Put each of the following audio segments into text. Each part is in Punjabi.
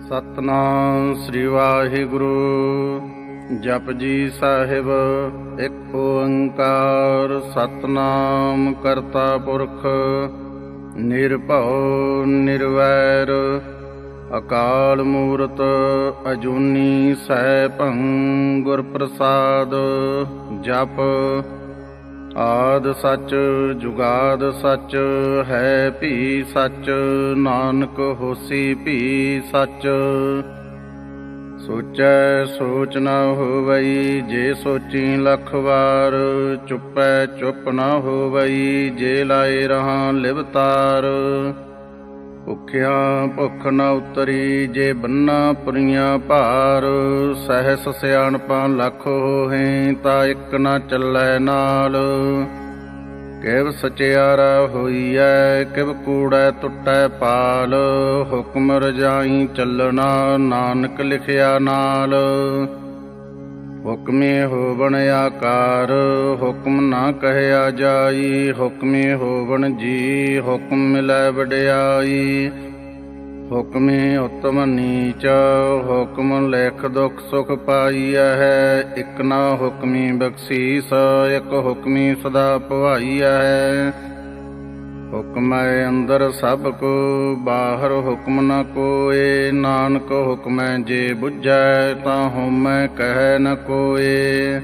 ਸਤਿਨਾਮ ਸ੍ਰੀ ਵਾਹਿਗੁਰੂ। ਜਪਜੀ ਸਾਹਿਬ। ਇੱਕ ਓੰਕਾਰ ਸਤਿਨਾਮ ਕਰਤਾ ਪੁਰਖ ਨਿਰਭਉ ਨਿਰਵੈਰ ਅਕਾਲ ਮੂਰਤ ਅਜੂਨੀ ਸੈਭੰ ਗੁਰ ਪ੍ਰਸਾਦ। ਜਪ ਆਦ ਸੱਚ ਜੁਗਾਦ ਸੱਚ ਹੈ ਭੀ ਸੱਚ ਨਾਨਕ ਹੋਸੀ ਭੀ ਸੱਚ। ਸੋਚੈ ਸੋਚ ਨ ਹੋਵਈ ਜੇ ਸੋਚੀ ਲੱਖ ਵਾਰ ਚੁੱਪੈ ਚੁੱਪ ਨ ਹੋਵਈ ਜੇ ਲਾਏ ਰਹਾਂ ਲਿਵਤਾਰ। ਭੁੱਖਿਆ ਭੁੱਖ ਨ ਉਤਰੀ ਜੇ ਬੰਨਾ ਪੁਰੀਆਂ ਭਾਰ ਸਹਿਸ ਸਿਆਣਪਾਂ ਲੱਖ ਹੋਹੇ ਤਾਂ ਇੱਕ ਨ ਚੱਲੈ ਨਾਲ। ਕਿਵ ਸਚਿਆਰਾ ਹੋਈਐ ਕਿਵ ਕੂੜੈ ਟੁੱਟੈ ਪਾਲ ਹੁਕਮ ਰਜਾਈ ਚੱਲਣਾ ਨਾਨਕ ਲਿਖਿਆ ਨਾਲ। ਹੁਕਮੇ ਹੋਵਣ ਆਕਾਰ ਹੁਕਮ ਨਾ ਕਹਿਆ ਜਾਈ ਹੁਕਮੇ ਹੋਵਣ ਜੀ ਹੁਕਮ ਮਿਲੈ ਵਡਿਆਈ। ਹੁਕਮੇ ਉਤਮ ਨੀਚ ਹੁਕਮ ਲਿਖ ਦੁਖ ਸੁਖ ਪਾਈਐ ਹੈ। ਇੱਕ ਨਾ ਹੁਕਮੀ ਬਖਸ਼ੀਸ ਇੱਕ ਹੁਕਮੀ ਸਦਾ ਭਵਾਈਐ। ਹੁਕਮੈ ਅੰਦਰ ਸਭ ਕੋ ਬਾਹਰ ਹੁਕਮ ਨ ਕੋਏ ਨਾਨਕ ਹੁਕਮੈ ਜੇ ਬੁੱਝੈ ਤਾਂ ਹਉਮੈ ਕਹਿ ਨ ਕੋਏ।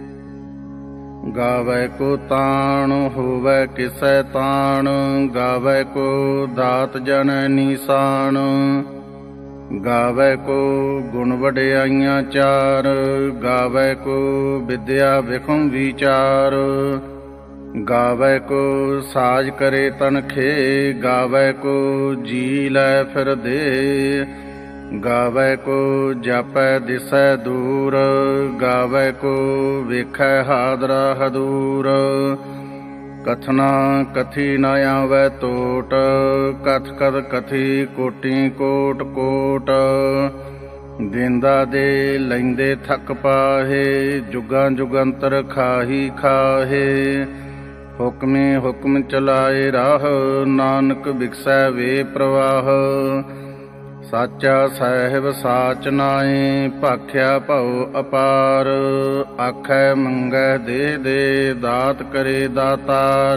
ਗਾਵੈ ਕੋ ਤਾਣ ਹੋਵੈ ਕਿਸੈ ਤਾਣ ਗਾਵੈ ਕੋ ਦਾਤ ਜਨੈ ਨੀਸਾਨ। ਗਾਵੈ ਕੋ ਗੁਣ ਵਡਿਆਈਆਂ ਚਾਰ ਗਾਵੈ ਕੋ ਵਿਦਿਆ ਵਿਖਮ ਵਿਚਾਰ। ਗਾਵੈ ਕੋ ਸਾਜ ਕਰੇ ਤਨਖੇ ਗਾਵੈ ਕੋ ਜੀ ਲੈ ਫਿਰ ਦੇ। ਗਾਵੈ ਕੋ ਜਾਪੈ ਦਿਸੈ ਦੂਰ ਗਾਵੈ ਕੋ ਵੇਖੈ ਹਾਦਰਾ ਹਦੂਰ। ਕਥਨਾ ਕਥੀ ਨ ਆਵੈ ਤੋਟ ਕਥ ਕਦ ਕਥੀ ਕੋਟੀ ਕੋਟ ਕੋਟ। ਦੇਂਦਾ ਦੇ ਲੈਂਦੇ ਥੱਕ ਪਾਹੇ ਜੁਗਾਂ ਜੁਗੰਤਰ ਖਾਹੀ ਖਾਹੇ। ਹੁਕਮੇ ਹੁਕਮ ਚਲਾਏ ਰਾਹ ਨਾਨਕ ਬਿਕਸੈ ਵੇ ਪ੍ਰਵਾਹ। ਸਾਚਾ ਸਾਹਿਬ ਸਾਚ ਨਾਏ ਭਾਖਿਆ ਭਉ ਅਪਾਰ। ਆਖੈ ਮੰਗੈ ਦੇ ਦੇ ਦਾਤ ਕਰੇ ਦਾਤਾਰ।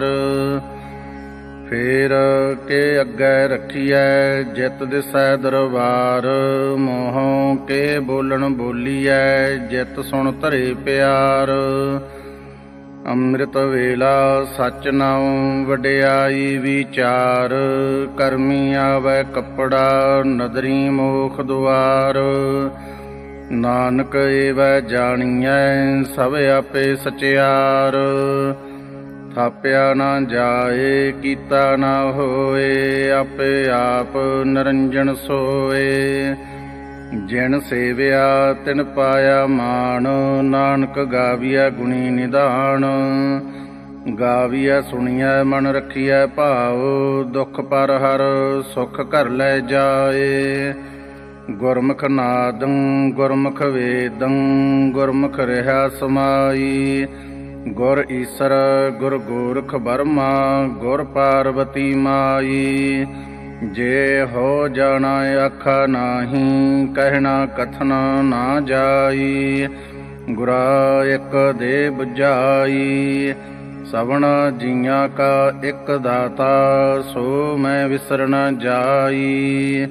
ਫੇਰ ਕੇ ਅੱਗੇ ਰੱਖੀਐ ਜਿਤ ਦਿਸੈ ਦਰਬਾਰ। ਮੋਹੋਂ ਕੇ ਬੋਲਣ ਬੋਲੀਐ ਜਿਤ ਸੁਣ ਧਰੇ ਪਿਆਰ। ਅੰਮ੍ਰਿਤ ਵੇਲਾ ਸਚ ਨਾਉ ਵਡਿਆਈ ਵਿਚਾਰ। ਕਰਮੀ ਆਵੈ ਕੱਪੜਾ ਨਦਰੀ ਮੋਖ ਦੁਆਰ। ਨਾਨਕ ਏਵੈ ਜਾਣੀਐ ਸਭ ਆਪੇ ਸਚਿਆਰ। ਥਾਪਿਆ ਨਾ ਜਾਏ ਕੀਤਾ ਨਾ ਹੋਏ ਆਪੇ ਆਪ ਨਿਰੰਜਨ ਸੋਏ। ਜਿਨ ਸੇਵਿਆ ਤਿਨ ਪਾਇਆ ਮਾਣ ਨਾਨਕ ਗਾਵੀਐ ਗੁਣੀ ਨਿਧਾਨ। ਗਾਵੀਐ ਸੁਣੀਐ ਮਨ ਰੱਖੀਐ ਭਾਉ ਦੁਖ ਪਰ ਹਰ ਸੁਖ ਘਰ ਲੈ ਜਾਏ। ਗੁਰਮੁਖ ਨਾਦੰ ਗੁਰਮੁਖ ਵੇਦੰ ਗੁਰਮੁਖ ਰਿਹਾ ਸਮਾਈ। ਗੁਰ ਈਸਰ ਗੁਰ ਗੋਰਖ ਬਰਮਾ ਗੁਰ ਪਾਰਵਤੀ ਮਾਈ। ਜੇ ਹੋ ਜਾਣਾ ਆਖਾ ਨਾਹੀਂ ਕਹਿਣਾ ਕਥਨਾ ਨਾ ਜਾਈ। ਗੁਰਾ ਇੱਕ ਦੇ ਬੁਝਾਈ ਸਭਨਾ ਜੀਆਂ ਕਾ ਇੱਕ ਦਾਤਾ ਸੋ ਮੈਂ ਵਿਸਰ ਨ ਜਾਈ।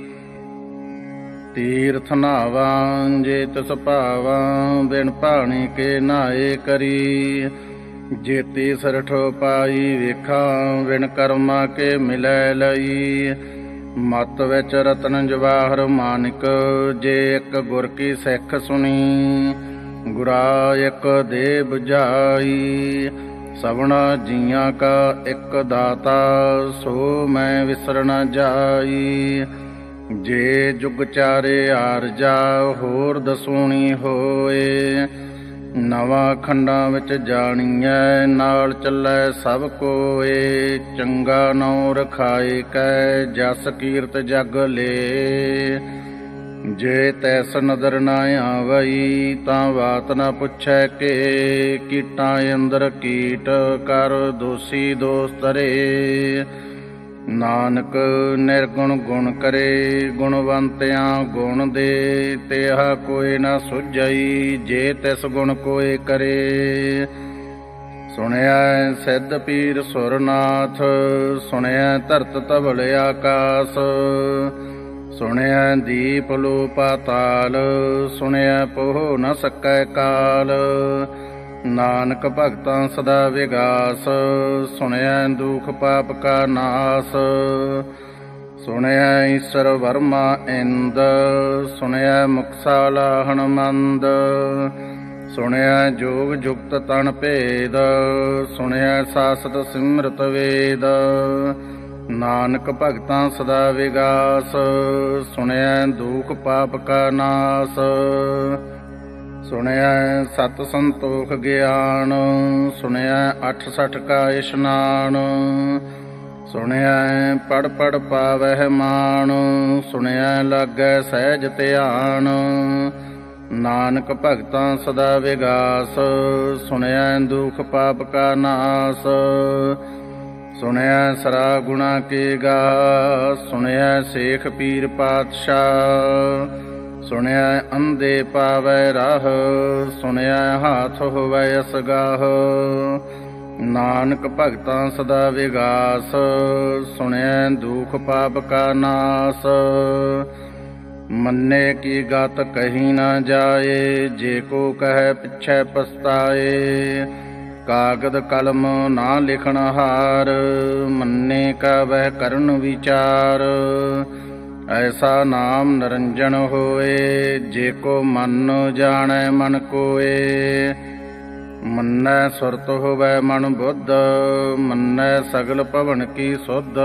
ਤੀਰਥ ਨਾਵਾਂ ਜੇ ਤਿਸ ਭਾਵਾਂ ਬਿਨ ਭਾਣੇ ਕੇ ਨਾਏ ਕਰੀ। ਜੇਤੀ ਸਰਠੋ ਪਾਈ ਵੇਖਾਂ ਬਿਨ ਕਰਮਾ ਕੇ ਮਿਲੈ ਲਈ। ਮਤ ਵਿੱਚ ਰਤਨ ਜਵਾਹਰ ਮਾਨਿਕ ਜੇ ਇੱਕ ਗੁਰ ਕੀ ਸਿੱਖ ਸੁਣੀ। ਗੁਰਾ ਇੱਕ ਦੇ ਬੁਝਾਈ ਸਭਨਾ ਜੀਆਂ ਕਾ ਇੱਕ ਦਾਤਾ ਸੋ ਮੈਂ ਵਿਸਰ ਨ ਜਾਈ। ਜੇ ਜੁਗ ਚਾਰੇ ਆਰਜਾ ਹੋਰ ਦਸੂਣੀ ਹੋਏ। ਨਵਾਂ ਖੰਡਾਂ ਵਿੱਚ ਜਾਣੀਐ ਨਾਲ ਚੱਲੈ ਸਭ ਕੋਏ। ਚੰਗਾ ਨਉ ਰਖਾਏ ਕੈ ਜਸ ਕੀਰਤ ਜਗ ਲੇ। ਜੇ ਤੈਸ ਨਦਰ ਨਾ ਆਵਈ ਤਾਂ ਬਾਤ ਨਾ ਪੁੱਛੈ ਕੇ। ਕੀਟਾਂ ਅੰਦਰ ਕੀਟ ਕਰ ਦੋਸੀ ਦੋਸ ਤਰੇ। ਨਾਨਕ ਨਿਰਗੁਣ ਗੁਣ ਕਰੇ, ਗੁਣਵੰਤਿਆਂ ਗੁਣ ਦੇ। ਤੇਹਾ ਕੋਈ ਨਾ ਸੁਝਈ, ਜੇ ਤਿਸ ਗੁਣ ਕੋਇ ਕਰੇ। ਸੁਣਿਆ ਸਿੱਧ ਪੀਰ ਸੁਰਨਾਥ, ਸੁਣਿਆ ਧਰਤ ਧਵਲ ਆਕਾਸ। ਸੁਣਿਆ ਦੀਪ ਲੋ ਪਾਤਾਲ, ਸੁਣਿਆ ਪੋਹ ਨ ਸਕੈ ਕਾਲ। ਨਾਨਕ ਭਗਤਾਂ ਸਦਾ ਵਿਗਾਸ, ਸੁਣਿਆ ਦੁਖ ਪਾਪ ਕਾ ਨਾਸ। ਸੁਣਿਆ ਈਸਰ ਵਰਮਾ ਇੰਦ, ਸੁਣਿਆ ਮੁਕਸਾ ਲਾਹਣ ਮੰਦ। ਸੁਣਿਆ ਜੋਗ ਜੁਗਤ ਤਨ ਭੇਦ, ਸੁਣਿਆ ਸਾਸਤ ਸਿਮਰਤ ਵੇਦ। ਨਾਨਕ ਭਗਤਾਂ ਸਦਾ ਵਿਗਾਸ, ਸੁਣਿਆ ਦੁਖ ਪਾਪ ਕਾ ਨਾਸ। ਸੁਣਿਆ ਸਤ ਸੰਤੋਖ ਗਿਆਨ, ਸੁਣਿਆ 68 ਕਾ ਇਸ਼ਨਾਨ। ਸੁਣਿਆ ਪੜ ਪੜ ਪਾਵਹਿ ਮਾਨ, ਸੁਣਿਆ ਲਾਗੈ ਸਹਿਜ ਧਿਆਨ। ਨਾਨਕ ਭਗਤਾਂ ਸਦਾ ਵਿਗਾਸ, ਸੁਣਿਆ ਦੁਖ ਪਾਪ ਕਾ ਨਾਸ। ਸੁਣਿਆ ਸਰਾ ਗੁਣਾ ਕੇ ਗਾ, ਸੁਣਿਆ ਸੇਖ ਪੀਰ ਪਾਤਸ਼ਾਹ। ਸੁਣਿਆ ਅੰਧੇ ਪਾਵੈ ਰਾਹ, ਸੁਣਿਆ ਹਾਥ ਹੋਵੈ ਅਸਗਾਹ। ਨਾਨਕ ਭਗਤਾਂ ਸਦਾ ਵਿਗਾਸ, ਸੁਣਿਆ ਦੁਖ ਪਾਪ ਕਾ ਨਾਸ। ਮੰਨੇ ਕੀ ਗਤ ਕਹੀ ਨਾ ਜਾਏ, ਜੇ ਕੋ ਕਹੈ ਪਿਛੈ ਪਛਤਾਏ। ਕਾਗਦ ਕਲਮ ਨਾ ਲਿਖਣ ਹਾਰ, ਮੰਨੇ ਕਾ ਵਹਿ ਕਰਨ ਵਿਚਾਰ। ਐਸਾ ਨਾਮ ਨਿਰੰਜਨ ਹੋਏ, ਜੇ ਕੋ ਮਨ ਜਾਣੈ ਮਨ ਕੋਏ। ਮੰਨੈ ਸੁਰਤ ਹੋਵੈ ਮਨ ਬੁੱਧ, ਮੰਨੈ ਸਗਲ ਭਵਨ ਕੀ ਸੁਧ।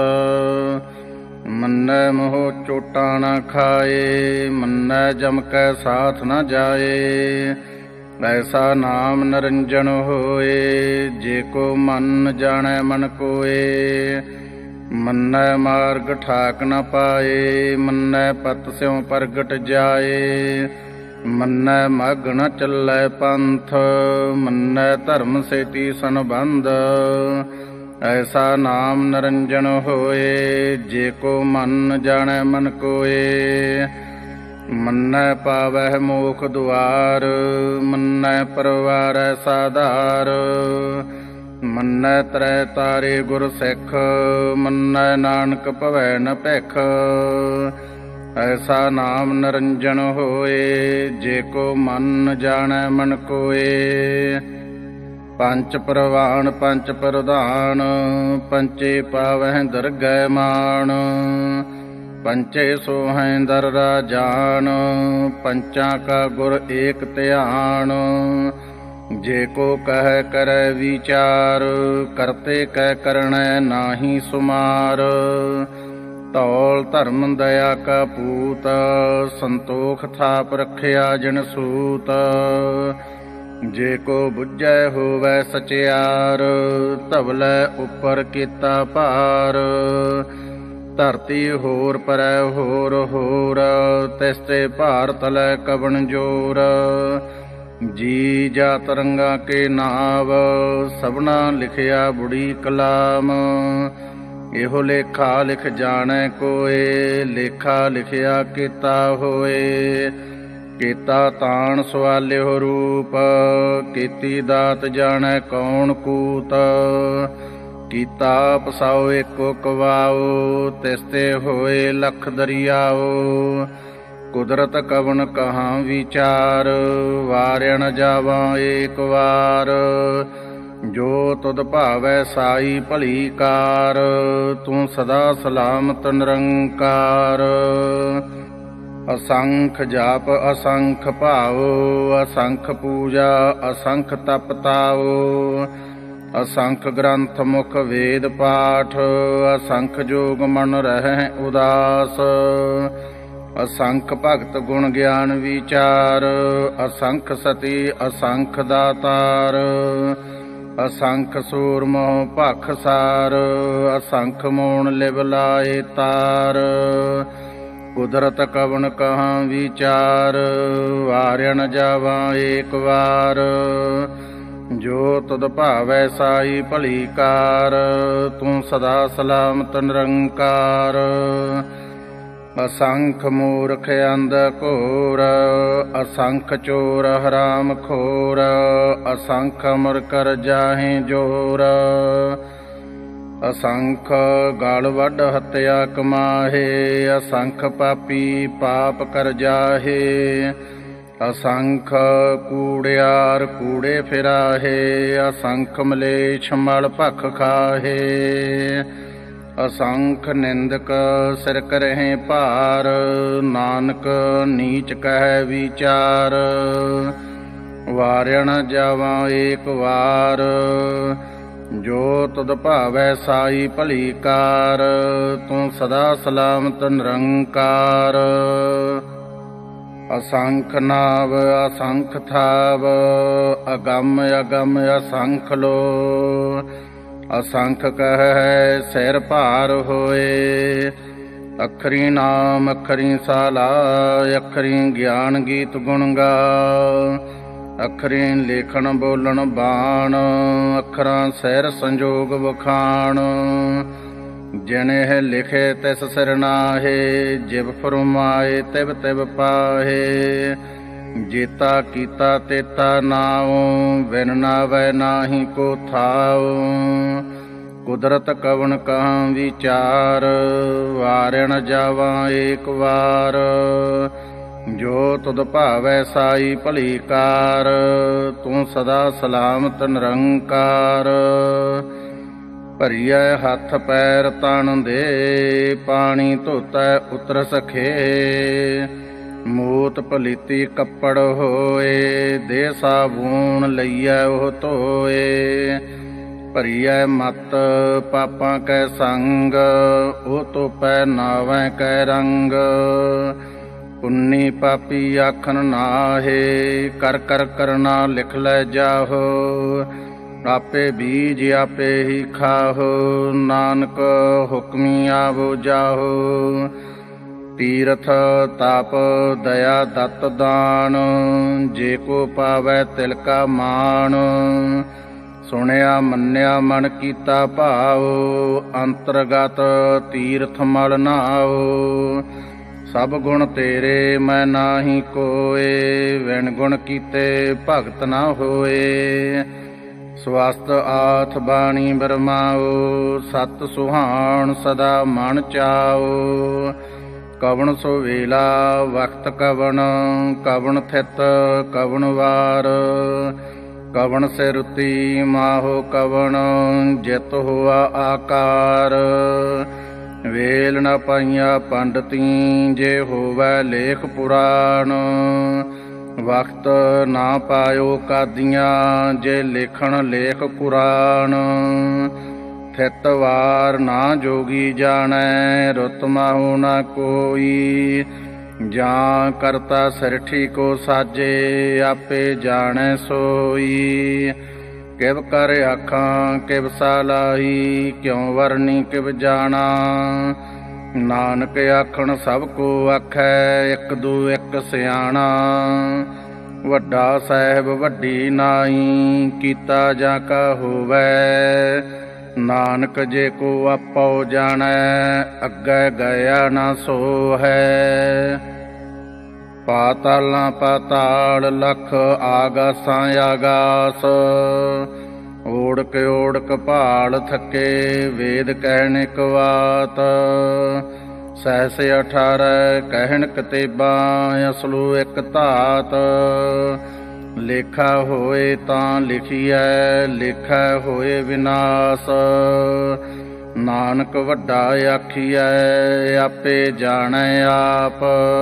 ਮੰਨੈ ਮੋਹ ਚੋਟਾਂ ਨਾ ਖਾਏ, ਮੰਨੈ ਜਮ ਕੈ ਸਾਥ ਨ ਜਾਏ। ਐਸਾ ਨਾਮ ਨਿਰੰਜਨ ਹੋਏ, ਜੇ ਕੋ ਮਨ ਜਾਣੈ ਮਨ ਕੋਏ। ਮੰਨੈ ਮਾਰਗ ਠਾਕ ਨ ਪਾਏ, ਮੰਨੈ ਪਤ ਸਿਉ ਪ੍ਰਗਟ ਜਾਏ। ਮੰਨੈ ਮਗ ਨ ਚੱਲੈ ਪੰਥ, ਮੰਨੈ ਧਰਮ ਸੇਤੀ ਸੰਬੰਧ। ਐਸਾ ਨਾਮ ਨਿਰੰਜਨ ਹੋਏ, ਜੇ ਕੋ ਮਨ ਜਾਣੈ ਮਨ ਕੋਏ। ਮੰਨੈ ਪਾਵਹਿ ਮੋਖ ਦੁਆਰ, ਮੰਨੈ ਪਰਵਾਰੈ ਸਾਧਾਰ। ਮੰਨੈ ਤਰੈ ਤਾਰੇ ਗੁਰ ਸਿੱਖ, ਮੰਨੈ ਨਾਨਕ ਭਵੈ ਨ ਭਿਖ। ਐਸਾ ਨਾਮ ਨਿਰੰਜਨ ਹੋਏ, ਜੇ ਕੋ ਮਨ ਜਾਣੈ ਮਨ ਕੋਏ। ਪੰਚ ਪ੍ਰਵਾਨ ਪੰਚ ਪ੍ਰਧਾਨ, ਪੰਚੇ ਪਾਵਹਿ ਦਰਗਹਿ ਮਾਨ। ਪੰਚੇ ਸੋਹੈ ਦਰ ਰਾਜਾਨ, ਪੰਚਾਂ ਕਾ ਗੁਰ ਏਕ ਧਿਆਨ। ਜੇ ਕੋ ਕਹਿ ਕਰੈ ਵਿਚਾਰ, ਕਰਤੇ ਕੈ ਕਰਣੈ ਨਾਹੀ ਸੁਮਾਰ। ਧੌਲ ਧਰਮ ਦਇਆ ਕਾ ਪੂਤ, ਸੰਤੋਖ ਥਾਪ ਰਖਿਆ ਜਿਨ ਸੂਤ। ਜੇ ਕੋ ਬੁੱਝੈ ਹੋਵੈ ਸਚਿਆਰ, ਧਵਲੈ ਉੱਪਰ ਕੀਤਾ ਭਾਰ। ਧਰਤੀ ਹੋਰ ਪਰੈ ਹੋਰ ਹੋਰ, ਤਿਸ ਤੇ ਭਾਰ ਤਲੈ ਕਵਣ ਜੋਰ। ਜੀ ਜਾ ਤਰੰਗਾ ਕੇ ਨਾਵ, ਸਭਨਾ ਲਿਖਿਆ ਬੁੜੀ ਕਲਾਮ। ਇਹੋ ਲੇਖਾ ਲਿਖ ਜਾਣੈ ਕੋਏ, ਲੇਖਾ ਲਿਖਿਆ ਕੀਤਾ ਹੋਏ। ਕੀਤਾ ਤਾਣ ਸਵਾਲਿਓ ਰੂਪ, ਕੀਤੀ ਦਾਤ ਜਾਣੈ ਕੌਣ ਕੂਤ। ਕੀਤਾ ਪਸਾਓ ਏਕੋ ਕਵਾਓ, ਤਿਸ ਤੇ ਹੋਏ ਲਖ ਦਰਿਆਓ। ਕੁਦਰਤ ਕਵਣ ਕਹਾਂ ਵਿਚਾਰ, ਵਾਰਿਆ ਨ ਜਾਵਾਂ ਏਕ ਵਾਰ। ਜੋ ਤੁਧ ਭਾਵੈ ਸਾਈ ਭਲੀ ਕਾਰ, ਤੂੰ ਸਦਾ ਸਲਾਮਤ ਨਿਰੰਕਾਰ। ਅਸੰਖ ਜਾਪ ਅਸੰਖ ਭਾਉ, ਅਸੰਖ ਪੂਜਾ ਅਸੰਖ ਤਪ ਤਾਉ। ਅਸੰਖ ਗ੍ਰੰਥ ਮੁਖ ਵੇਦ ਪਾਠ, ਅਸੰਖ ਜੋਗ ਮਨ ਰਹਿ ਉਦਾਸ। ਅਸੰਖ ਭਗਤ ਗੁਣ ਗਿਆਨ ਵਿਚਾਰ, ਅਸੰਖ ਸਤੀ ਅਸੰਖ ਦਾਤਾਰ। ਅਸੰਖ ਸੂਰ ਮੋਹ ਭਖ ਸਾਰ, ਅਸੰਖ ਮੋਣ ਲਿਵ ਲਾਏ ਤਾਰ। ਕੁਦਰਤ ਕਵਣ ਕਹਾਂ ਵਿਚਾਰ, ਵਾਰਿਆ ਨ ਜਾਵਾਂ ਏਕ ਵਾਰ। ਜੋ ਤੁਧ ਭਾਵੈ ਸਾਈ ਭਲੀ ਕਾਰ, ਤੂੰ ਸਦਾ ਸਲਾਮਤ ਨਿਰੰਕਾਰ। ਅਸੰਖ ਮੂਰਖ ਅੰਧ ਘੋਰ, ਅਸੰਖ ਚੋਰ ਹਰਾਮ ਖੋਰ, ਅਸੰਖ ਅਮਰ ਕਰ ਜਾਹੇ ਜੋਰ। ਅਸੰਖ ਗਲ ਵੱਢ ਹੱਤਿਆ ਕਮਾਹੇ, ਅਸੰਖ ਪਾਪੀ ਪਾਪ ਕਰ ਜਾਹੇ। ਅਸੰਖ ਕੂੜਿਆਰ ਕੂੜੇ ਫਿਰਾਹੇ, ਅਸੰਖ ਮਲੇਛ ਮਲ ਭਖ ਖਾਹੇ। ਅਸੰਖ ਨਿੰਦਕ ਸਿਰ ਕਰਹਿ ਭਾਰ, ਨਾਨਕ ਨੀਚ ਕਹਿ ਵਿਚਾਰ। ਵਾਰਿਆ ਨ ਜਾਵਾਂ ਏਕ ਵਾਰ, ਜੋ ਤੁਧ ਭਾਵੈ ਸਾਈ ਭਲੀ ਕਾਰ। ਤੂੰ ਸਦਾ ਸਲਾਮਤ ਨਿਰੰਕਾਰ। ਅਸੰਖ ਨਾਵ ਅਸੰਖ ਥਾਵ, ਅਗੰਮ ਅਗੰਮ ਅਸੰਖ ਲੋ। ਅਸੰਖ ਕਹਿ ਸਿਰ ਭਾਰ ਹੋਏ, ਅੱਖਰੀ ਨਾਮ ਅੱਖਰੀ ਸਾਲਾ। ਅੱਖਰੀ ਗਿਆਨ ਗੀਤ ਗੁਣ ਗਾ, ਅੱਖਰੀ ਲੇਖਣ ਬੋਲਣ ਬਾਣ। ਅੱਖਰਾਂ ਸਿਰ ਸੰਜੋਗ ਵਖਾਣ, ਜਿਨੇ ਲਿਖੇ ਤਿਸ ਸਿਰ ਨਾਹੇ। ਜਿਵ ਫਰਮਾਏ ਤਿਵ ਤਿਵ ਪਾਹੇ, ਜੇਤਾ ਕੀਤਾ ਤੇਤਾ ਨਾਉ। ਬਿਨ ਨਾਵੈ ਨਾਹੀ ਕੋ ਥਾਉ, ਕੁਦਰਤ ਕਵਣ ਕਹਾਂ ਵਿਚਾਰ। ਵਾਰਿਆ ਨ ਜਾਵਾਂ ਏਕ ਵਾਰ, ਜੋ ਤੁਧ ਭਾਵੈ ਸਾਈ ਭਲੀ ਕਾਰ। ਤੂੰ ਸਦਾ ਸਲਾਮਤ ਨਿਰੰਕਾਰ। ਭਰੀਐ ਹੱਥ ਪੈਰ ਤਨ ਦੇ, ਪਾਣੀ ਧੋਤੈ ਉਤਰ ਸਖੇ। ਮੂਤ ਪਲੀਤੀ ਕੱਪੜ ਹੋਏ, ਦੇ ਸਾਬੂਨ ਲਈਐ ਉਹ ਧੋਏ। ਭਰੀਐ ਮਤ ਪਾਪਾਂ ਕੈ ਸੰਗ, ਉਹ ਧੋਪੈ ਨਾਵੈ ਕੈ ਰੰਗ। ਪੁੰਨੀ ਪਾਪੀ ਆਖਣ ਨਾਹੇ, ਕਰ ਕਰ ਕਰਨਾ ਲਿਖ ਲੈ ਜਾਹੋ। ਆਪੇ ਬੀਜ ਆਪੇ ਹੀ ਖਾਹੋ, ਨਾਨਕ ਹੁਕਮੀ ਆਵੋ ਜਾਹੋ। ਤੀਰਥ ਤਾਪ ਦਇਆ ਦਤ ਦਾਨ, ਜੇ ਕੋ ਪਾਵੈ ਤਿਲ ਕਾ ਮਾਣ। ਸੁਣਿਆ ਮੰਨਿਆ ਮਨ ਕੀਤਾ ਭਾਉ, ਅੰਤਰਗਤ ਤੀਰਥ ਮਲ ਨਾਉ। ਸਭ ਗੁਣ ਤੇਰੇ ਮੈਂ ਨਾਹੀ ਕੋਏ, ਵਿਣ ਗੁਣ ਕੀਤੇ ਭਗਤ ਨਾ ਹੋਏ। ਸਵਸਤ ਆਥ ਬਾਣੀ ਬਰਮਾਓ, ਸਤ ਸੁਹਾਣ ਸਦਾ ਮਨ ਚਾਓ। ਕਵਣ ਸੋ ਵੇਲਾ ਵਕਤ ਕਵਣ, ਕਵਣ ਥਿਤ ਕਵਣ ਵਾਰ। ਕਵਣ ਸੇ ਰੁਤੀ ਮਾਹੋ ਕਵਣ, ਜਿਤ ਹੋਆ ਆਕਾਰ। ਵੇਲ ਨ ਪਾਈਆ ਪੰਡਤੀ, ਜੇ ਹੋਵੈ ਲੇਖ ਪੁਰਾਣ। ਵਕਤ ਨਾ ਪਾਇਓ ਕਾਦੀਆਂ, ਜੇ ਲਿਖਣ ਲੇਖ ਕੁਰਾਨ। ਥਿਤ ਵਾਰ ਨਾ ਜੋਗੀ ਜਾਣੈ, ਰੁਤ ਮਾਹੋ ਨਾ ਕੋਈ। ਜਾਂ ਕਰਤਾ ਸਿਰਠੀ ਕੋ ਸਾਜੇ, ਆਪੇ ਜਾਣੈ ਸੋਈ। ਕਿਵ ਕਰ ਆਖਾਂ ਕਿਵ ਸਾਲਾਹੀ, ਕਿਉ ਵਰਨੀ ਕਿਵ ਜਾਣਾ। ਨਾਨਕ ਆਖਣ ਸਭ ਕੋ ਆਖੈ, ਇੱਕ ਦੂ ਇੱਕ ਸਿਆਣਾ। ਵੱਡਾ ਸਾਹਿਬ ਵੱਡੀ ਨਾਈ, ਕੀਤਾ ਜਾਂ ਕਾ ਹੋਵੈ। ਨਾਨਕ ਜੇ ਕੋ ਆਪੋ ਜਾਣੈ, ਅੱਗੇ ਗਿਆ ਨਾ ਸੋ ਹੈ। ਪਾਤਾਲਾਂ ਪਾਤਾਲ ਲਖ, ਆਗਾਸਾਂ ਆਗਾਸ। ਓੜਕ ਓੜਕ ਭਾਲ ਥਕੇ, ਵੇਦ ਕਹਿਣ ਇਕ ਵਾਤ। ਸਹਿਸ 18 ਕਹਿਣ ਕਤੇਬਾਂ, ਅਸਲੂ ਇਕ ਧਾਤ। ਲੇਖਾ ਹੋਏ ਤਾਂ ਲਿਖੀਐ, ਲੇਖਾ ਹੋਏ ਵਿਨਾਸ਼। ਨਾਨਕ ਵੱਡਾ ਆਖੀਐ, ਆਪੇ ਜਾਣੈ ਆਪ।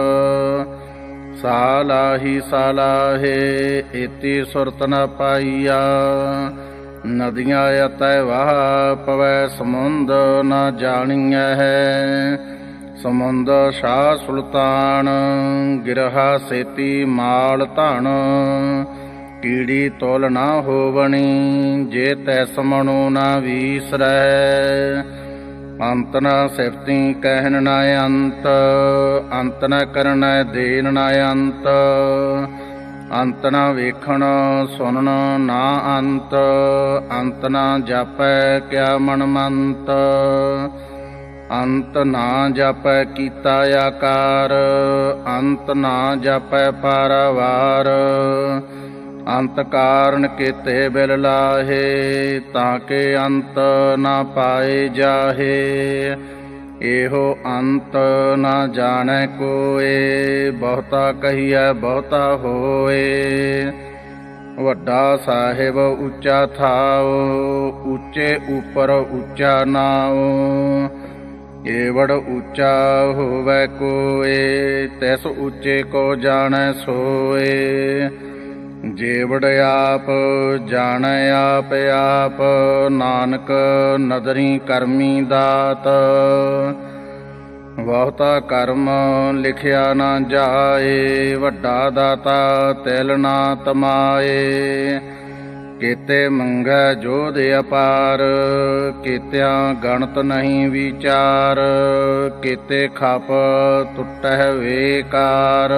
ਸਾਲਾਹੀ ਸਾਲਾਹੇ, ਏਤੀ ਸੁਰਤ ਨ ਪਾਈਆ। ਨਦੀਆਂ ਅਤੈ ਵਾਹ ਪਵੈ, ਸਮੁੰਦ ਨ ਜਾਣੀਐ ਹੈ। ਸਮੁੰਦ ਸ਼ਾਹ ਸੁਲਤਾਨ, ਗਿਰਹਾ ਸੇਤੀ ਮਾਲ ਧਨ। ਕੀੜੀ ਤੋਲ ਨਾ ਹੋਵਣੀ, ਜੇ ਤੈ ਸਮਣੋ ਨਾ ਵੀਸਰੈ। ਅੰਤ ਨ ਸਿਫਤੀ ਕਹਿਣ ਨ ਅੰਤ, ਅੰਤ ਨ ਕਰਨੈ ਦੇਨ ਨ ਅੰਤ। ਅੰਤ ਨਾ ਵੇਖਣ ਸੁਣਨ ਨਾ ਅੰਤ, ਅੰਤ ਨਾ ਜਾਪੈ ਕਿਆ ਮਨ ਮੰਤ। ਅੰਤ ਨਾ ਜਾਪੈ ਕੀਤਾ ਆਕਾਰ, ਅੰਤ ਨਾ ਜਾਪੈ ਪਾਰਾਵਾਰ। ਅੰਤ ਕਾਰਨ ਕੀਤੇ ਬਿਲ ਲਾਹੇ, ਤਾਂ ਕਿ ਅੰਤ ਨਾ ਪਾਏ ਜਾਹੇ। ਇਹੋ ਅੰਤ ਨਾ ਜਾਣੈ ਕੋਇ, ਬਹੁਤਾ ਕਹੀਐ ਬਹੁਤਾ ਹੋਏ। ਵੱਡਾ ਸਾਹਿਬ ਉੱਚਾ ਥਾਉ, ਉੱਚੇ ਉੱਪਰ ਉੱਚਾ ਨਾਉ। ਏਵੜ ਉੱਚਾ ਹੋਵੈ ਕੋਇ, ਤਿਸ ਉੱਚੇ ਕੋ ਜਾਣੈ ਸੋਇ। ਜੇਵੜ ਆਪ ਜਾਣੈ ਆਪ ਆਪ, ਨਾਨਕ ਨਦਰੀ ਕਰਮੀ ਦਾਤ। ਬਹੁਤਾ ਕਰਮ ਲਿਖਿਆ ਨਾ ਜਾਏ, ਵੱਡਾ ਦਾਤਾ ਤਿਲ ਨਾ ਤਮਾਏ। ਕੀਤੇ ਮੰਗੈ ਜੋਧ ਅਪਾਰ, ਕੀਤਿਆਂ ਗਣਤ ਨਹੀਂ ਵਿਚਾਰ। ਕੀਤੇ ਖਪ ਟੁੱਟਹਿ ਵੇਕਾਰ,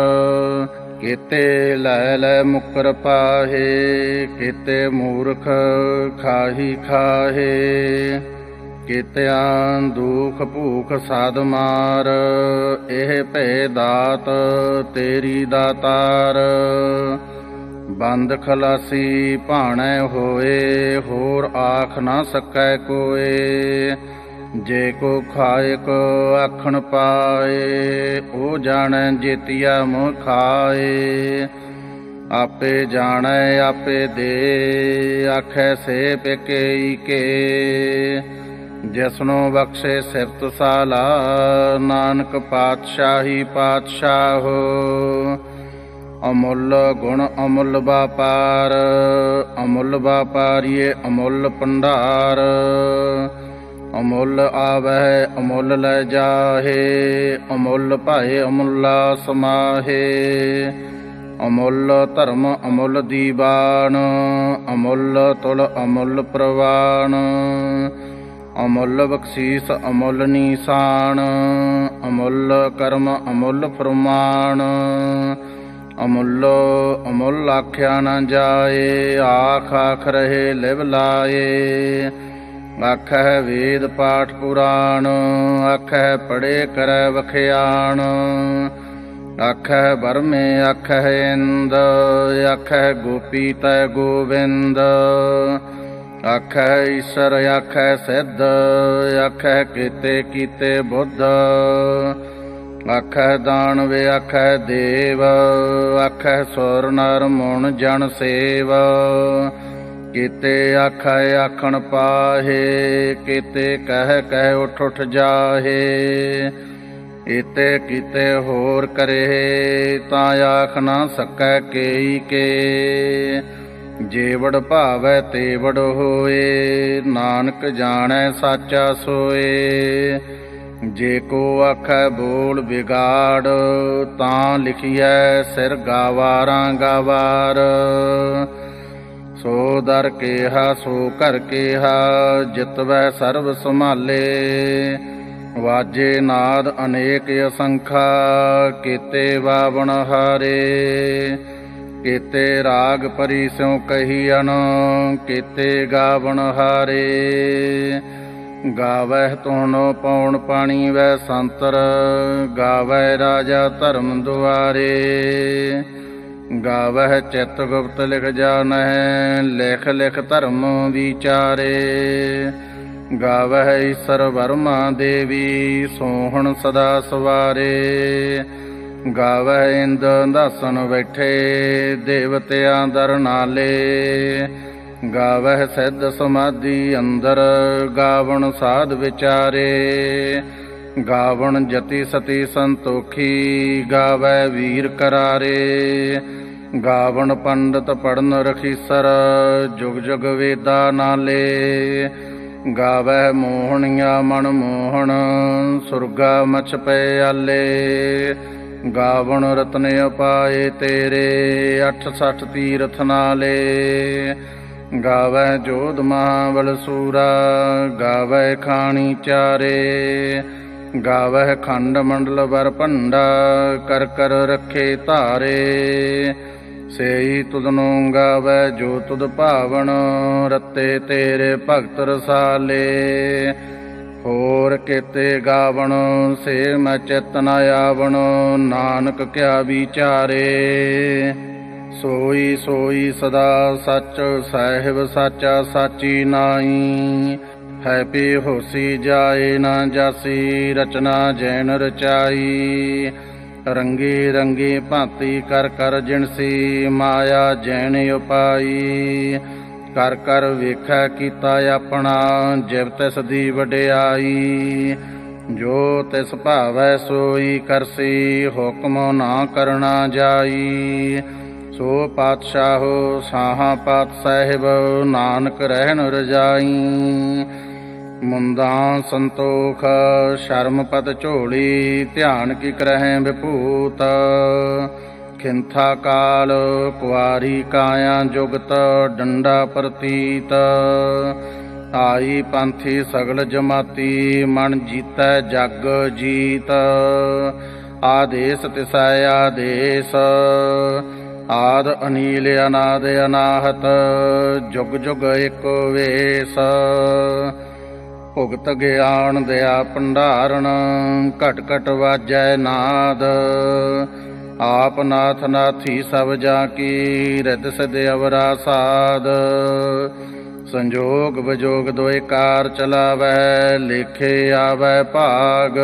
ਕੀਤੇ ਲੈ ਲੈ ਮੁਕਰ ਪਾਹੇ। ਕੀਤੇ ਮੂਰਖ ਖਾਹੀ ਖਾਹੇ, ਕੀਤਿਆਂ ਦੁਖ ਭੂਖ ਸਾਧ ਮਾਰ। ਇਹ ਭੈ ਦਾਤ ਤੇਰੀ ਦਾਤਾਰ, ਬੰਦ ਖਲਾਸੀ ਭਾਣੈ ਹੋਏ। ਹੋਰ ਆਖ ਨਾ ਸਕੈ ਕੋਇ, ਜੇ ਕੋ ਖਾਇਕ ਆਖਣ ਪਾਏ। ਉਹ ਜਾਣੈ ਜੇਤੀਆ ਮੋਹ ਖਾਏ, ਆਪੇ ਜਾਣੈ ਆਪੇ ਦੇ। ਆਖੈ ਸੇ ਪਿਕਈ ਕੇ, ਜਿਸਨੂੰ ਬਖਸ਼ੇ ਸਿਫਤ ਸਾਲਾ। ਨਾਨਕ ਪਾਤਸ਼ਾਹੀ ਪਾਤਸ਼ਾਹੋ, ਅਮੁੱਲ ਗੁਣ ਅਮੁੱਲ ਵਾਪਾਰ। ਅਮੁੱਲ ਵਾਪਾਰੀਏ ਅਮੁੱਲ ਭੰਡਾਰ, ਅਮੁੱਲ ਆਵਹਿ ਅਮੁੱਲ ਲੈ ਜਾਹੇ। ਅਮੁੱਲ ਭਾਏ ਅਮੁੱਲਾ ਸਮਾਹੇ, ਅਮੁੱਲ ਧਰਮ ਅਮੁੱਲ ਦੀਵਾਨ। ਅਮੁੱਲ ਤੁਲ ਅਮੁੱਲ ਪ੍ਰਵਾਨ, ਅਮੁੱਲ ਬਖਸ਼ੀਸ ਅਮੁੱਲ ਨੀਸਾਨ। ਅਮੁੱਲ ਕਰਮ ਅਮੁੱਲ ਫਰਮਾਨ, ਅਮੁੱਲ ਅਮੁੱਲ ਆਖਿਆ ਨਾ ਜਾਏ। ਆਖ ਆਖ ਰਹੇ ਲਿਵ ਲਾਏ, ਆਖੈ ਵੇਦ ਪਾਠ ਪੁਰਾਣ। ਆਖੈ ਪੜ੍ਹੇ ਕਰੈ ਵਖਿਆਣ, ਆਖੈ ਬਰਮੇ ਆਖੈ ਇੰਦ। ਆਖੈ ਗੋਪੀ ਤੈ ਗੋਬਿੰਦ, ਆਖੈ ਈਸਰ ਆਖੈ ਸਿੱਧ। ਆਖੈ ਕੀਤੇ ਕੀਤੇ ਬੁੱਧ, ਆਖੈ ਦਾਨਵ ਆਖੈ ਦੇਵ। ਆਖੈ ਸੁਰ ਨਰ ਮੁਨ ਜਨ ਸੇਵ, ਕੀਤੇ ਆਖੈ ਆਖਣ ਪਾਹੇ। ਕੀਤੇ ਕਹਿ ਕਹਿ ਉਠ ਉਠ ਜਾਹੇ, ਇਤੇ ਕੀਤੇ ਹੋਰ ਕਰੇ। ਤਾਂ ਆਖ ਨਾ ਸਕੈ ਕੇਈ ਕੇ, ਜੇਵੜ ਭਾਵੈ ਤੇਵੜ ਹੋਏ। ਨਾਨਕ ਜਾਣੈ ਸਾਚਾ ਸੋਏ, ਜੇ ਕੋ ਆਖੈ ਬੋਲ ਵਿਗਾੜ। ਤਾਂ ਲਿਖੀਐ ਸਿਰ ਗਾਵਾਰਾਂ ਗਾਵਾਰ। ਸੋ ਦਰ ਕੇਹਾ ਸੋ ਘਰ ਕੇਹਾ, ਜਿਤਵੈ ਸਰਬ ਸੰਭਾਲੇ। ਵਾਜੇ ਨਾਦ ਅਨੇਕ ਅਸੰਖਾ, ਕੀਤੇ ਵਾਵਣ ਹਾਰੇ। ਕੀਤੇ ਰਾਗ ਪਰੀ ਸਿਉ ਕਹੀਅਨ, ਕੀਤੇ ਗਾਵਣ ਹਾਰੇ। ਗਾਵਹਿ ਧੁਨ ਪਉਣ ਪਾਣੀ ਵੈ ਸੰਤਰ, ਗਾਵਹਿ ਰਾਜਾ ਧਰਮ ਦੁਆਰੇ। ਗਾਵਹਿ ਚਿਤ ਗੁਪਤ ਲਿਖ ਜਾਣਹਿ, ਲਿਖ ਲਿਖ ਧਰਮ ਵਿਚਾਰੇ। ਗਾਵਹਿ ਈਸਰ ਵਰਮਾ ਦੇਵੀ, ਸੋਹਣ ਸਦਾ ਸਵਾਰੇ। ਗਾਵਹਿ ਇੰਦ ਦਾਸਨ ਬੈਠੇ, ਦੇਵਤਿਆਂ ਦਰ ਨਾਲੇ। ਗਾਵਹਿ ਸਿੱਧ ਸਮਾਧੀ ਅੰਦਰ, ਗਾਵਣ ਸਾਧ ਵਿਚਾਰੇ। ਗਾਵਣ ਜਤੀ ਸਤੀ ਸੰਤੋਖੀ, ਗਾਵੈ ਵੀਰ ਕਰਾਰੇ। ਗਾਵਣ ਪੰਡਤ ਪੜਨ ਰਖੀਸਰ, ਜੁਗ ਜੁਗ ਵੇਦਾ ਨਾਲੇ। ਗਾਵਹਿ ਮੋਹਣੀਆ ਮਨ ਮੋਹਣ, ਸੁਰਗਾ ਮਛ ਪਏ ਆਲੇ। ਗਾਵਣ ਰਤਨ ਉਪਾਏ ਤੇਰੇ, 68 ਤੀਰਥ ਨਾਲੇ। ਗਾਵੈ ਜੋਧ ਮਹਾਬਲ ਸੂਰਾ, ਗਾਵੈ ਖਾਣੀ ਚਾਰੇ। ਗਾਵਹਿ ਖੰਡ ਮੰਡਲ ਬਰ ਭੰਡਾ, ਕਰ ਕਰ ਰੱਖੇ ਧਾਰੇ। ਸੇਈ ਤੁਧਨੂੰ ਗਾਵੈ ਜੋ ਤੁਧ ਭਾਵਨ, ਰਤੇ ਤੇਰੇ ਭਗਤ ਰਸਾਲੇ। ਹੋਰ ਕੇਤੇ ਗਾਵਣ ਸੇ ਮੈਂ ਚਿਤ ਨ ਆਵਣ, ਨਾਨਕ ਕਿਆ ਵਿਚਾਰੇ। ਸੋਈ ਸੋਈ ਸਦਾ ਸੱਚ, ਸਾਹਿਬ ਸਾਚਾ ਸਾਚੀ ਨਾਈ। ਹੈ ਪੀ ਹੋਸੀ ਜਾਏ ਨਾ ਜਾਸੀ, ਰਚਨਾ ਜੈਨ ਰਚਾਈ। ਰੰਗੀ ਰੰਗੀ ਭਾਂਤੀ ਕਰ ਕਰ ਜਿਣਸੀ, ਮਾਇਆ ਜੈਨ ਉਪਾਈ। ਕਰ ਕਰ ਵੇਖੈ ਕੀਤਾ ਆਪਣਾ, ਜਿਵ ਤਿਸ ਦੀ ਵਡਿਆਈ। ਜੋ ਤਿਸ ਭਾਵੈ ਸੋਈ ਕਰਸੀ, ਹੁਕਮ ਨਾ ਕਰਨਾ ਜਾਈ। ਸੋ ਪਾਤਸ਼ਾਹੋ ਸਾਹਾਂ ਪਾਤ ਸਾਹਿਬ, ਨਾਨਕ ਰਹਿਣ ਰਜਾਈ। ਮੁੰਦਾਂ ਸੰਤੋਖ ਸ਼ਰਮ ਪਦ ਝੋਲੀ, ਧਿਆਨ ਕੀ ਕਰਹਿ ਵਿਭੂਤ। ਖਿੰਥਾ ਕਾਲ ਕੁਆਰੀ ਕਾਇਆ ਜੁਗਤ, ਡੰਡਾ ਪ੍ਰਤੀਤ। ਆਈ ਪੰਥੀ ਸਗਲ ਜਮਾਤੀ, ਮਨ ਜੀਤੈ ਜਗ ਜੀਤ। ਆਦੇਸ ਤਿਸੈ ਆਦੇਸ, ਆਦ ਅਨੀਲ ਅਨਾਦ ਅਨਾਹਤ। ਜੁਗ ਜੁਗ ਏਕੋ ਵੇਸ, ਭੁਗਤ ਗਿਆਨ ਦਇਆ ਭੰਡਾਰਨ। ਘਟ ਘਟ ਵਾਜੈ ਨਾਦ, ਆਪ ਨਾਥ ਨਾਥੀ ਸਭ ਜਾ ਕੀ। ਰਿਦ ਸਿਧ ਅਵਰਾ ਸਾਧ, ਸੰਜੋਗ ਵਿਜੋਗ ਦੋਇ ਕਾਰ ਚਲਾਵੈ। ਲੇਖੇ ਆਵੈ ਭਾਗ,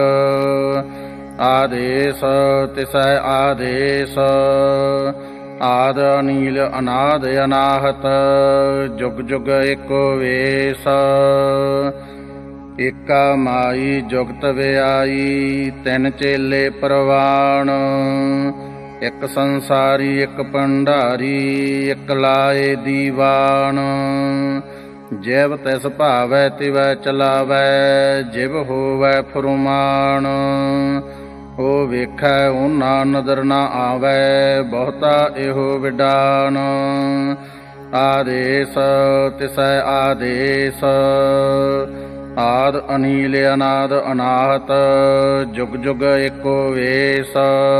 ਆਦੇਸ ਤਿਸੈ ਆਦੇਸ। ਆਦ ਅਨੀਲ ਅਨਾਦ ਅਨਾਹਤ, ਜੁਗ ਜੁਗ ਏਕੋ ਵੇਸ। ਏਕਾ ਮਾਈ ਜੁਗਤ ਵਿਆਈ, ਤਿੰਨ ਚੇਲੇ ਪ੍ਰਵਾਣ। ਇੱਕ ਸੰਸਾਰੀ ਇੱਕ ਭੰਡਾਰੀ, ਇੱਕ ਲਾਏ ਦੀਵਾਨ। ਜਿਵ ਤਿਸ ਭਾਵੈ ਤਿਵੈ ਚਲਾਵੈ, ਜਿਵ ਹੋਵੈ ਫੁਰਮਾਨ। ਉਹ ਵੇਖੈ ਉਹਨਾਂ ਨਦਰ ਨਾ ਆਵੈ, ਬਹੁਤਾ ਇਹੋ ਵਿਡਾਨ। ਆਦੇਸ ਤਿਸੈ ਆਦੇਸ, ਆਦ ਅਨੀਲ ਅਨਾਦ ਅਨਾਹਤ। ਜੁਗ ਜੁਗ ਏਕੋ ਵੇਸ,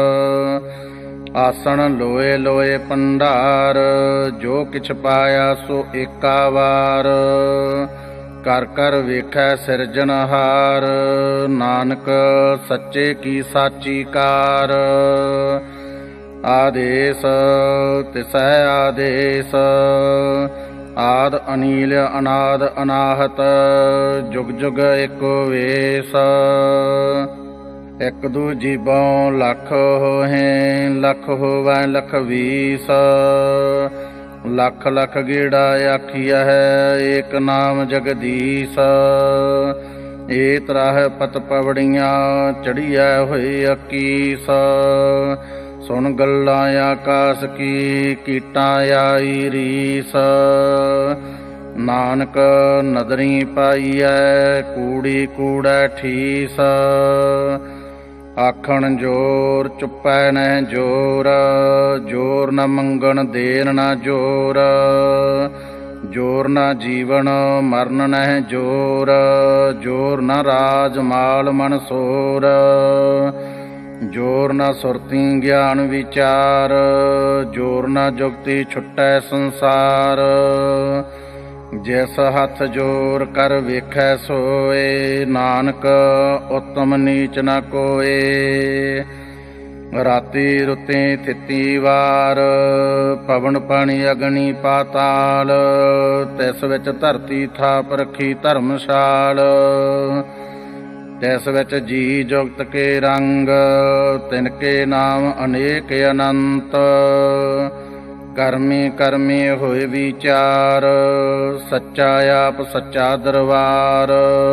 ਆਸਣ ਲੋਏ ਲੋਏ ਭੰਡਾਰ। ਜੋ ਕਿਛ ਪਾਇਆ ਸੋ ਏਕਾ ਵਾਰ, ਕਰ ਕਰ ਵੇਖੈ ਸਿਰਜਣਹਾਰ। ਨਾਨਕ ਸੱਚੇ ਕੀ ਸਾਚੀ ਕਾਰ, ਆਦੇਸ ਤਿਸੈ ਆਦੇਸ। ਆਦ ਅਨੀਲ ਅਨਾਦ ਅਨਾਹਤ, ਜੁਗ ਜੁਗ ਏਕੋ ਵੇਸ। ਇੱਕ ਦੂ ਜੀਬੋਂ ਲੱਖ ਹੋਹੇ, ਲੱਖ ਹੋਵੈ ਲਖ ਵੀਸ। ਲੱਖ ਲੱਖ ਗੇੜਾ ਆਖੀਆ ਹੈ, ਏਕ ਨਾਮ ਜਗਦੀਸ਼। ਏ ਤਰਾਹ ਪਤ ਪਵੜੀਆਂ, ਚੜੀਐ ਹੋਏ ਅਕੀਸ। ਸੁਣ ਗੱਲਾਂ ਆਕਾਸ ਕੀ, ਕੀਟਾਂ ਆਈ ਰੀਸ। ਨਾਨਕ ਨਦਰੀ ਪਾਈਐ, ਕੂੜੀ ਕੂੜੈ ਠੀਸ। ਆਖਣ ਜੋਰ ਚੁੱਪੈ ਨਹਿ ਜੋਰ, ਜੋਰ ਨ ਮੰਗਣ ਦੇਨ ਨ ਜੋਰ। ਜੋਰ ਨ ਜੀਵਨ ਮਰਨ ਨਹਿ ਜੋਰ, ਜੋਰ ਨ ਰਾਜ ਮਾਲ ਮਨਸੋਰ। ਜੋਰ ਨ ਸੁਰਤੀ ਗਿਆਨ ਵਿਚਾਰ, ਜੋਰ ਨ ਜੁਗਤੀ ਛੁਟੈ ਸੰਸਾਰ। ਜਿਸ ਹੱਥ ਜੋਰ ਕਰ ਵੇਖੈ ਸੋਏ, ਨਾਨਕ ਉਤਮ ਨੀਚ ਨ ਕੋਏ। ਰਾਤੀ ਰੁੱਤੀ ਥਿੱਤੀ ਵਾਰ, ਪਵਨ ਪਾਣੀ ਅਗਨੀ ਪਾਤਾਲ। ਤਿਸ ਵਿੱਚ ਧਰਤੀ ਥਾਪ ਰੱਖੀ ਧਰਮਸ਼ਾਲ। ਤਿਸ ਵਿੱਚ ਜੀ ਜੁਗਤ ਕੇ ਰੰਗ, ਤਿਨ ਕੇ ਨਾਮ ਅਨੇਕ ਅਨੰਤ। ਕਰਮੀ ਕਰਮੀ ਹੋਏ ਵਿਚਾਰ, ਸੱਚਾ ਆਪ ਸੱਚਾ ਦਰਬਾਰ।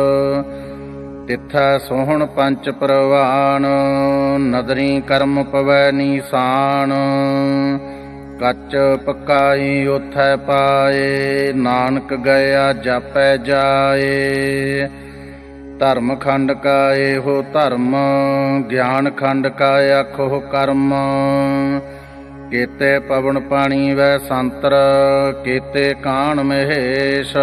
ਤਿੱਥੈ ਸੋਹਣ ਪੰਚ ਪ੍ਰਵਾਨ, ਨਦਰੀ ਕਰਮ ਪਵੈ ਨੀਸਾਨ। ਕੱਚ ਪਕਾਈ ਉਥੈ ਪਾਏ, ਨਾਨਕ ਗਿਆ ਜਾਪੈ ਜਾਏ। ਧਰਮ ਖੰਡ ਕਾ ਇਹੋ ਧਰਮ, ਗਿਆਨ ਖੰਡ ਕਾ ਆਖੋ ਕਰਮ। ਕੇਤੇ ਪਵਨ ਪਾਣੀ ਵੈ ਸੰਤਰ, ਕੇਤੇ ਕਾਣ ਮਹੇਸ਼।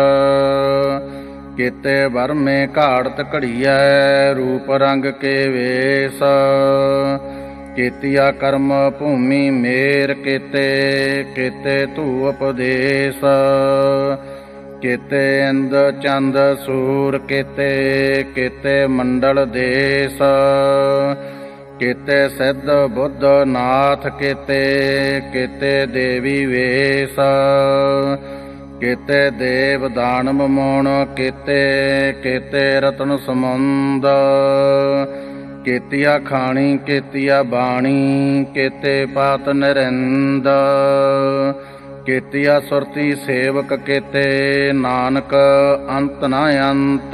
ਕੇਤੇ ਬਰਮੇ ਘਾੜਤ ਘੜੀਐ, ਰੂਪ ਰੰਗ ਕੇ ਵੇਸ। ਕੀਤਿਆ ਕਰਮ ਭੂਮੀ ਮੇਰ ਕੀਤੇ, ਕੀਤੇ ਧੂ ਉਪਦੇਸ, ਕੀਤੇ ਇੰਦ ਚੰਦ ਸੂਰ ਕੀਤੇ, ਕੀਤੇ ਮੰਡਲ ਦੇਸ, ਕੀਤੇ ਸਿੱਧ ਬੁੱਧ ਨਾਥ ਕੀਤੇ, ਕੀਤੇ ਦੇਵੀ ਵੇਸ, ਕੀਤੇ ਦੇਵ ਦਾਨਵ ਮੋਣ ਕੀਤੇ, ਕੀਤੇ ਰਤਨ ਸਮੁੰਦ, ਕੀਤਿਆ ਖਾਣੀ ਕੀਤਿਆ ਬਾਣੀ, ਕੀਤੇ ਪਾਤ ਨਰਿੰਦ, ਕੀਤਿਆ ਸੁਰਤੀ ਸੇਵਕ ਕੀਤੇ, ਨਾਨਕ ਅੰਤ ਨ ਅੰਤ।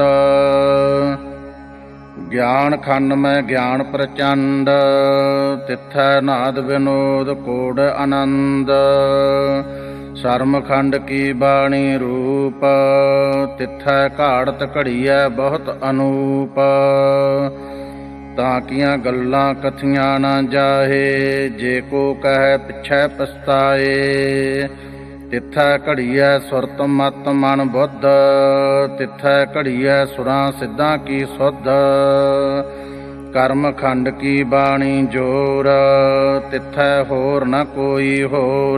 ਗਿਆਨ ਖੰਡ ਮੈਂ ਗਿਆਨ ਪ੍ਰਚੰਡ, ਤਿੱਥੈ ਨਾਦ ਵਿਨੋਦ ਕੋੜ ਆਨੰਦ, ਸ਼ਰਮ ਖੰਡ ਕੀ ਬਾਣੀ ਰੂਪ, ਤਿੱਥੈ ਘਾੜਤ ਘੜੀਐ ਬਹੁਤ ਅਨੂਪ, ਤਾਂ ਕੀਆਂ ਗੱਲਾਂ ਕਥੀਆਂ ਨਾ ਜਾਹੇ, ਜੇ ਕੋ ਕਹਿ ਪਿਛੈ ਪਛਤਾਏ, ਤਿੱਥੈ ਘੜੀਐ ਸੁਰਤ ਮਤ ਮਨ ਬੁੱਧ, ਤਿੱਥੈ ਘੜੀਐ ਸੁਰਾਂ ਸਿੱਧਾਂ ਕੀ ਸੁਧ, ਕਰਮ ਖੰਡ ਕੀ ਬਾਣੀ ਜੋਰ, ਤਿੱਥੈ ਹੋਰ ਨ ਕੋਈ ਹੋਰ,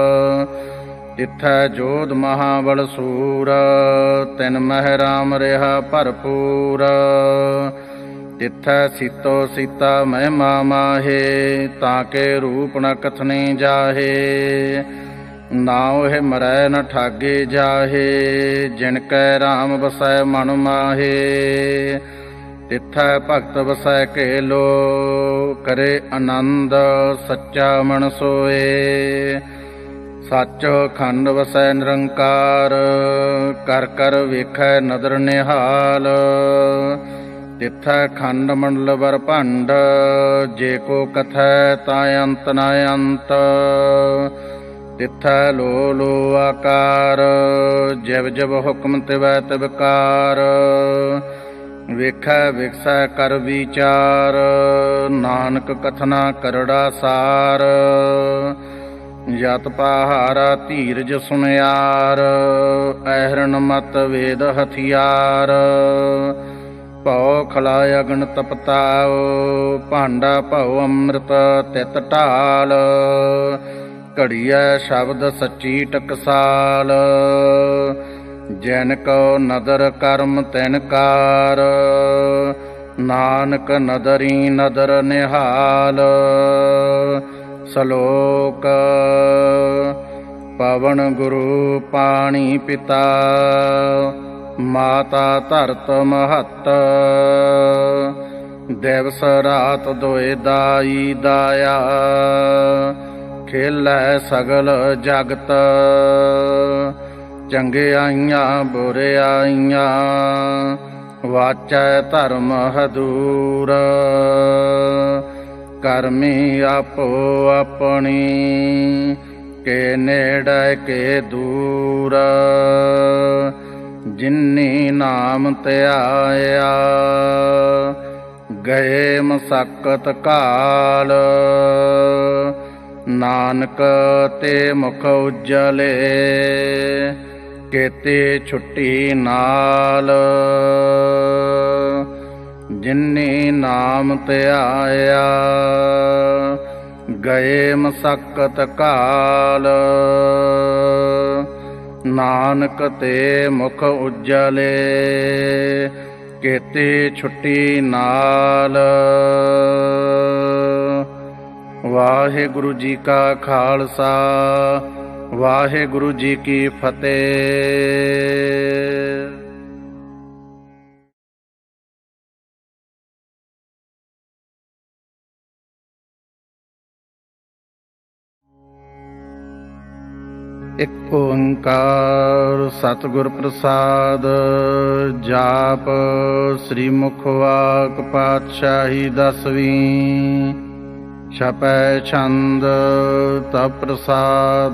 ਤਿੱਥੈ ਜੋਧ ਮਹਾਬਲ ਸੂਰ, ਤਿਨ ਮਹਿ ਰਾਮ ਰਿਹਾ ਭਰਪੂਰ, ਤਿੱਥੈ ਸੀਤੋ ਸੀਤਾ ਮਹਿਮਾ ਮਾਹੇ, ਤਾਂ ਕੇ ਰੂਪ ਨ ਕਥਨੇ ਜਾਹੇ, ਨਾ ਉਹ ਮਰੈ ਨ ਠਾਗੇ ਜਾਹੇ, ਜਿਨ ਕੈ ਰਾਮ ਵਸੈ ਮਨ ਮਾਹੇ, ਤਿੱਥੈ ਭਗਤ ਵਸੈ ਕੇਲੋ, ਕਰੇ ਆਨੰਦ ਸੱਚਾ ਮਨ ਸੋਏ, ਸੱਚ ਖੰਡ ਵਸੈ ਨਿਰੰਕਾਰ, ਕਰ ਕਰ ਵੇਖੈ ਨਦਰ ਨਿਹਾਲ, ਤਿੱਥੈ ਖੰਡ ਮੰਡਲ ਬਰ ਭੰਡ, ਜੇ ਕੋ ਕਥੈ ਤਾਂ ਅੰਤ ਨ ਅੰਤ, ਤਿੱਥੈ ਲੋ ਲੋ ਆਕਾਰ, ਜਿਵ ਜਿਵ ਹੁਕਮ ਤਿਵੈ ਤਿਵਕਾਰ, ਵੇਖੈ ਵਿਖਸੈ ਕਰ ਵਿਚਾਰ, ਨਾਨਕ ਕਥਨਾ ਕਰੜਾ ਸਾਰ, ਜਤ ਪਹਾਰਾ ਧੀਰਜ ਸੁਨਿਆਰ, ਐਹਰਨ ਮਤ ਵੇਦ ਹਥਿਆਰ, ਭਉ ਖਲਾ ਅਗਨ ਤਪਤਾਉ, ਭਾਂਡਾ ਭਉ ਅੰਮ੍ਰਿਤ ਤਿਤ ਢਾਲ, ਘੜੀਐ ਸ਼ਬਦ ਸੱਚੀ ਟਕਸਾਲ, ਜੈਨ ਕੋ ਨਦਰ ਕਰਮ ਤਿਨ ਕਾਰ, ਨਾਨਕ ਨਦਰੀ ਨਦਰ ਨਿਹਾਲ। ਸਲੋਕ ਪਵਨ ਗੁਰੂ ਪਾਣੀ ਪਿਤਾ, ਮਾਤਾ ਧਰਤ ਮਹੱਤ, ਦਿਵਸ ਰਾਤ ਦੋਇ ਦਾਈ ਦਾਇਆ, ਖੇਲੈ ਸਗਲ ਜਗਤ, ਚੰਗਿਆਈਆਂ ਬੁਰਿਆਈਆਂ, ਵਾਚੈ ਧਰਮ ਹਦੂਰ, ਕਰਮੀ ਆਪੋ ਆਪਣੀ, ਕੇ ਨੇੜੇ ਕੇ ਦੂਰ, ਜਿਨੀ ਨਾਮ ਧਿਆਇਆ, ਗਏ ਮਸਕਤ ਕਾਲ, ਨਾਨਕ ਤੇ ਮੁਖ ਉਜਲੇ, ਕੇਤੇ ਛੁੱਟੀ ਨਾਲ, ਜਿਨੀ ਨਾਮ ਧਿਆਇਆ, ਗਏ ਮਸਕਤ ਕਾਲ, ਨਾਨਕ ਤੇ ਮੁਖ ਉਜਲੇ, ਕੇਤੇ ਛੁੱਟੀ ਨਾਲ। ਵਾਹਿਗੁਰੂ ਜੀ ਕਾ ਖਾਲਸਾ, ਵਾਹਿਗੁਰੂ ਜੀ ਕੀ ਫਤਿਹ। ਇਕ ਓੰਕਾਰ ਸਤਿਗੁਰ ਪ੍ਰਸਾਦ, ਜਾਪ ਸ੍ਰੀ ਮੁਖ ਵਾਕ ਪਾਤਸ਼ਾਹੀ ਦਸਵੀਂ, ਛਪੈ ਛੰਦ ਤਪ ਪ੍ਰਸਾਦ,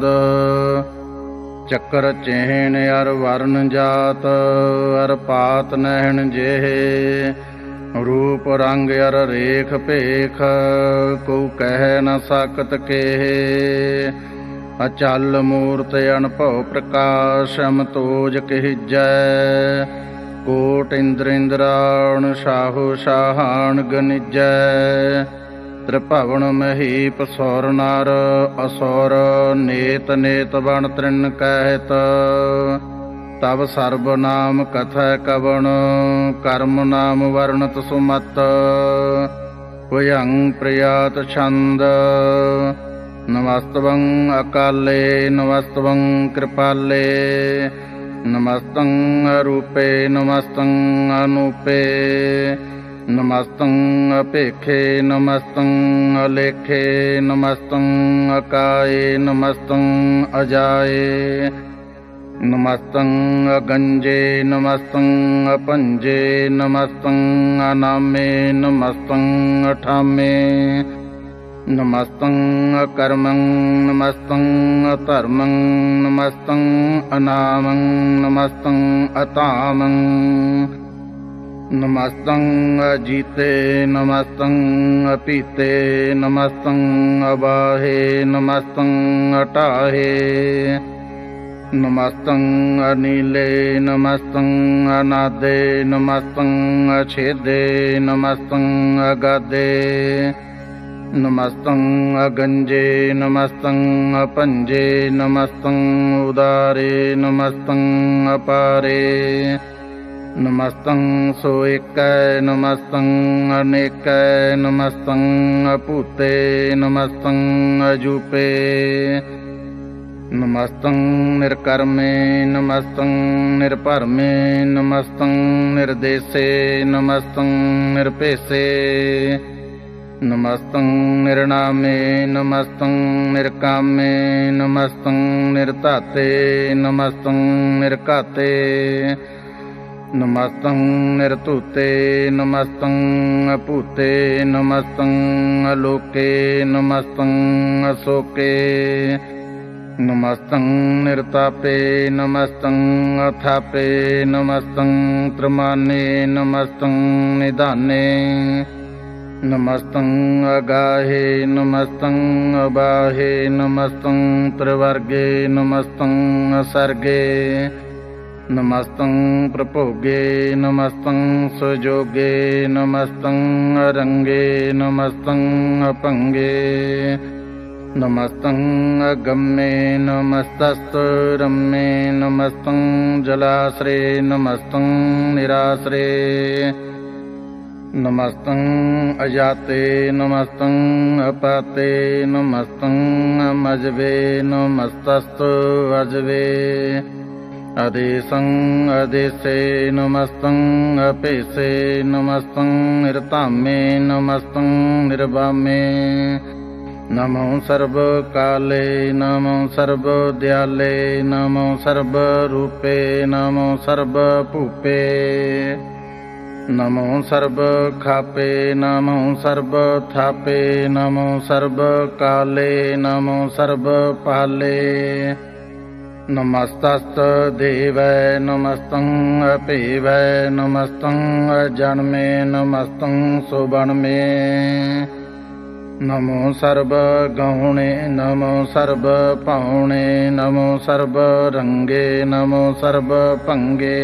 ਚੱਕਰ ਚਿਹਨ ਅਰ ਵਰਨ ਜਾਤ, ਅਰ ਪਾਤ ਨਹਿਣ ਜਿਹੇ, ਰੂਪ ਰੰਗ ਅਰ ਰੇਖ ਭੇਖ, ਕੋ ਕਹਿ ਨ ਸਕਤ ਕੇਹ, ਅਚਲ ਮੂਰਤ ਅਨਭਉ ਪ੍ਰਕਾਸ਼, ਅਮਤੋਜ ਕਹਿਜੈ, ਕੋਟ ਇੰਦਰ ਇੰਦਰਾਣ, ਸ਼ਾਹੋ ਸ਼ਾਹਾਨ ਗਨਿਜੈ, त्रिभुवन महीप सौर नर असौर नेत नेत बन तृण कहत तब सर्व नाम कथय कवन कर्म नाम वर्णत सुमत भुजंग प्रियात छंद नमस्तवं अकाले नमस्तवं कृपाले नमस्तं अरूपे नमस्तं अनूपे नमस्तं अपेखे नमस्तं अलेखे नमस्तं अकाये नमस्तं अजाये नमस्तं अगंजे नमस्तं अपंजे नमस्तं अनामे नमस्तं अठामे नमस्तं अकर्मं नमस्तं अधर्मं नमस्तं अनामं नमस्तं अतामं नमस्तं अजीते नमस्तं अपीते नमस्तं अबाहे नमस्तं अटाहे नमस्तं अनीले नमस्तं अनादे नमस्तं अछेदे नमस्तं अगाधे नमस्तं अगंजे नमस्तं अपंजे नमस्तं उदारे नमस्तं अपारे नमस्तं सोएकै नमस्तं अनेकै नमस्तं अपूते नमस्तं अजूपे नमस्तं निर्कर्मे नमस्तं निर्भरमे नमस्तं निर्देशे नमस्तं निरपेशे नमस्तं निर्नामे नमस्तं निर्कामे नमस्तं निर्ताते नमस्तं निर्काते नमस्तं निर्तुते नमस्तं अपूते नमस्तं अलोके नमस्तं अशोके नमस्तं निर्तापे नमस्तं अथापे नमस्तं त्रमाने नमस्तं निदाने नमस्तं अगाहे नमस्तं अबाहे नमस्तं त्रिवर्गे नमस्तं असर्गे नमस्तं प्रभोगे नमस्तं सुजोगे नमस्तं अरंगे नमस्तं अपंगे नमस्तं अगम्ये नमस्तस्तु रम्ये नमस्तं जलाश्रे नमस्तं निराश्रे नमस्तं अजाते नमस्तं अपाते नमस्तं अमजवे नमस्तस्तु अजवे अदेशं अदेशे नमस्तं अपेशे नमस्तं निर्तामे नमस्तं निर्वामे नमो सर्वकाले नमो सर्वदयाले नमो सर्वरूपे नमो सर्वभूपे नमो सर्वखापे नमो सर्वथापे नमो सर्वकाले नमो सर्वपाले नमस्तस्तेवै नमस्तं अपेवै नमस्तं अजन्मे नमस्तं सुवर्णे नमो सर्वगौणे नमो सर्वपौणे नमो सर्वरंगे नमो सर्वभंगे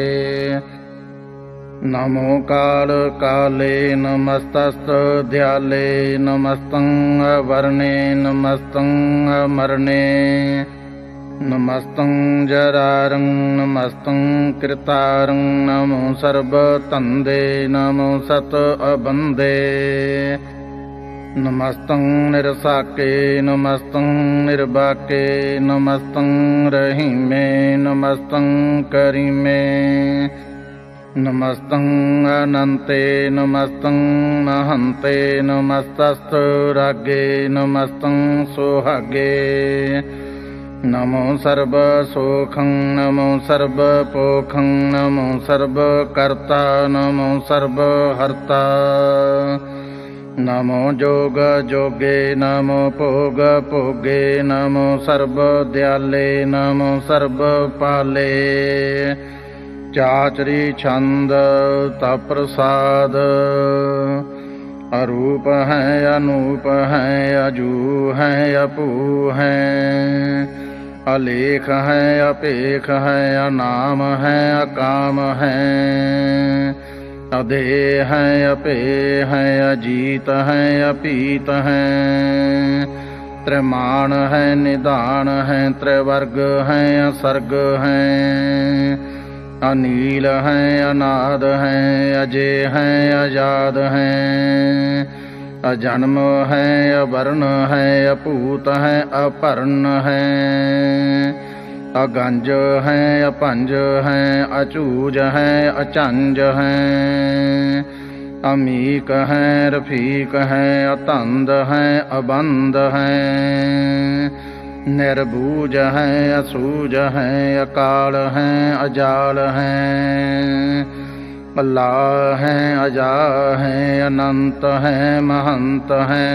नमो काल काले नमस्तस्तेध्याले नमस्तं अवर्णे नमस्तं अमरणे नमस्तं जरारं नमस्तं कृतारं नमो सर्वतन्दे नमो सत अबन्धे नमस्तं निरसाके नमस्तं निर्वाके नमस्तं रहीमे नमस्तं करीमे नमस्तं अनन्ते नमस्तं महन्ते नमस्तस्तु रागे नमस्तं सोहागे नमो सर्वसुखं नमो सर्वपोखं नमो सर्वकर्ता नमो सर्वहर्ता नमो जोग जोगे नमो भोग भोगे नमो सर्वदयाले नमो सर्वपाले चाचरी छंद तप्रसाद अरूप है अनूप है अजू है अपू है अलेख है अपेख है अनाम है अकाम है अधे हैं अपे हैं अजीत हैं अपीत हैं त्रिमान है निदान है त्रिवर्ग है असर्ग है अनील है अनाद है अजय है आजाद है अजन्म है अवर्ण है अपूत है अपर्ण है अगंज है अपंज है अचूज है अचंज है अमीक है रफीक है अतंद है अबंद है निर्बूज है असूज है अकाल है अजाल है अल्लाह है अजा है अनंत है महंत है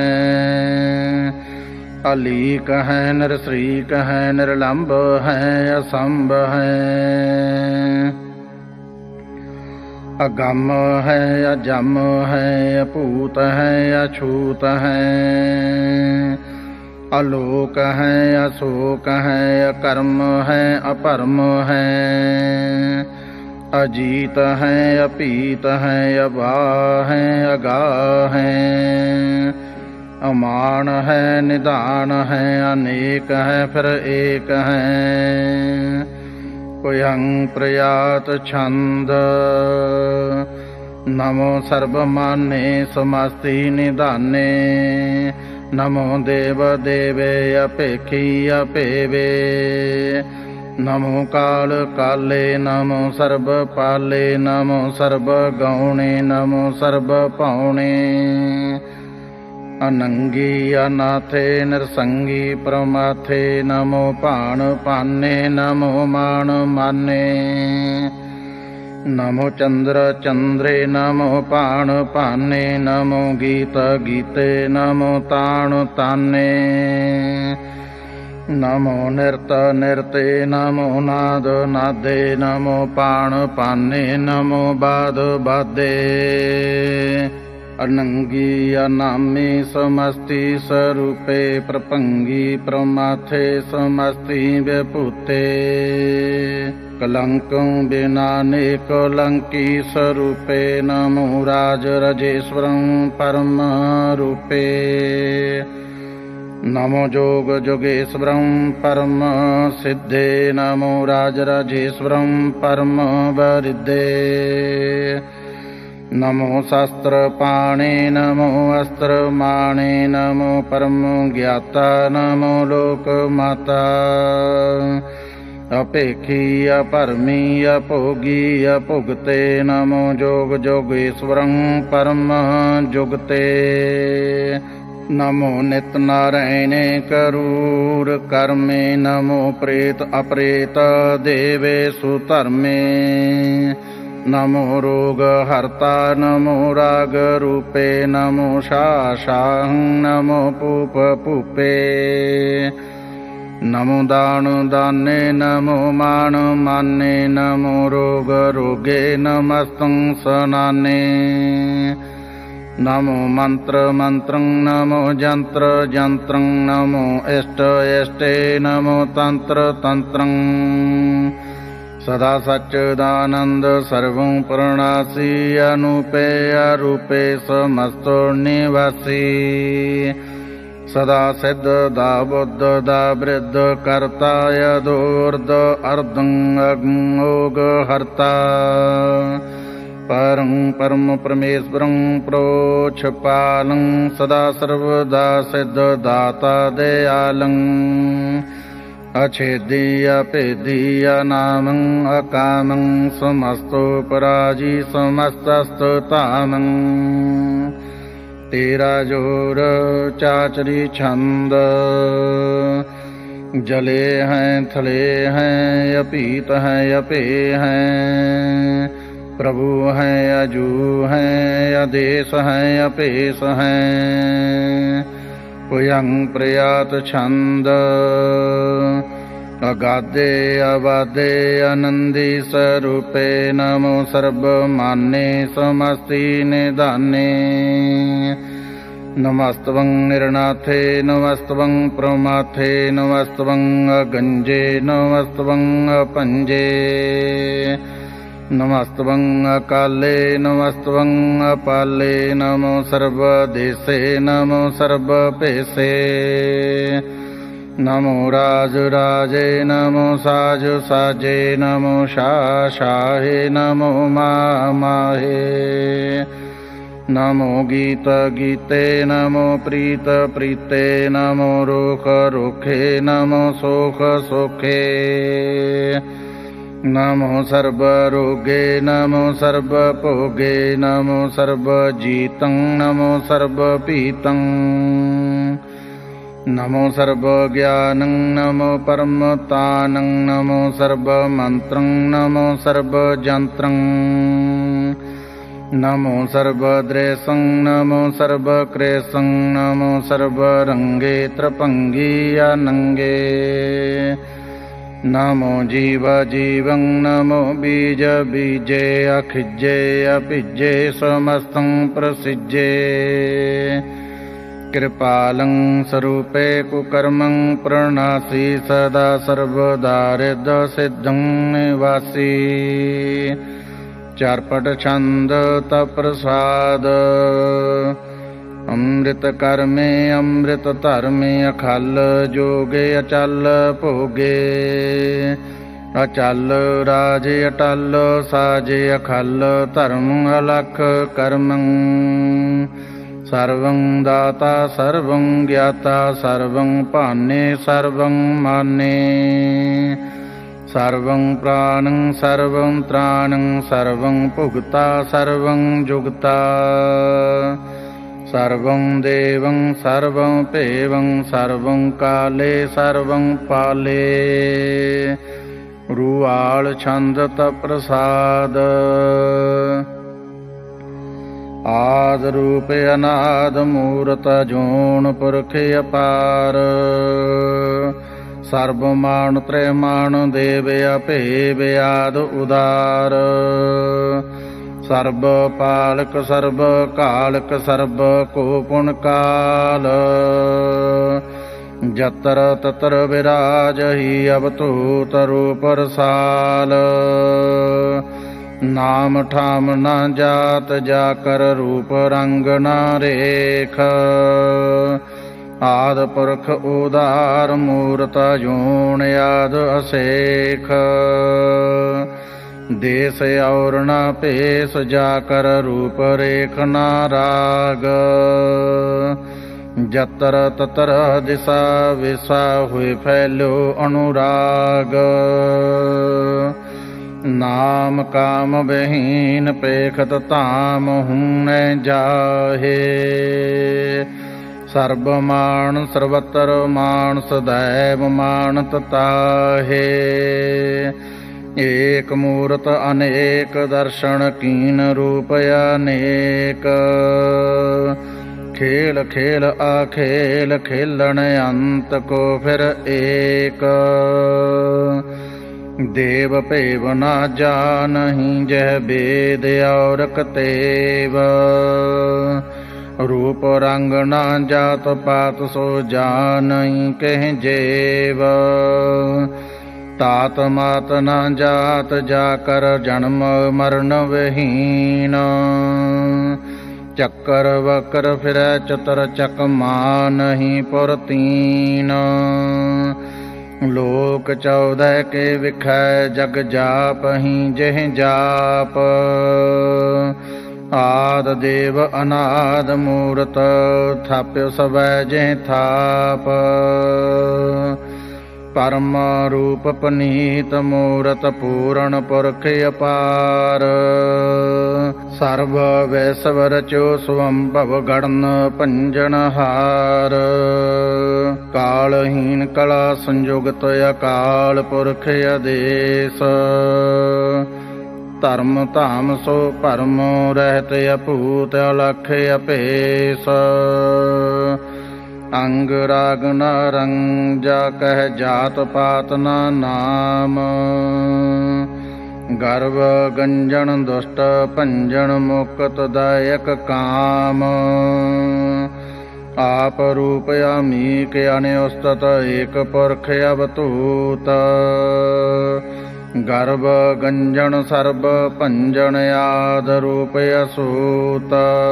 अलीक है निरश्रीक है निर्लंब है असंभ है अगम है अजम है अपूत है अछूत है अलोक है अशोक है अकर्म है अपरम है अजीत है अपीत है अबा है अगा है अमान है निदान है अनेक है फिर एक है पुयं प्रयात छंद नमो सर्वमान्ये समस्ति निदाने नमो देव देवे अपेक्षी अपेवे नमो काल काले नमो सर्व पाले नमो सर्व गौणे नमो सर्व पौणे अनंगी अनाथे नरसंगी प्रमाथे नमो पाण पाने नमो मान माने नमो चंद्र चंद्रे नमो पाण पाने नमो गीत गीते नमो ताण ताने नमो नृत नृते नमो नाद नादे नमो पाण पाने नमो बाद बादे अनंगी अनामी समस्ति स्वरूपे प्रपंगी प्रमाथे समस्ति व्यपुते कलंकं बिनाने कलंकी स्वरूपे नमो राजराजेश्वरं परम रूपे नमो जोग जोगेश्वरं परम सिद्धे नमो राजराजेश्वरं परम वरिद्धे नमो शास्त्र पाणे नमो अस्त्र माणे नमो परम ज्ञाता नमो लोक माता अपेक्षी अपरमी अपोगी अपुगते नमो जोग जोगेश्वरं परम जुगते नमो नित नारायणे करूर कर्मे नमो प्रेत अप्रेत देवेषु धर्मे नमो रोग हर्ता नमो राग रूपे नमो शाशां नमो पूप पूपे नमो दान दाने नमो मान माने नमो रोग रोगे नमस्तं सनाने नमो मंत्र मंत्रं नमो जंत्र जंत्रं नमो इष्ट इष्टे नमो तंत्र तंत्रं सदा सच्चिदानंद सर्वं प्रणनासी अनूपे अरूपे समस्तो निवासी सदा सिद्ध दा बुद्ध दा वृद्ध कर्ता यदोर्ध अर्धं अग्नोग हर्ता परं परम परमेश्वरं प्रोक्षपालं सदा सर्वदा सिद्ध दाता दयालं अछेदी अपेदी अनामं अकामं समस्तो पराजी समस्तस्तु तामं तेरा जोर चाचरी छंद जले हैं थले हैं अपीत हैं अपे हैं प्रभु हैं अजू हैं अदेश हैं अपेश हैं पुयं प्रयात छंद अगाधे अबाधे आनंदी स्वरूपे नमो सर्वमान्ये समस्ति निदाने नमस्तवं निर्नाथे नमस्तवं प्रमाथे नमस्तवं अगंजे नमस्तवं अपंजे ਨਮਸਤਵੰ ਅਕਾਲੇ ਨਮਸਤਵੰ ਅਪਾਲੇ ਨਮੋ ਸਰਬ ਦੇਸੇ ਨਮੋ ਸਰਬ ਭੇਸੇ ਨਮੋ ਰਾਜ ਰਾਜੇ ਨਮੋ ਸਾਜ ਸਾਜੇ ਨਮੋ ਸ਼ਾਹ ਸ਼ਾਹੇ ਨਮੋ ਮਾਹੇ ਨਮੋ ਗੀਤ ਗੀਤੇ ਨਮੋ ਪ੍ਰੀਤ ਪ੍ਰੀਤੇ ਨਮੋ ਰੁਖ ਰੁਖੇ ਨਮੋ ਸੁਖ ਸੁਖੇ ਨਮੋ ਸਰਬ ਰੋਗੇ ਨਮੋ ਸਰਬ ਭੋਗੇ ਨਮੋ ਸਰਬ ਜੀਤੰ ਨਮੋ ਸਰਬ ਭੀਤੰ ਨਮੋ ਸਰਬ ਗਿਆਨੰ ਨਮੋ ਪਰਮਤਾਨੰ ਨਮੋ ਸਰਬ ਮੰਤਰੰ ਨਮੋ ਸਰਬ ਜੰਤਰੰ ਨਮੋ ਸਰਬ ਦ੍ਰੇਸੰ ਨਮੋ ਸਰਬ ਕ੍ਰੇਸੰ ਨਮੋ ਸਰਬ ਰੰਗੇ ਤ੍ਰਪੰਗੀ ਅਨੰਗੇ ਨਮੋ ਜੀਵ ਜੀਵੰ ਨਮੋ ਬੀਜ ਬੀਜੇ ਅਖਿਜੇ ਅਭਿਜੇ ਸਮਸਤੰ ਪ੍ਰਸਿਜੇ ਕਿਰਪਾਲੰ ਸਰੂਪੇ ਕੁਕਰਮੰ ਪ੍ਰਣਾਸੀ ਸਦਾ ਸਰਬਦਾ ਰਿਦ ਸਿੱਧੰ ਨਿਵਾਸੀ ਚਾਰਪਟ ਛੰਦ ਤਪ੍ਰਸਾਦ ਅੰਮ੍ਰਿਤ ਕਰਮੇ ਅੰਮ੍ਰਿਤ ਧਰਮੇ ਅਖਲ ਜੋਗੇ ਅਚਲ ਭੋਗੇ ਅਚਲ ਰਾਜੇ ਅਟਲ ਸਾਜੇ ਅਖਲ ਧਰਮ ਅਲਖ ਕਰਮੰ ਸਰਵੰ ਦਾਤਾ ਸਰਵੰ ਗਿਆਤਾ ਸਰਵੰ ਭਾਨੇ ਸਰਵੰ ਮਾਨੇ ਸਰਵੰ ਪ੍ਰਾਣੰ ਸਰਵੰ ਤ੍ਰਾਣੰ ਸਰਵੰ ਭੁਗਤਾ ਸਰਵੰ ਜੁਗਤਾ ਸਰਵੰ ਦੇਵੰ ਸਰਵੰ ਭੇਵੰ ਸਰਵੰ ਕਾਲੇ ਸਰਵੰ ਪਾਲੇ ਰੂਆਲ ਛੰਦ ਤਪ੍ਰਸਾਦ ਆਦ ਰੂਪ ਅਨਾਦ ਮੂਰਤ ਜੋਨ ਪੁਰਖ ਅਪਾਰ ਸਰਬ ਮਾਨ ਤ੍ਰੈ ਮਾਨ ਦੇਵ ਅਭੇਵ ਆਦ ਉਦਾਰ ਸਰਬ ਪਾਲਕ ਸਰਬ ਕਾਲਕ ਸਰਬ ਕੋ ਪੁਨ ਕਾਲ ਜਤਰ ਤਤਰ ਵਿਰਾਜਹੀ ਅਵਤੂਤ ਰੂਪ ਰਸਾਲ ਨਾਮ ਠਾਮ ਨਾ ਜਾਤ ਜਾ ਕਰ ਰੂਪ ਰੰਗ ਨਾ ਰੇਖ ਆਦ ਪੁਰਖ ਉਦਾਰ ਮੂਰਤ ਜੂਨ ਆਦ ਅਸੇਖ ਦੇਸ ਔਰ ਨਾ ਭੇਸ ਜਾ ਕਰ ਰੂਪ ਰੇਖ ਨਾ ਰਾਗ ਜਤਰ ਤਤਰ ਦਿਸਾ ਵਿਸਾ ਹੋਏ ਫੈਲਿਓ ਅਨੁਰਾਗ ਨਾਮ ਕਾਮ ਬਹੀਨ ਪੇਖਤ ਧਾਮ ਹੁਣੈ ਜਾਹੇ ਸਰਬ ਮਾਨ ਸਰਵਤਰ ਮਾਨ ਸਦੈਵ ਮਾਨਤ ਤਾਹੇ ਏਕ ਮੂਰਤ ਅਨੇਕ ਦਰਸ਼ਨ ਕੀਨ ਰੂਪ ਅਨੇਕ ਖੇਲ ਖੇਲ ਆਖੇਲ ਖੇਲਣ ਅੰਤ ਕੋ ਫਿਰ ਏਕ ਦੇਵ ਭੇਵ ਨਾ ਜਾਨਹੀਂ ਜਹ ਬੇਦ ਔਰ ਕਤੇਵ ਰੂਪ ਰੰਗ ਨਾ ਜਾਤ ਪਾਤ ਸੋ ਜਾਨਹੀਂ ਕਹਿ ਜੇਵ ਤਾਤ ਮਾਤ ਨਾ ਜਾਤ ਜਾ ਕਰ ਜਨਮ ਮਰਨ ਵਹੀਨ ਚੱਕਰ ਵਕਰ ਫਿਰੈ ਚਤਰ ਚੱਕ ਮਾਨਹੀਂ ਪੁਰ ਤੀਨ ਲੋਕ 14 ਕੇ ਵਿਖੈ ਜਗ ਜਾਪਹੀਂ ਜਿਹ ਜਾਪ ਆਦ ਦੇਵ ਅਨਾਦ ਮੂਰਤ ਥਾਪਿਓ ਸਵੈ ਜਿਹ ਥਾਪ ਪਰਮ ਰੂਪ ਪਨੀਤ ਮੂਰਤ ਪੂਰਨ ਪੁਰਖ ਅਪਾਰ ਸਰਬ ਵੈਸਵ ਰਚੋ ਸਵੰਭਵ ਗੜਨ ਭੰਜਨ ਹਾਰ ਕਾਲਹੀਨ ਕਲਾ ਸੰਯੁਗਤ ਅਕਾਲ ਪੁਰਖ ਆਦੇਸ ਧਰਮ ਧਾਮ ਸੋ ਭਰਮ ਰਹਿਤ ਅਭੂਤ ਅਲਖ ਅਭੇਸ ਅੰਗ ਰਾਗ ਨ ਰੰਗ ਜਾ ਕਹਿ ਜਾਤ ਪਾਤ ਨ ਨਾਮ ਗਰਵ ਗੰਜਨ ਦੁਸ਼ਟ ਭੰਜਨ ਮੁਕਤ ਦਾਇਕ ਕਾਮ ਆਪ ਰੂਪ ਅਮੀਕ ਅਨਿਉਸਤਤ ਏਕ ਪੁਰਖ ਅਵਤੂਤ ਗਰਭ ਗੰਜਨ ਸਰਬ ਭੰਜਨ ਆਦ ਰੂਪ ਅਸੂਤ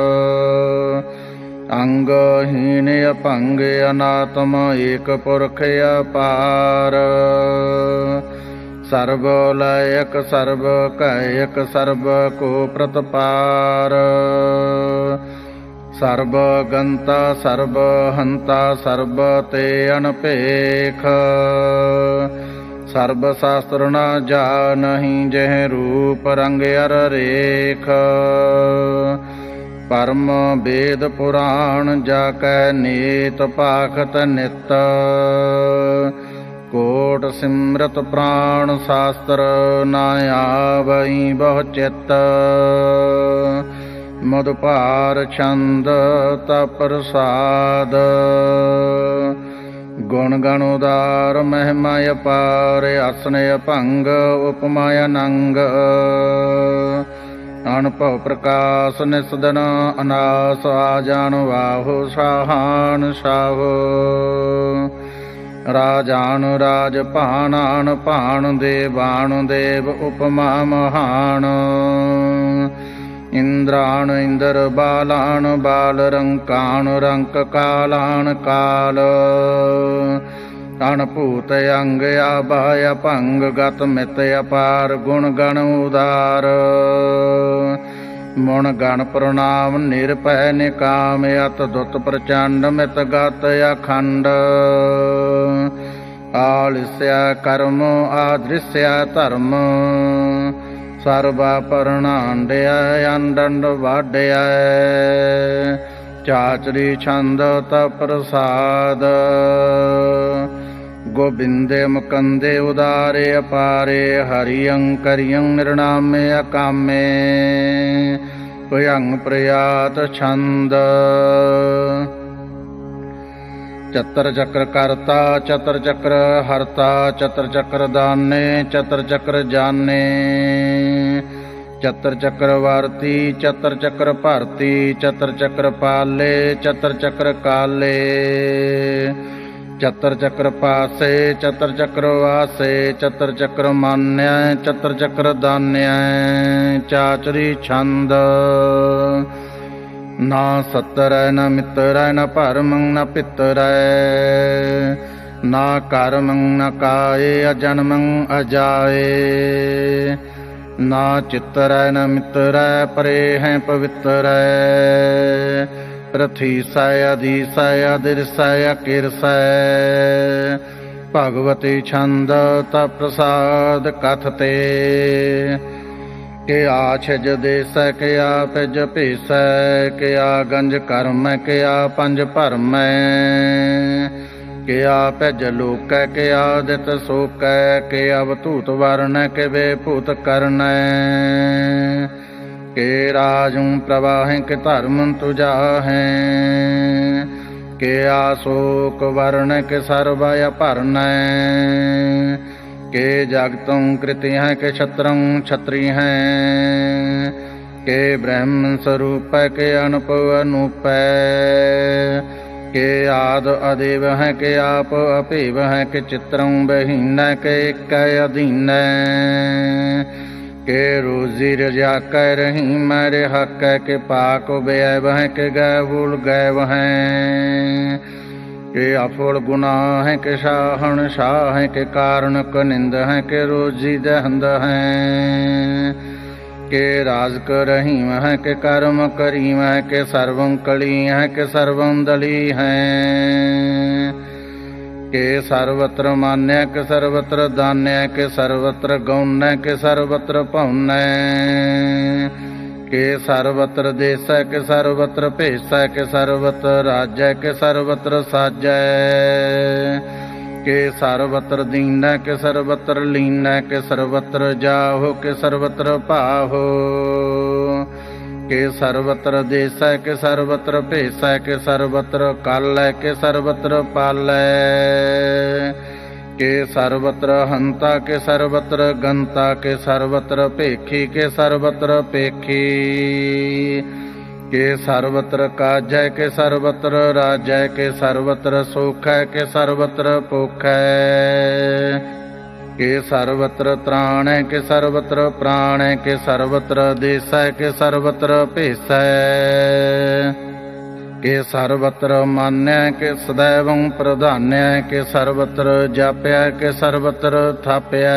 ਅੰਗਹੀਨ ਅਭੰਗ ਅਨਾਤਮ ਏਕ ਪੁਰਖ ਅਪਾਰ ਸਰਬ ਲਾਇਕ ਸਰਬ ਕਾਇਕ ਸਰਬ ਕੋ ਪ੍ਰਤਪਾਰ ਸਰਬ ਗੰਤਾ ਸਰਬ ਹੰਤਾ ਸਰਬ ਤੇ ਅਨਪੇਖ ਸਰਬ ਸ਼ਾਸਤਰ ਨ ਜਾਣਹਿ ਜਹ ਰੂਪ ਰੰਗ ਅਰ ਰੇਖ ਪਰਮ ਵੇਦ ਪੁਰਾਣ ਜਾ ਕੈ ਨੀਤ ਭਾਖਤ ਨਿਤ ਕੋਟ ਸਿਮਰਤ ਪ੍ਰਾਣ ਸ਼ਾਸਤਰ ਨ ਆਵਈ ਬਹੁ ਚਿਤ ਮਦ ਭਾਰ ਛੰਦ ਤਪ ਪ੍ਰਸਾਦ ਗੁਣ ਗਣ ਉਦਾਰ ਮਹਿਮਾ ਅਪਾਰ ਆਸਨ ਅਭੰਗ ਉਪਮਾ ਅਨੰਗ ਅਨਭਵ ਪ੍ਰਕਾਸ਼ ਨਿਸਦਨ ਅਨਾਸ ਆ ਜਾਨ ਵਾਹੋ ਸਾਹਾਨ ਸਾਹੋ ਰਾਜਾਨ ਰਾਜ ਭਾਣਾਨ ਭਾਣ ਦੇਵਾਨ ਦੇਵ ਉਪਮਾ ਮਹਾਨ ਇੰਦਰਾਨ ਇੰਦਰ ਬਾਲਾਨ ਬਾਲ ਰੰਕਾਨ ਰੰਕ ਕਾਲਾਨ ਕਾਲ ਅਣਭੂਤ ਅੰਗ ਆਭਾਇ ਭੰਗ ਗਤ ਮਿਤ ਅਪਾਰ ਗੁਣ ਗਣ ਉਦਾਰ ਮੁਣ ਗਣ ਪ੍ਰਣਾਮ ਨਿਰਭੈ ਨਿਕਾਮ ਅਤ ਦੁਤ ਪ੍ਰਚੰਡ ਮਿਤ ਗਤ ਅਖੰਡ ਆਲਿਸਿਆ ਕਰਮ ਆਦ੍ਰਿਸਿਆ ਧਰਮ ਸਰਬਾ ਪਰਣਾਂਡਿਆ ਅੰਡੰਡ ਵਾਡਿਆ ਚਾਚਰੀ ਛੰਦ ਤ ਪ੍ਰਸਾਦ ਗੋਬਿੰਦੇ ਮੁਕੰਦੇ ਉਦਾਰੇ ਅਪਾਰੇ ਹਰਿਯੰ ਕਰਿਯੰ ਨਿਰਨਾਮੇ ਅਕਾਮੇ ਭਯੰ ਪ੍ਰਯਾਤ ਛੰਦ ਚਤਰ ਚਕਰ ਕਰਤਾ ਚਤਰ ਚਕਰ ਹਰਤਾ ਚਤਰ ਚਕਰ ਦਾਨੇ ਚਤਰ ਚਕਰ ਜਾਨੇ ਚਤਰ ਚਕਰ ਵਾਰਤੀ ਚਤਰ ਚਕਰ ਭਰਤੀ ਚਤਰ ਚਕਰ ਪਾਲੇ ਚਤਰ ਚਕਰ ਕਾਲੇ ਚਤਰ ਚਕਰ ਪਾਸੇ ਚਤਰ ਚਕਰ ਵਾਸੇ ਚਤਰ ਚਕਰ ਮਾਨਿਆ ਚਤਰ ਚਕਰ ਦਾਨਿਆ ਚਾਚਰੀ ਛੰਦ ਨਾ ਸਤਰੈ ਨ ਮਿੱਤਰੈ ਨ ਭਰਮੰ ਨ ਪਿੱਤਰੈ ਨਾ ਕਰਮੰ ਨ ਕਾਏ ਅਜਨਮੰ ਅਜਾਏ ਨਾ ਚਿਤਰੈ ਨ ਮਿੱਤਰੈ ਪਰੇ ਹੈ ਪਵਿੱਤਰੈ ਪ੍ਰਥੀਸੈ ਅਧੀਸੈ ਅਦਿਰਸੈ ਅਕਿਰਸੈ ਭਗਵਤੀ ਛੰਦ ਤ ਪ੍ਰਸਾਦ ਕਥਤੇ ਕਿ ਆ ਛਿਜ ਦੇਸੈ ਕਿ ਆ ਪਿਜ ਭੇਸੈ ਕਿ ਆ ਗੰਜ ਕਰਮੈ ਕਿ ਆ ਪੰਜ ਭਰਮੈ ਕਿ ਆ ਪਿਜ ਲੋਕੈ ਕਿ ਆ ਦਿਤ ਸੋਕੈ ਕਿ ਅਵਧੂਤ ਵਰਣੈ ਕਿ ਵੇ ਭੂਤ ਕਰਨੈ ਕਿ ਰਾਜੰ ਪ੍ਰਵਾਹੈ ਕਿ ਧਰਮ ਤੁਜਾਹੈ ਕਿ ਆ ਸ਼ੋਕ ਵਰਣੈ ਕਿ ਸਰਬ ਅਭਰਨੈ के जागतं कृति हैं के छत्रं छत्री हैं के ब्रह्म स्वरूप के अनुप अनूप के आद अदेव हैं के आप अपेव हैं के चित्रं बहीन के एक अधीन के रोजी रजा कह रही मेरे हक के पाक बेअब हैं के गैबुल गैब हैं के अफुल गुनाह है के शाहन शाह है के कारण कनिंद है के रोजी दहंद है के राज करहीम है के कर्म करीम है के सर्वं कली है के सर्वं दली है के सर्वत्र मान्य के सर्वत्र दान्य के सर्वत्र गौन्य के सर्वत्र पौन्य के सर्वत्र देश के सर्वत्र भेष के सर्वत्र राज्य के सर्वत्र साजय के सर्वत्र दीन के सर्वत्र लीन के सर्वत्र जाहो के सर्वत्र पाहो के सर्वत्र देश के सर्वत्र भेष के सर्वत्र काल के सर्वत्र पाल के सर्वत्र हंता के सर्वत्र गंता के सर्वत्र पेखी के सर्वत्र पेखी के सर्वत्र काजय के सर्वत्र राजय के सर्वत्र सुख के सर्वत्र पुख के सर्वत्र त्राण है के सर्वत्र प्राण है के सर्वत्र देश है के सर्वत्र भेष है के सर्वत्र मान्य के सदैव प्रधान्य के सर्वत्र जाप्य के सर्वत्र थाप्य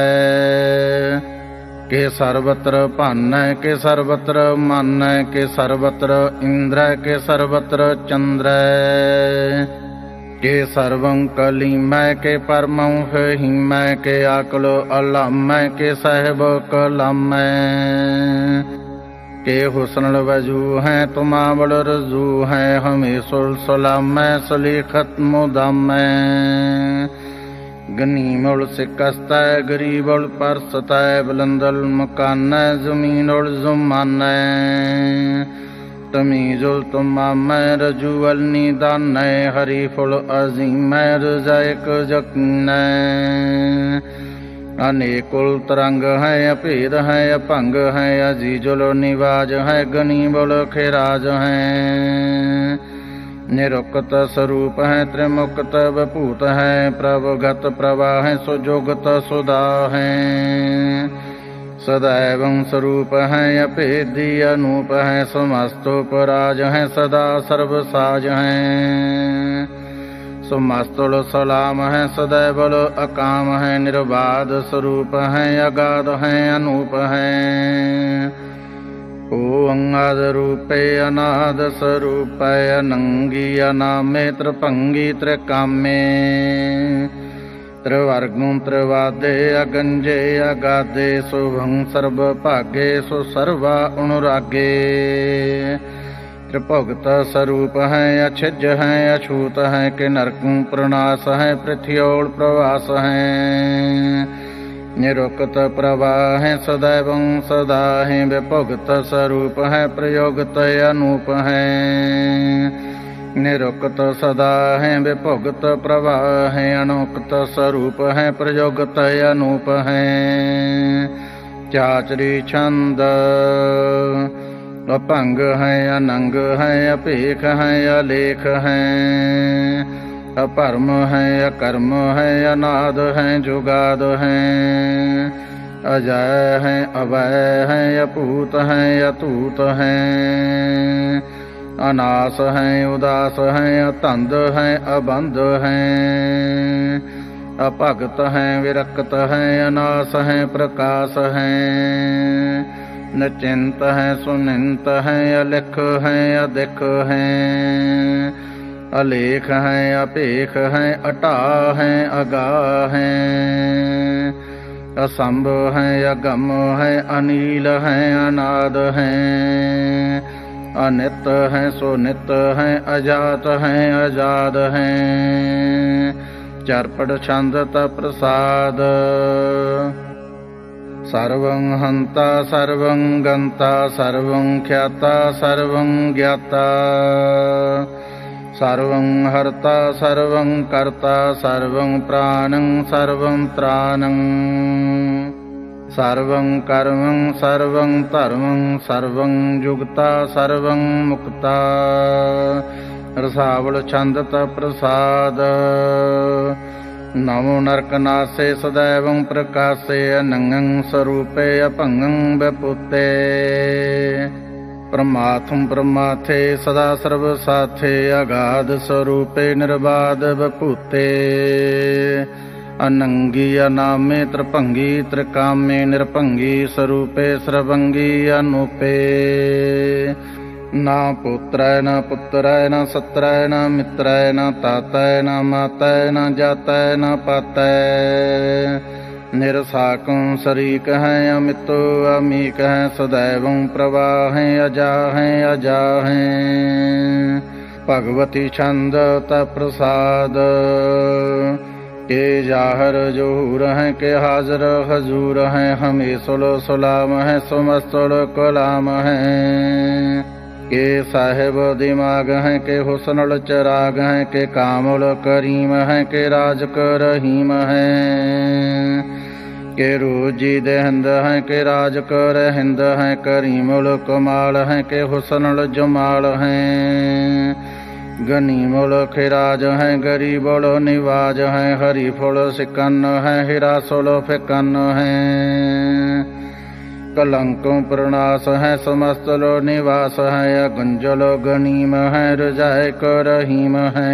के सर्वत्र भान्य के सर्वत्र मान्य के सर्वत्र इंद्र के सर्वत्र चंद्र के सर्वं कलीमय के परमं हिमय के आकलो अलामय के साहेब कलामय के हुस्न वजू हैं तुमावल रजू हैं हमेशुल सलामय सलीखत मुदामय गनीमुल सिकस्त गरीबुल परसत बुलंदुल मकान जमीनुल जुमान तमीजुल तुमाम रजूअल निदान हरीफुल अजीम रजायक जकीन अनेकुल तरंग है अभेद है अपंग है अजीजुल निवाज है गनीबुल खिराज है निरुक्त स्वरूप है त्रिमुक्त वपूत है प्रभगत प्रवाह है सुजोगत सुधा है सदैव स्वरूप है अभेदी अनूप है समस्तोपराज है सदा सर्वसाज है सुमस्तुल सलाम है सदैवल अकाम है निर्बाध स्वरूप है अगाध है अनूप है ओ अंगाद रूपे अनाद स्वरूप अनंगी अनामे त्रिभंगी त्रिकामे त्रिवर्गुं त्रिवादे अगंजे अगाधे शुभं सर्वभागे सुसर्वा अनुरागे त्रिभुक्त स्वरूप है अछिज है अछूत है कि नरकुं प्रणाश है पृथ्व्योल प्रवास है निरुक्त प्रवाह है सदैव सदा है विभुक्त स्वरूप है प्रयोगत अनूप है निरुक्त सदा है विभुक्त प्रवाह है अनुक्त स्वरूप है प्रयोगत अनूप है चाचरी छंद अपंग है अनंग है अपेख है अलेख है अपरम है अकर्म है अनाद है जुगाद है अजय है अभय है अपूत है अतूत है अनास है उदास है अतंद है अबंध है अपगत है विरक्त है अनास है प्रकाश है निचिंत है सुनिंत है अलिख है अधिक है अलेख है अपेख है अटा है अगा है असंभ है अगम है अनील है अनाद है अनित है सुनित है अजात है आजाद है चरपट छंदत प्रसाद सर्वं हंता सर्वं गंता सर्वं ख्याता सर्वं ज्ञाता सर्वं हर्ता सर्वं कर्ता सर्वं प्राणं सर्वं त्राणं सर्वं कर्मं सर्वं धर्मं सर्वं युक्ता सर्वं मुक्ता रसावल छंदत प्रसाद नमो नरकनासे सदैवं प्रकाशे अनंगं स्वरूपे अपंगं वपुते प्रमाथुं प्रमाथे सदा सर्वसाथे अगाध स्वरूपे निर्बाध वपुते अनंगी अनामे त्रिभंगी त्रिकामे निरभंगी स्वरूपे सर्वंगी अनूपे न पुत्राय न पुत्राय न सत्राय न मित्राय न ताताय न माताय न जाताय न पाताय निरसाकुं शरीक है अमितो अमीक है सदैवं प्रवाह है अजा है भगवती छंद प्रसाद के जाहर जोहर है के हाजर हजूर है हमेशुल सलाम है सुमस्तुल कलाम है के साहेब दिमाग है के हुस्नुल चराग है के कामुल करीम है के राज कर रहीम है के रोजी देहंद है के राज कर हिंद है करीमुल कमाल है के हुस्नुल जमाल है गनी मोल खिराज है गरी बोलो निवाज है हरि फुल सिकन है हीरा सोलो फिकन है कलंकों प्रणाश है समस्त लो निवास है अगुंजलो गनीम है रजाय को रहीम है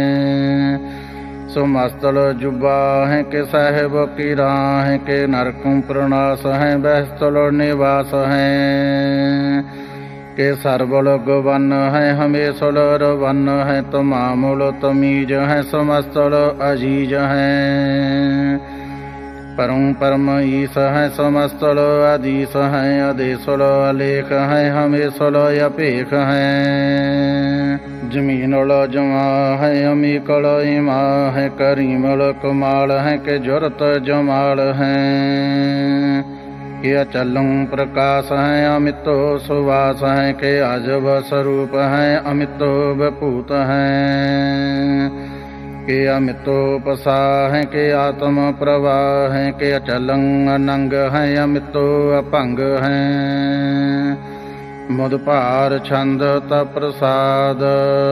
समस्त लो जुबा है के साहेब की राह के नरकों प्रणाश है बहस्तलो निवास है के सर्वलो गवन है हमेशलो रवन है तमामुलो तमीज है समस्त लो अजीज है परम परम ईश है समस्त लो अधीश है अदेशलो अलेख है हमेशलो अपेख है जमीनलो जमा है अमीकलो इमा है करीमलो कमाल है के जुरत जमाल है के चलूं प्रकाश है अमितो सुवास है के अजब स्वरूप है अमितो बपूत है के अमितोपसा है के आत्म प्रवाह है के अचलंग अनंग है अमितो अपंग है मुदपार छंद तप्रसाद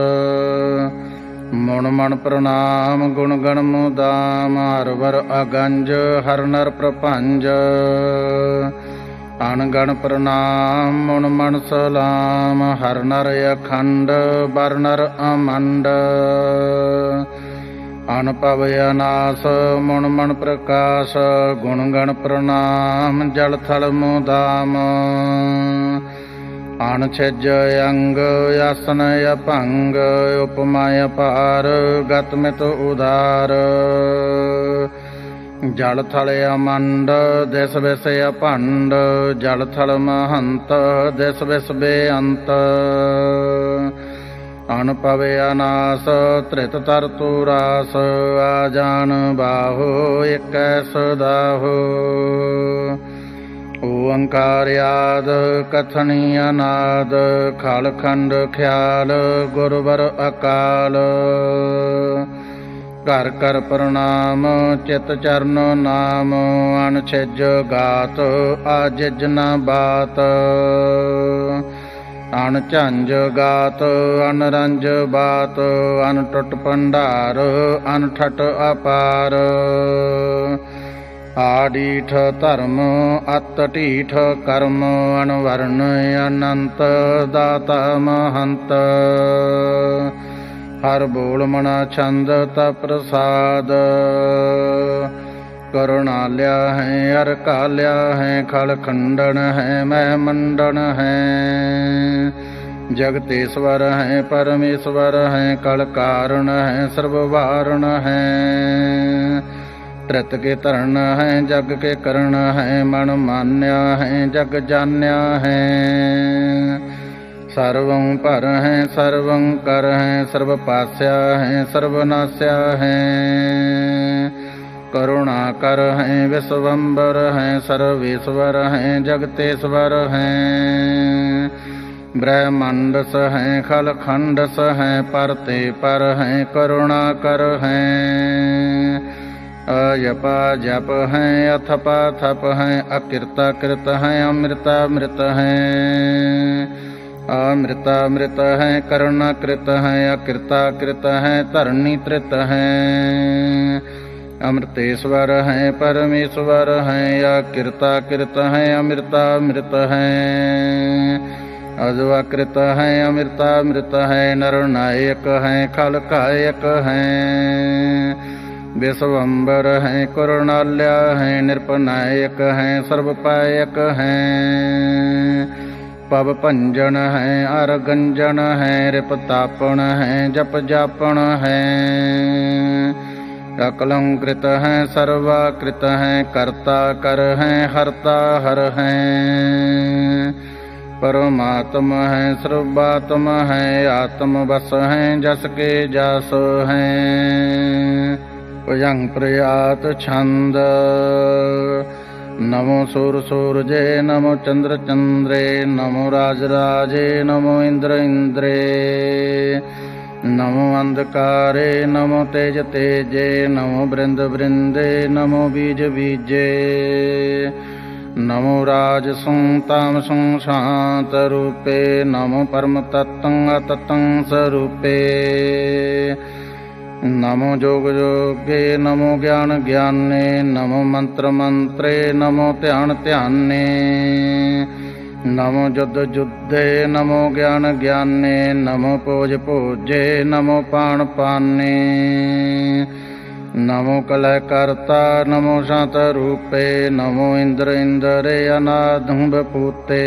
मुण मण प्रणाम गुण गण मुदाम हरवर अगंज हर नर प्रपंज अणगण प्रणाम मुण मण सलाम हर नर अखंड बर नर अमंड अनपव अनास मुण मण प्रकाश गुण गण प्रणाम जल थल मुदाम अणछिज अंग आसन अपंग उपमा अपार गतमित उदार जल थल अमंड दिस विस अपंड जल थल महंत दिस विस बेअंत अनपव अनास त्रित तर तुरास आजान बाहो एक सदाहो ओंकारयाद कथनी अनाद खाल खंड ख्याल गुरुवर अकाल कर कर प्रणाम चित चरण नाम अनछिज गात आजिज न बात अनझंझ गात अनरंज बात अनटुट भंडार अनठट अपार आडीठ धर्म अत ढीठ कर्म अनवर्ण अनंत दाता महंत हर बोल मना छंद तप्रसाद करुणाल्या है अर काल्या है खल खंडन है मह मंडन है जगतेश्वर है परमेश्वर है कल कारण है सर्ववारण है त्रित के तरण है जग के करण है मन मान्या है जग जान्या है सर्वं पर है सर्वं कर है सर्व पास्या है सर्वनास्या है करुणा कर है विश्वम्बर है सर्वेश्वर है जगतेश्वर है ब्रह्मांड स है खल खंड स है परते पर है करुणा कर है अयपा जप है अथपा थप है अकृता कृत है अमृता मृत है अमृता मृत है करुणा कृत है अकृता कृत है तरणी त्रित है अमृतेश्वर है परमेश्वर है अकृता कृत है अमृता मृत है अद्वाकृत है अमृता मृत है नरनायक है खल कायक है विश्वम्बर है करुणाल्या है निरपनायक है सर्वपायक है पव पंजन है अरगंजन है रिपतापन है जप जापन है अकलंकृत है सर्वाकृत है कर्ता कर है हरता हर है परमात्मा है सर्वात्मा है आत्म बस है जस के जास है भुजंग प्रयात छंद नमो सूर सूरजे नमो चंद्र चंद्रे नमो राज राजे नमो इंद्र इंद्रे नमो अंधकारे नमो तेज तेजे नमो बृंद बृंदे नमो बीज बीजे नमो ਨਮੋ ਰਾਜਸੰ ਤਾਮਸੰ ਸ਼ਾਂਤ ਰੂਪੇ ਨਮੋ ਪਰਮ ਤਤੰ ਅਤਤੰ ਸਰੂਪੇ ਨਮੋ ਜੋਗ ਜੋਗੇ ਨਮੋ ਗਿਆਨ ਗਿਆਨੇ ਨਮੋ ਮੰਤਰ ਮੰਤਰੇ ਨਮੋ ਧਿਆਨ ਧਿਆਨੇ ਨਮੋ ਜੁਧ ਜੁਧੇ ਨਮੋ ਗਿਆਨ ਗਿਆਨੇ ਨਮੋ ਪੋਜ ਭੋਜੇ ਨਮੋ ਪਾਣ ਪਾਨੇ ਨਮੋ ਕਲੈ ਕਰਤਾ ਨਮੋ ਸ਼ਾਂਤ ਰੂਪੇ ਨਮੋ ਇੰਦਰ ਇੰਦਰੇ ਅਨਾਦੰ ਬਪੂਤੇ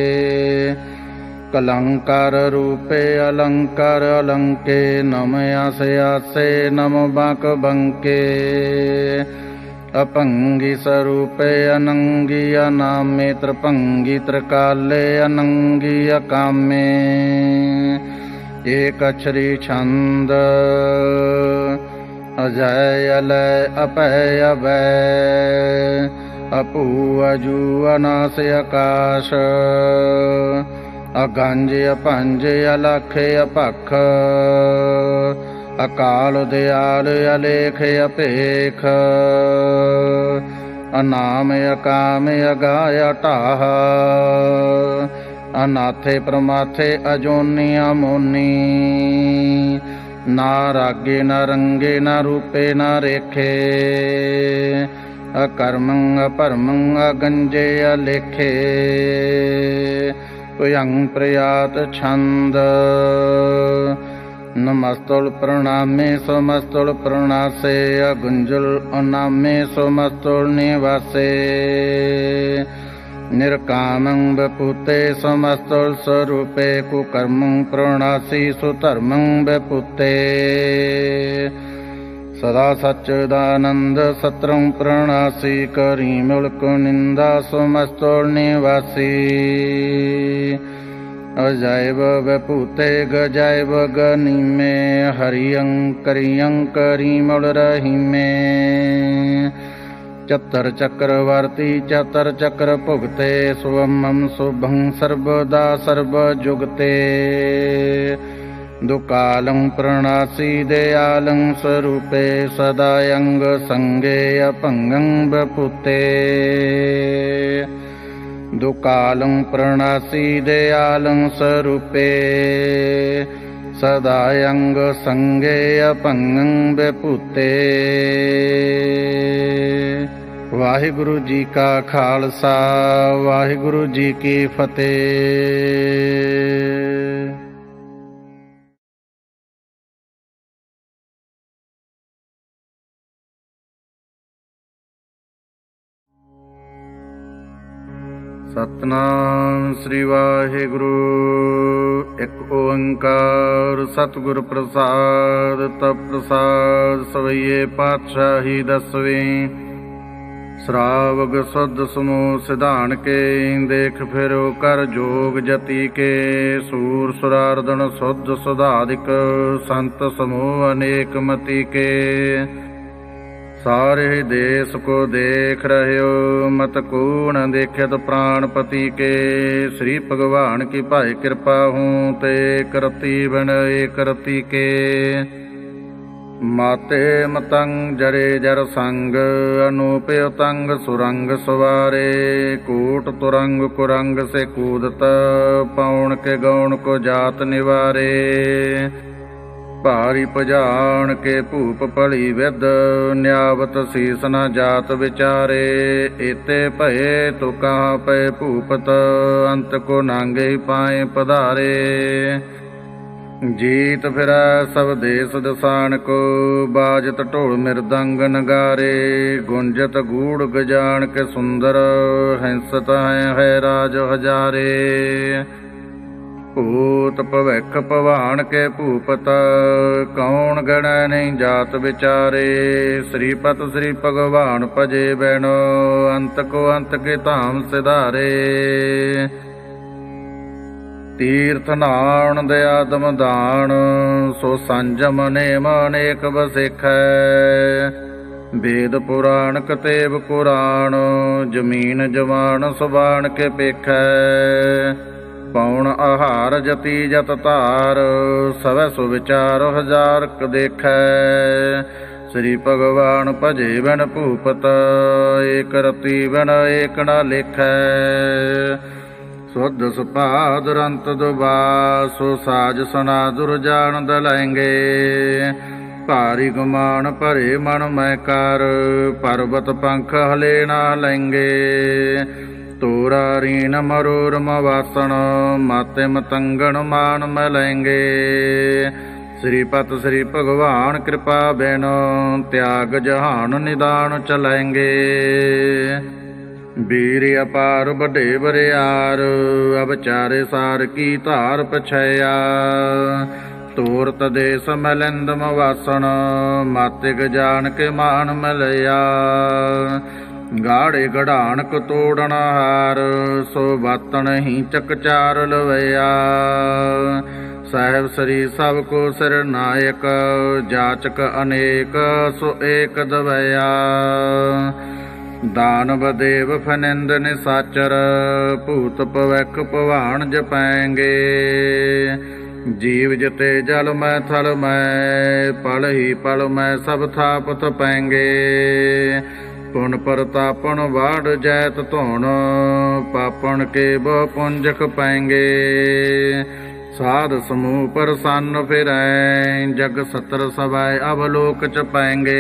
ਕਲੰਕਾਰ ਰੂਪੇ ਅਲੰਕਾਰ ਅਲੰਕੇ ਨਮ ਆਸੇ ਆਸੇ ਨਮੋ ਬਾਕ ਬੰਕੇ ਅਭੰਗੀ ਸਰੂਪੇ ਅਨੰਗੀ ਅਨਾਮੇ ਤ੍ਰਿਭੰਗੀ ਤ੍ਰਿਕਾਲੇ ਅਨੰਗੀ ਅਕਾਮੇ ਏਕ ਅਛਰੀ ਛੰਦ ਅਜੈ ਅਲੈ ਅਭੈ ਅਭੈ ਅਪੂ ਅਜੂ ਅਨਾਸ ਆਕਾਸ਼ ਅਗੰਜ ਅਪੰਜ ਅਲਖ ਅਪਖ ਅਕਾਲ ਦਿਆਲ ਅਲੇਖ ਅਪੇਖ ਅਨਾਮ ਅਕਾਮ ਅਗਾਇ ਢਾਹ ਅਨਾਥੇ ਪ੍ਰਮਾਥੇ ਅਜੋਨੀ ਅਮੋਨੀ ਨਾ ਰਾਗੇ ਨਾ ਰੰਗੇ ਨਾ ਰੂਪੇ ਨਾ ਰੇਖੇ ਅਕਰਮੰ ਅਪਰਮੰ ਅਗੰਜੇ ਅਲੇਖੇ ਭਯੰ ਪ੍ਰਯਾਤ ਛੰਦ ਨਮਸਤੁਲ ਪ੍ਰਣਾਮੇ ਸਮਸਤੁਲ ਪ੍ਰਣਾਸੇ ਅਗੁੰਜਲ ਅਨਾਮੇ ਸਮਸਤੁਲ ਨਿਵਾਸੇ ਨਿਰਕਾਮੰ ਬਪੂਤੇ ਸਮਸਤੁਲ ਸਰੂਪੇ ਕੁਕਰਮੰ ਪ੍ਰਣਾਸੀ ਸੁਧਰਮੰ ਬਪੂਤੇ ਸਦਾ ਸਚਿਦਾਨੰਦ ਸਤਰੰ ਪ੍ਰਣਾਸੀ ਕਰੀ ਮੁਲਕ ਨਿੰਦਾ ਸਮਸਤੁਲ ਨਿਵਾਸੀ ਅਜਾਇਬ ਬਪੂਤੇ ਗਜਾਇਬ ਗਨੀਮੇ ਹਰਿਯੰ ਕਰਿਯੰ ਕਰੀ ਮੁਲ ਰਹੀਮੇ ਚਤਰ ਚੱਕਰਵਰਤੀ ਚਤਰ ਚੱਕਰ ਭੁਗਤੇ ਸੁਵਮੰ ਸੁਭੰ ਸਰਬਦਾ ਸਰਬ ਜੁਗਤੇ ਦੁਕਾਲੰ ਪ੍ਰਣਾਸੀ ਦਿਆਲੰ ਸਰੂਪੇ ਸਦਾ ਅੰਗ ਸੰਗੇ ਅਭੰਗੰ ਬਪੂਤੇ ਦੁਕਾਲੰ ਪ੍ਰਣਾਸੀ ਦਿਆਲੰ ਸਰੂਪੇ ਸਦਾ ਅੰਗ ਸੰਗੇ ਅਭੰਗੰ ਬਪੂਤੇ। ਵਾਹਿਗੁਰੂ ਜੀ ਕਾ ਖਾਲਸਾ ਵਾਹਿਗੁਰੂ ਜੀ ਕੀ ਫਤਿਹ। ਸਤਿਨਾਮ ਸ੍ਰੀ ਵਾਹਿਗੁਰੂ। ਇੱਕ ਓੰਕਾਰ ਸਤਿਗੁਰ ਪ੍ਰਸਾਦ। ਤਪ ਪ੍ਰਸਾਦ ਸਵਈਏ ਪਾਤਸ਼ਾਹੀ ਦਸਵੇਂ। ਸਰਾਵਗ ਸੁਧ ਸਮੂਹ ਸਿਧਾਨ ਕੇ ਦੇਖ ਫਿਰੋ ਕਰ ਜੋਗ ਜਤੀ ਕੇ। ਸੂਰ ਸੁਰਾਰਦਨ ਸੁਧ ਸੁਧਾਦਿਕ ਸੰਤ ਸਮੂਹ ਅਨੇਕ ਮਤੀ ਕੇ। ਸਾਰੇ ਦੇਸ ਕੋ ਦੇਖ ਰਹਿਓ ਮਤ ਕੋ ਨ ਦੇਖਿਤ ਪ੍ਰਾਣਪਤੀ ਕੇ। ਸ੍ਰੀ ਭਗਵਾਨ ਕੀ ਭਾਈ ਕਿਰਪਾ ਹੂੰ ਤੇ ਕਰਤੀ ਬਨ ਏਕ ਰਤੀ ਕੇ। ਮਾਤੇ ਮਤੰਗ ਜਰੇ ਜਰ ਸੰਗ ਅਨੂਪ ਉਤੰਗ ਸੁਰੰਗ ਸਵਾਰੇ। ਕੋਟ ਤੁਰੰਗ ਕੁਰੰਗ ਸੇ ਕੂਦਤ ਪੌਣ ਕੇ ਗੌਣ ਕੋ ਜਾਤ ਨਿਵਾਰੇ। ਭਾਰੀ ਭਜਾਣ ਕੇ ਭੂਪ ਭਲੀ ਵਿਦ ਨਿਆਵਤ ਸੀਸ ਨ ਜਾਤ ਵਿਚਾਰੇ। ਏਤੇ ਭਏ ਤੋ ਕਹਾਂ ਪਏ ਭੂਪਤ ਅੰਤ ਕੋ ਨਾਂਗੇ ਪਾਏ ਪਧਾਰੇ। ਜੀਤ ਫਿਰੈ ਸਭ ਦੇਸ ਦਸਾਨ ਕੋ ਬਾਜਤ ਢੋਲ ਮਿਰਦੰਗ ਨਗਾਰੇ। ਗੁੰਜਤ ਗੂੜ ਗਜਾਨ ਕੇ ਸੁੰਦਰ ਹਿੰਸਤ ਹੈ ਰਾਜ ਹਜ਼ਾਰੇ। ਭੂਤ ਭਵਿਖ ਭਵਾਨ ਕੇ ਭੂਪਤ ਕੌਣ ਗਣੈ ਨਹੀਂ ਜਾਤ ਵਿਚਾਰੇ। ਸ੍ਰੀਪਤ ਸ੍ਰੀ ਭਗਵਾਨ ਭਜੇ ਬੈਣੋ ਅੰਤ ਕੋ ਅੰਤ ਕੇ ਧਾਮ ਸਿਧਾਰੇ। ਤੀਰਥ ਨਾਣ ਦਇਆ ਦਮ ਦਾਨ ਸੋ ਸੰਜਮ ਨੇਮ ਅਨੇਕ ਵਸੇਖੈ। ਵੇਦ ਪੁਰਾਣ ਕਤੇਬ ਕੁਰਾਨ ਜਮੀਨ ਜਵਾਨ ਸੁਬਾਨ ਕੇ ਪੇਖੈ। ਪੌਣ ਆਹਾਰ ਜਤੀ ਜਤ ਧਾਰ ਸਵੈ ਸੁ ਵਿਚਾਰ ਹਜ਼ਾਰ ਕ ਦੇਖੈ। ਸ੍ਰੀ ਭਗਵਾਨ ਭਜੇ ਬਿਨ ਭੂਪਤ, ਏਕ ਰਤੀ ਬਿਨ ਏਕ ਨਾ ਲੇਖੈ। ਸੁਧ ਸੁਭਾ ਦੁਰੰਤ ਦੁਬਾਸ, ਸੋ ਸਾਜ ਸੁਨਾ ਦੁਰਜਾਨ ਦਲੈਂਗੇ। ਭਾਰੀ ਗੁਮਾਨ ਭਰੇ ਮਨ ਮੈਂ ਕਰ, ਪਰਬਤ ਪੰਖ ਹਲੇ ਨਾ ਲੈਂਗੇ। ਤੋਰਾ ਰੀਨ ਮਰੋਰਮ ਵਾਸਣ, ਮਾਤੇ ਮਤੰਗਣ ਮਾਨ ਮਲੈਂਗੇ। श्रीपत श्री भगवान कृपा बिन, त्याग जहान निदान चलेंगे। वीर अपार बड़े बरियार, अब चारे सार की धार पछया। तोरत देश मलिंद मवासन, मातिक जान के मान मलया। गाड़े गढ़ानक तोड़न हार, सो बातन ही चकचार लवया। साहेब श्री सब को सिर नायक, जाचक अनेक सो एक दवया। दानव देव फनिंद निसाचर, भूत भविख भवान जपैंगे। जीव जते जल मैं थल मैं, पल ही पल मैं सब थाप थपैंगे। पुन परतापन वाड़ जैत धुन, पापन के बहु पुंजक पैंगे। साध समूह प्रसन्न फिरै, जग सतर सवै अवलोक चपैंगे।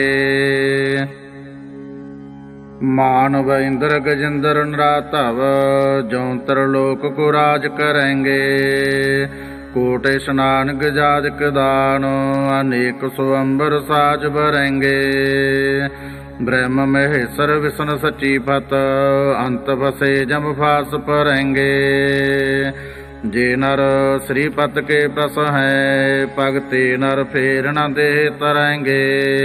मानव इंद्र गजेंद्र नरातव, जौंतर लोक को राज करेंगे। कोट स्नान गजादक दान, अनेक स्वंबर साज भरेंगे। ब्रह्म महेश्वर विष्णु सची फत, अंत फसे जम फास परेंगे। जे नर श्रीपत के प्रस है, भगते नर फेर न दे तरेंगे।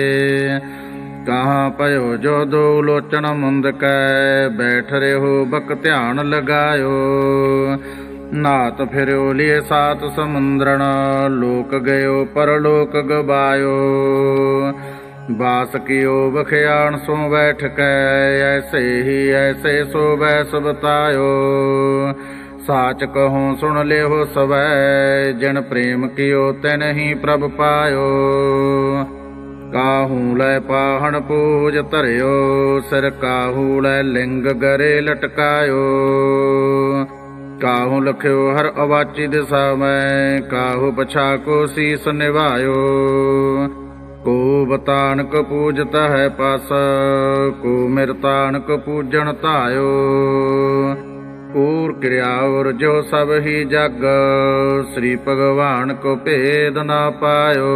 कहाँ पयो जो दो लोचन मुंद कै, बैठ रहो बक ध्यान लगायो। नात फिरो लिए सात समुद्रन, लोक गयो परलोक गवायो। बास कियो बखियान सो बैठ कै, ऐसे ही ऐसे सो बैस बतायो। साच कहूँ सुन ले हो सवै, जिन प्रेम कियो तिन ही प्रभ पायो। काहू लै पाहन पूज धरियो, सिर काहू लै लिंग गरे लटकायो। काहू लख्यो हर अवाची दिशा में, काहू पछा को शीस निभायो। को बतानक पूजत है पास, को मिरतानक पूजन तायो। कूर क्रिया और जो सब ही जग, श्री भगवान को भेद न पायो।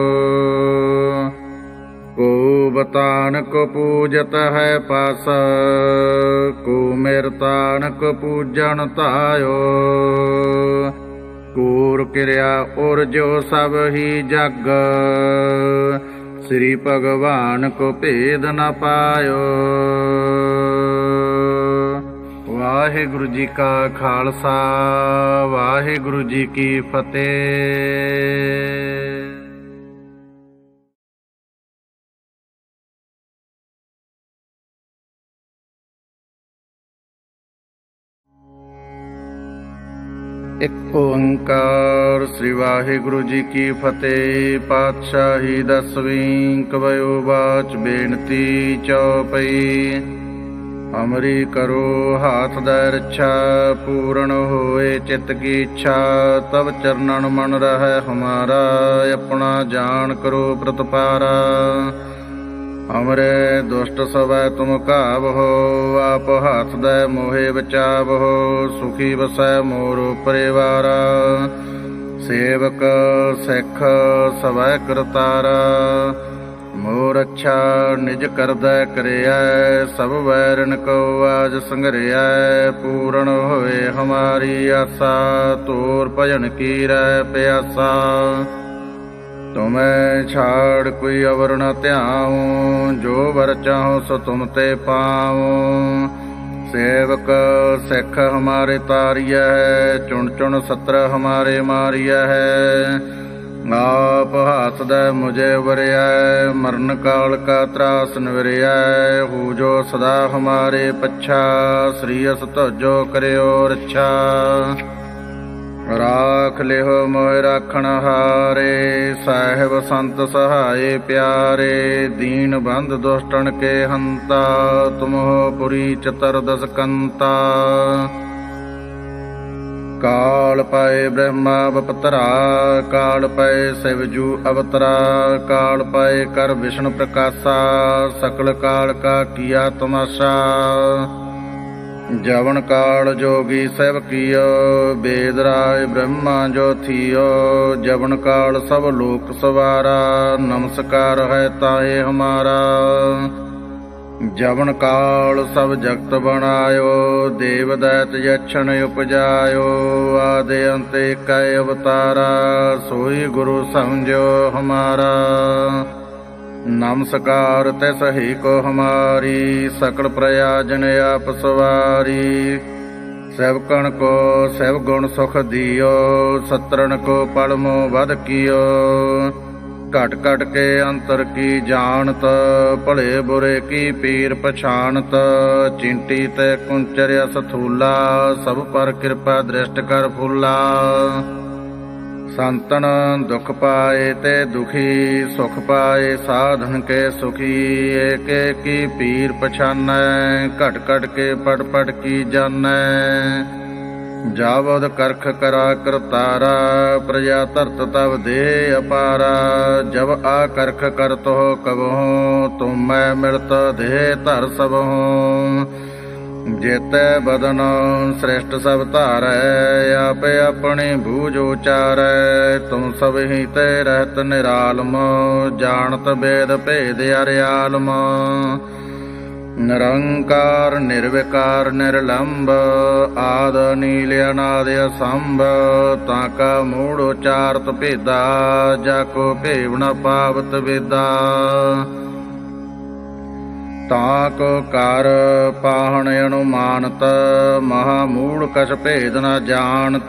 को बतान को पूजत है पास, को मिरतान को पूजन तायो। कूर क्रिया और जो सब ही जग, श्री भगवान को भेद न पायो। वाहिगुरु जी का खालसा, वाहिगुरु जी की फतेह। एक ओंकार श्री वाहिगुरु जी की फतेह। पातशाही 10वीं कवयो बाच बेनती चौपई। हमरी करो हाथ दै रक्षा, पूर्ण होए चित्त की इच्छा। तब चरणन मन रहे हमारा, अपना जान करो प्रतपारा। हमरे दुष्ट सवै तुम काबहो, आप हाथ दै मोहे बचावहो। सुखी बसै मोरो परिवारा, सेवक सिख सवै करतारा। मोर अच्छा निज करदै करिया, सब वैरन को आज संघरिया। पूर्ण होए हमारी आशा, तोर भजन की रह प्यासा। तुम्हें छाड़ कोई अवर न त्याऊं, जो वर चाहो सो तुम ते पाऊं। सेवक सिख हमारे तारिया है, चुन चुन सत्र हमारे मारिया है। आप हाथ दे मुझे वरिया, मरण काल का त्रास निवरिया। हो जो सदा हमारे पच्छा, श्री अस तोजो करे और अच्छा। ਰਾਖ ਲਿਹੁ ਮੋਹਿ ਰਾਖਣ ਹਾਰੇ, ਸਾਹਿਬ ਸੰਤ ਸਹਾਏ ਪਿਆਰੇ। ਦੀਨ ਬੰਧ ਦੁਸ਼ਟਨ ਕੇ ਹੰਤਾ, ਤੁਮਹੁ ਪੁਰੀ ਚਤੁਰਦਸ ਕੰਤਾ। ਕਾਲ ਪਾਏ ਬ੍ਰਹਮਾ ਬਪਤਰਾ, ਕਾਲ ਪਾਏ ਸਿਵ ਜੂ ਅਵਤਰਾ। ਕਾਲ ਪਾਏ ਕਰ ਵਿਸ਼ਣ ਪ੍ਰਕਾਸ਼ਾ, ਸਕਲ ਕਾਲ ਕਾ ਕੀਆ ਤਮਾਸ਼ਾ। ਜਵਨ ਕਾਲ ਜੋਗੀ ਸਭ ਕੀਓ, ਬੇਦ ਰਾਜ ਬ੍ਰਹਮਾ ਜੋ ਥੀਓ। ਜਵਨ ਕਾਲ ਸਭ ਲੋਕ ਸਵਾਰਾ, ਨਮਸਕਾਰ ਹੈ ਤਾਏ ਹਮਾਰਾ। ਜਵਨ ਕਾਲ ਸਭ ਜਗਤ ਬਣਾਇਓ, ਦੇਵ ਦੈਤ ਯਛਣ ਉਪਜਾਇਓ। ਆਦਿ ਅੰਤ ਏਕੈ ਅਵਤਾਰਾ, ਸੋਈ ਗੁਰੂ ਸਮਝਿਓ ਹਮਾਰਾ। ਨਮਸਕਾਰ ਤਿਸ ਹੀ ਕੋ ਹਮਾਰੀ, ਸਕਲ ਪ੍ਰਯਾਜਨ ਆਪ ਸਵਾਰੀ। ਸੇਵਕਣ ਕੋ ਸਭ ਗੁਣ ਸੁਖ ਦਿਓ, ਸਤਰਨ ਕੋ ਪਲਮੋ ਵਧ ਕੀਓ। ਘਟ ਘਟ ਕੇ ਅੰਤਰ ਕੀ ਜਾਣਤ, ਭਲੇ ਬੁਰੇ ਕੀ ਪੀਰ ਪਛਾਣਤ। ਚਿੰਟੀ ਤੇ ਕੁੰਚਰਿਆ ਸਥੂਲਾ, ਸਭ ਪਰ ਕਿਰਪਾ ਦ੍ਰਿਸ਼ਟ ਕਰ ਫੁੱਲਾ। ਸੰਤਨ ਦੁਖ ਪਾਏ ਤੇ ਦੁਖੀ, ਸੁਖ ਪਾਏ ਸਾਧਨ ਕੇ ਸੁਖੀ। ਏਕ ਏਕੀ ਪੀਰ ਪਛਾਨੈ, ਘਟ ਘਟ ਕੇ ਪਟ ਪਟ ਕੀ ਜਾਣੈ। ਜਾਵਦ ਕਰਖ ਕਰਾ ਕਰਤਾਰਾ, ਪ੍ਰਜਾ ਧਰਤ ਤਵ ਦੇ ਅਪਾਰਾ। ਜਬ ਆ ਕਰਖ ਕਰਤੋ ਕਬਹੁ, ਤੁਮ ਮੈਂ ਮਿਲਤ ਦੇ ਧਰ ਸਬਹੁ। ਜੇਤੈ ਬਦਨ ਸ੍ਰਿਸ਼ਟ ਸਭ ਧਾਰੈ, ਆਪੇ ਆਪਣੀ ਬੂਝ ਉਚਾਰੈ। ਤੁਮ ਸਭ ਹੀ ਤੇ ਰਹਿਤ ਨਿਰਾਲਮ, ਜਾਣਤ ਬੇਦ ਭੇਦ ਅਰਿਆਲਮ। ਨਿਰੰਕਾਰ ਨਿਰਵਿਕਾਰ ਨਿਰਲੰਭ, ਆਦ ਨੀਲ ਅਨਾਦ ਅਸੰਭ। ਤਾਂ ਕਾ ਮੂੜ ਉਚਾਰਤ ਭੇਦਾ, ਜਾ ਕੋ ਭੇਵ ਨ ਪਾਵਤ ਵੇਦਾ। ਤਾਂ ਕੋ ਕਰ ਪਾਹਣ ਅਨੁਮਾਨਤ, ਮਹਾ ਮੂੜ ਕਛ ਭੇਦ ਨ ਜਾਣਤ।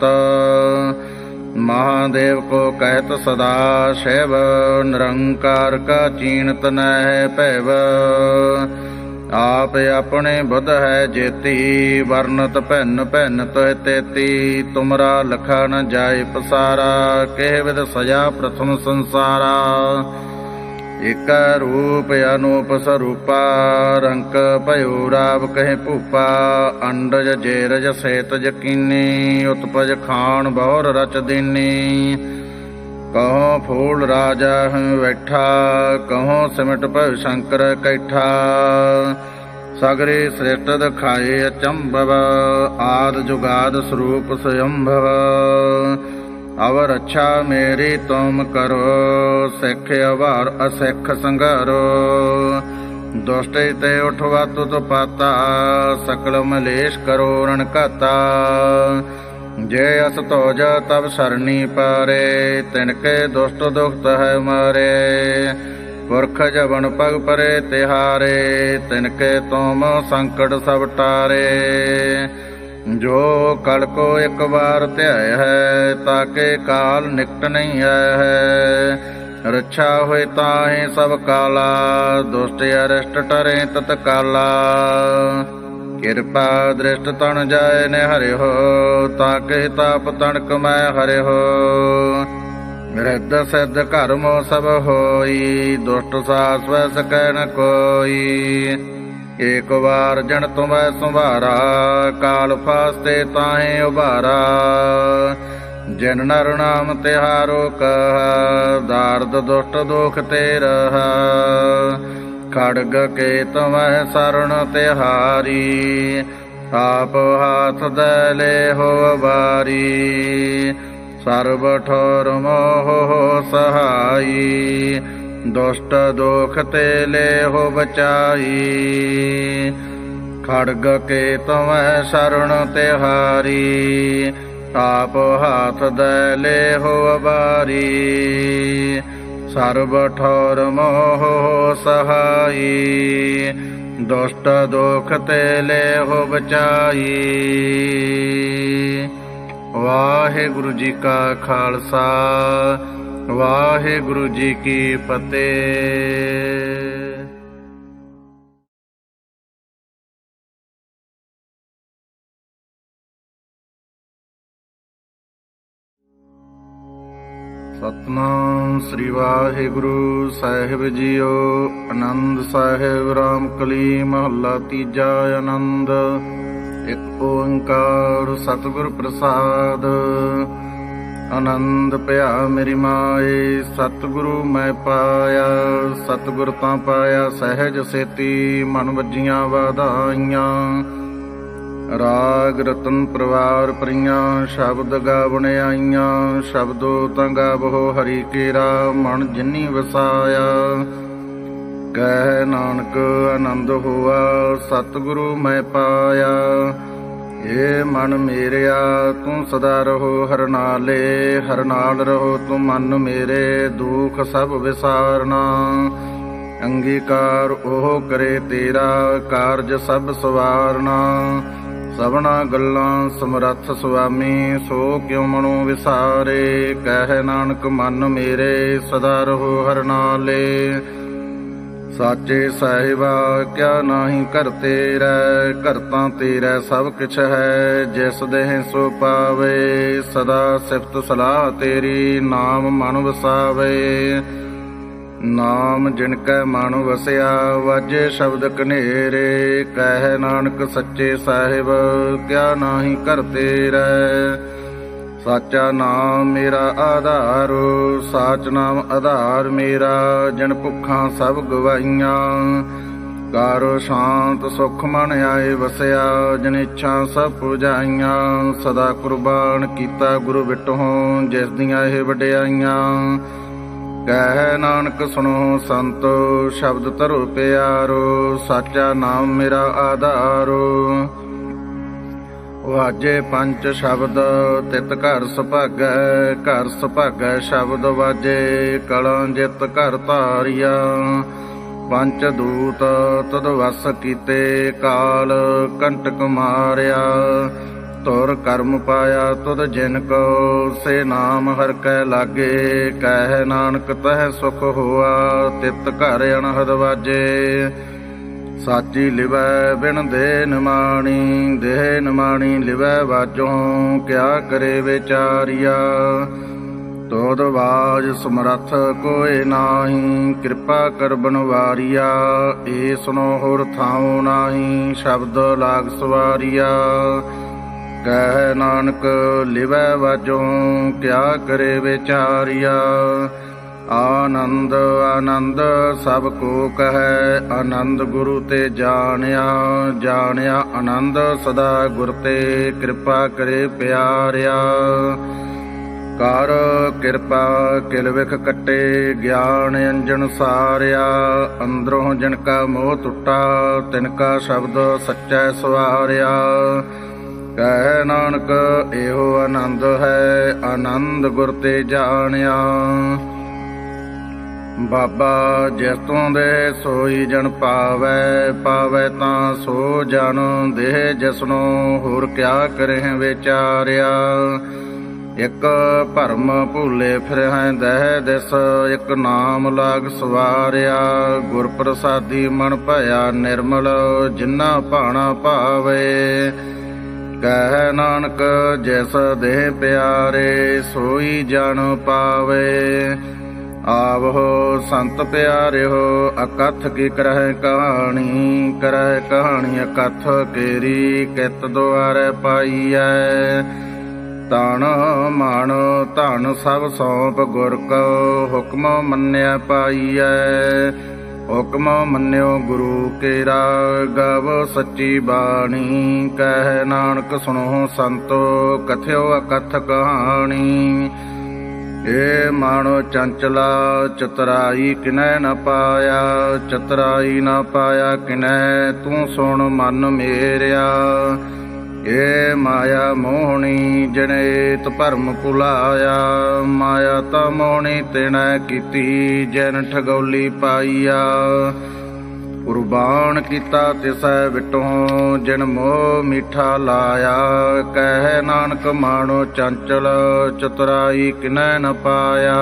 ਮਹਾਦੇਵ ਕੋ ਕਹਿਤ ਸਦਾ ਸ਼ਿਵ, ਨਿਰੰਕਾਰ ਕਾ ਚੀਨਤ ਨਹਿ ਭੈਵ। ਆਪ ਆਪਣੇ ਬੁੱਧ ਹੈ ਜੇਤੀ, ਵਰਨਤ ਭਿੰਨ ਭਿੰਨ ਤੋਹਿ ਤੇਤੀ। ਤੁਮਰਾ ਲਖਾ ਨ ਜਾਏ ਪਸਾਰਾ, ਕਿਹ ਵਿਦ ਸਜਾ ਪ੍ਰਥਮ ਸੰਸਾਰਾ। ਏਕੈ ਰੂਪ ਅਨੂਪ ਸਰੂਪਾ, ਰੰਕ ਭਇਓ ਰਾਵ ਕਹੇ ਭੂਪਾ। ਅੰਡਜ ਜੇਰਜ ਸੇਤ ਯਕੀਨੀ, ਉਤਪਜ ਖਾਨ ਬਹੁਰ ਰਚ ਦੀਨੀ। ਕਹੋ ਫੂਲ ਰਾਜਾ ਹਉ ਬੈਠਾ, ਕਹੋ ਸਿਮਟ ਭਇ ਸ਼ੰਕਰ ਕੈਠਾ। ਸਗਰੇ ਸ੍ਰਿਸ਼ਟ ਦਿਖਾਏ ਅਚੰਭਵ, ਆਦ ਜੁਗਾਦ ਸਰੂਪ ਸਯੰਭਵ। ਅਵ ਰੱਛਾ ਮੇਰੀ ਤੁਮ ਕਰੋ, ਸਿੱਖ ਅਵਾਰ ਅਸਿੱਖ ਸੰਘਾਰੋ। ਦੁਸ਼ਟੇ ਤੇ ਉਠਵਾ ਤੁਤ ਪਾਤਾ, ਸਕਲ ਮਲੇਸ਼ ਕਰੋ ਰਣ ਘਾਤਾ। ਜੇ ਅਸ ਤੋਜ ਤਬ ਸਰਨੀ ਪਾਰੇ, ਤਿਨਕੇ ਦੁਸ਼ਟ ਦੁਖਤ ਹੈ ਮਾਰੇ। ਪੁਰਖ ਜਵਨ ਪਗ ਪਰੇ ਤਿਹਾਰੇ, ਤਿਨਕੇ ਤੁਮ ਸੰਕਟ ਸਭ ਟਾਰੇ। ਜੋ ਕਲ ਕੋ ਇੱਕ ਵਾਰ ਧਿਆਇ ਹੈ, ਤਾਕੇ ਕਾਲ ਨਿਕਟ ਨਹੀਂ ਆਇ ਹੈ। ਰੱਛਾ ਹੋਏ ਤਾਹੇ ਸਭ ਕਾਲਾ, ਦੁਸ਼ਟ ਅਰਿਸ਼ਟ ਟਰੇ ਤਤਕਾਲਾ। ਕਿਰਪਾ ਦ੍ਰਿਸ਼ਟ ਤਣ ਜਾਏ ਨੇ ਹਰਿਓ, ਤਾਕੇ ਤਾਪ ਤਣਕ ਮੈਂ ਹਰਿਓ। ਰਿੱਧ ਸਿੱਧ ਘਰ ਮੋ ਸਭ ਹੋਈ, ਦੁਸ਼ਟ ਸਾਸ ਵੈ ਸਕੈ ਨ ਕੋਈ। ਏਕ ਵਾਰ ਜਨ ਤੁਮੈ ਸੰਭਾਰਾ, ਕਾਲ ਫਾਸਤੇ ਤਾਹੇ ਉਭਾਰਾ। ਜਿਨ ਨਰ ਨਾਮ ਤਿਹਾਰੋ ਕਹਾ, ਦਾਰਦ ਦੁਸ਼ਟ ਦੁਖ ਤੇ ਰਹਾ। ਖੜਗ ਕੇ ਤੁਮੈ ਸਰਣ ਤਿਹਾਰੀ, ਆਪ ਹਾਥ ਦੇ ਲੇਹੋ ਵਾਰੀ। ਸਰਬ ਠੋਰ ਮੋਹ ਸਹਾਈ, ਦੁਸ਼ਟ ਦੁਖ ਤੇ ਲੇਹੋ ਬਚਾਈ। ਖੜਗ ਕੇ ਤੁਮੈ ਸਰਣ ਤਿਹਾਰੀ, ਆਪ ਹਾਥ ਦੇ ਲੇਹੋ ਵਾਰੀ। ਸਰਬ ਠੋਰ ਮੋਹ ਸਹਾਈ, ਦੁਸ਼ਟ ਦੁਖ ਤੇ ਲੇਹੋ ਬਚਾਈ। ਵਾਹਿਗੁਰੂ ਜੀ ਕਾ ਖਾਲਸਾ, ਵਾਹਿਗੁਰੂ ਜੀ ਕੀ ਫਤਿਹ। ਸਤਨਾਮ ਸ੍ਰੀ ਵਾਹਿਗੁਰੂ ਸਾਹਿਬ ਜੀਓ। ਆਨੰਦ ਸਾਹਿਬ ਰਾਮਕਲੀ ਮਹੱਲਾ ਤੀਜਾ। ਆਨੰਦ। ਇੱਕ ਓੰਕਾਰ ਸਤਿਗੁਰ ਪ੍ਰਸਾਦ। ਆਨੰਦ ਭਇਆ ਮੇਰੀ ਮਾਏ, ਸਤਿਗੁਰੂ ਮੈਂ ਪਾਇਆ। ਸਤਿਗੁਰ ਤਾਂ ਪਾਇਆ ਸਹਿਜ ਸੇਤੀ, ਮਨ ਵੱਜੀਆਂ ਵਾਧਾਈਆਂ। ਰਾਗ ਰਤਨ ਪਰਵਾਰ ਪਰੀਆਂ, ਸ਼ਬਦ ਗਾਵਣ ਆਈਆਂ। ਸ਼ਬਦੋ ਤਾਂ ਗਾਵੋ ਹਰੀ ਕੇਰਾ, ਮਨ ਜਿਨੀ ਵਸਾਇਆ। ਕਹਿ ਨਾਨਕ ਆਨੰਦ ਹੋਆ, ਸਤਿਗੁਰੂ ਮੈਂ ਪਾਇਆ। ਏ ਮਨ ਮੇਰਿਆ ਤੂੰ ਸਦਾ ਰਹੋ ਹਰ ਨਾਲੇ, ਹਰ ਨਾਲ ਰਹੋ ਤੂੰ ਮਨ ਮੇਰੇ। ਦੁਖ ਸਭ ਵਿਸਾਰਨਾ, ਅੰਗੀਕਾਰ ਉਹ ਕਰੇ ਤੇਰਾ। ਕਾਰਜ ਸਭ ਸਵਾਰਨਾ, ਸਭਨਾ ਗੱਲਾਂ ਸਮਰੱਥ ਸੁਆਮੀ। ਸੋ ਕਿਉ ਮਨੋ ਵਿਸਾਰੇ, ਕਹਿ ਨਾਨਕ ਮਨ ਮੇਰੇ। ਸਦਾ ਰਹੋ ਹਰ ਨਾਲੇ, ਸਾਚੇ ਸਾਹਿਬਾ ਕਿਆ ਨਾਹੀ ਘਰ ਤੇਰਾ। ਘਰ ਤਾਂ ਤੇਰਾ ਸਭ ਕਿਛ ਹੈ, ਜਿਸ ਦੇਹ ਸੋ ਪਾਵੇ। ਸਦਾ ਸਿਫਤ ਸਲਾਹ ਤੇਰੀ, ਨਾਮ ਮਨ ਵਸਾਵੇ। ਨਾਮ ਜਿਨ ਕੈ ਮਨ ਵਸਿਆ, ਵਾਜੇ ਸ਼ਬਦ ਕਨੇਰੇ। ਕਹਿ ਨਾਨਕ ਸੱਚੇ ਸਾਹਿਬ ਕਿਆ ਨਾਹੀ ਘਰ ਤੇਰਾ। ਸਾਚਾ ਨਾਮ ਮੇਰਾ ਆਧਾਰ, ਸਾਚ ਨਾਮ ਆਧਾਰ ਮੇਰਾ। ਜਿਨ ਭੁੱਖਾਂ ਸਭ ਗਵਾਈਆਂ, ਕਾਰੋ ਸ਼ਾਂਤ ਸੁਖ ਮਨ ਆਏ ਵਸਿਆ। ਜਿਨ ਇੱਛਾ ਸਭ ਪੁਜਾਈਆਂ, ਸਦਾ ਕੁਰਬਾਨ ਕੀਤਾ ਗੁਰੂ ਵਿਟੋਂ। ਜਿਸ ਦੀਆਂ ਇਹ ਵਡਿਆਈਆਂ, ਕਹਿ ਨਾਨਕ ਸੁਣੋ ਸੰਤੋ। ਸ਼ਬਦ ਧਰੋ ਪਿਆਰੋ, ਸਾਚਾ ਨਾਮ ਮੇਰਾ ਆਧਾਰੋ। ਵਾਜੇ ਪੰਜ ਸ਼ਬਦ ਤਿਤ ਘਰ ਸੁਭਾਗੈ, ਘਰ ਸੁਭਾਗੈ ਸ਼ਬਦ ਵਾਜੇ। ਕਲਾਂ ਜਿਤ ਘਰ ਧਾਰਿਆ, ਪੰਚ ਦੂਤ ਤਦ ਵਸ ਕੀਤੇ। ਕਾਲ ਕੰਟਕ ਮਾਰਿਆ, ਤੁਰ ਕਰਮ ਪਾਇਆ ਤੁਧ ਜਿਨ ਕੋ। ਸੇ ਨਾਮ ਹਰਿ ਕੈ ਲਾਗੇ, ਕਹਿ ਨਾਨਕ ਤਹਿ ਸੁਖ ਹੋਆ। ਤਿਤ ਘਰ ਅਨਹਦ ਵਾਜੇ, ਸਾਚੀ ਲਿਵੈ ਬਿਨ ਦੇਹ ਨਿਮਾਣੀ। ਦੇਹ ਨਿਮਾਣੀ ਲਿਵੈ ਵਾਜੋਂ, ਕਿਆ ਕਰੇ ਵਿਚਾਰੀਆ। ਤੋਦ ਬਾਜ ਸਮਰੱਥ ਕੋਇ ਨਾਹੀ, ਕਿਰਪਾ ਕਰ ਬਨਵਾਰੀਆ। ਏ ਸੁਨੋ ਹੋਰ ਥਾਉ ਨਾਹੀ, ਸ਼ਬਦ ਲਾਗ ਸਵਾਰੀਆ। ਕਹਿ ਨਾਨਕ ਲਿਵੈ ਵਾਜੋਂ, ਕਿਆ ਕਰੇ ਵਿਚਾਰੀਆ। ਆਨੰਦ ਆਨੰਦ ਸਭ ਕੋ ਕਹੈ, ਆਨੰਦ ਗੁਰੂ ਤੇ ਜਾਣਿਆ। ਜਾਣਿਆ ਆਨੰਦ ਸਦਾ ਗੁਰ ਤੇ, ਕਿਰਪਾ ਕਰੇ ਪਿਆਰਿਆ। ਕਰ ਕਿਰਪਾ ਕਿਲ ਵਿਖ ਕੱਟੇ, ਗਿਆਨ ਅੰਜਨ ਸਾਰਿਆ। ਅੰਦਰੋਂ ਜਿਨ ਕਾ ਮੋਹ ਟੁੱਟਾ, ਤਿਨ ਕਾ ਸ਼ਬਦ ਸੱਚੈ ਸਵਾਰਿਆ। ਕਹਿ ਨਾਨਕ ਇਹੋ ਆਨੰਦ ਹੈ, ਆਨੰਦ ਗੁਰ ਤੇ ਜਾਣਿਆ। ਬਾਬਾ ਜਿਸ ਤੋਂ ਦੇ ਸੋਈ ਜਨ ਪਾਵੈ, ਪਾਵੈ ਤਾਂ ਸੋ ਜਨ। ਦੇਹ ਜਿਸਨੂੰ ਹੋਰ ਕਿਆ ਕਰਹਿ ਵਿਚਾਰਿਆ। ਇੱਕ ਭਰਮ ਭੂਲੇ ਫਿਰਹਿ ਦਹਿ ਦਿਸ, ਇੱਕ ਨਾਮ ਲਾਗ ਸਵਾਰਿਆ। ਗੁਰ ਪ੍ਰਸਾਦੀ ਮਨ ਭਇਆ ਨਿਰਮਲ, ਜਿਨ੍ਹਾਂ ਭਾਣਾ ਭਾਵੇ। ਕਹਿ ਨਾਨਕ ਜਿਸ ਦੇਹ ਪਿਆਰੇ, ਸੋਈ ਜਨ ਪਾਵੇ। ਆਵੋ ਸੰਤ ਪਿਆਰਿਓ ਅਕਥ ਕੀ ਕਰਹਿ ਕਹਾਣੀ। ਕਰਹਿ ਕਹਾਣੀ ਅਕਥ ਕੇਰੀ, ਕਿਤ ਦੁਆਰੇ ਪਾਈਐ। ਤਨ ਮਨ ਧਨ ਸਭ ਸੌਂਪ ਗੁਰ ਕੋ, ਹੁਕਮ ਮੰਨਿਆ ਪਾਈਐ। ਹੁਕਮ ਮੰਨਿਓ ਗੁਰੂ ਕੇਰਾ, ਗਾਵੋ ਸੱਚੀ ਬਾਣੀ। ਕਹਿ ਨਾਨਕ ਸੁਣੋ ਸੰਤੋ, ਕਥਿਓ ਅਕਥ ਕਹਾਣੀ। ਏ ਮਾਨੋ ਚੰਚਲਾ ਚਤਰਾਈ ਕਿਨੈ ਨ ਪਾਇਆ। ਚਤਰਾਈ ਨ ਪਾਇਆ ਕਿਨੈ, ਤੂੰ ਸੁਣ ਮਨ ਮੇਰਿਆ। ਏ ਮਾਇਆ ਮੋਹਣੀ ਜਨੇਤ ਭਰਮ ਭੁਲਾਇਆ। ਮਾਇਆ ਤਾਂ ਮੋਹਣੀ ਤਿਨੈ ਕੀਤੀ, ਜਿਨ ਠਗੌਲੀ ਪਾਈਆ। ਕੁਰਬਾਨ ਕੀਤਾ ਤਿਸੈ ਵਿਟੋਂ, ਜਿਨ ਮੋਹ ਮਿੱਠਾ ਲਾਇਆ। ਕਹਿ ਨਾਨਕ ਮਾਣੋ ਚੰਚਲ, ਚਤੁਰਾਈ ਕਿਨੈ ਨ ਪਾਇਆ।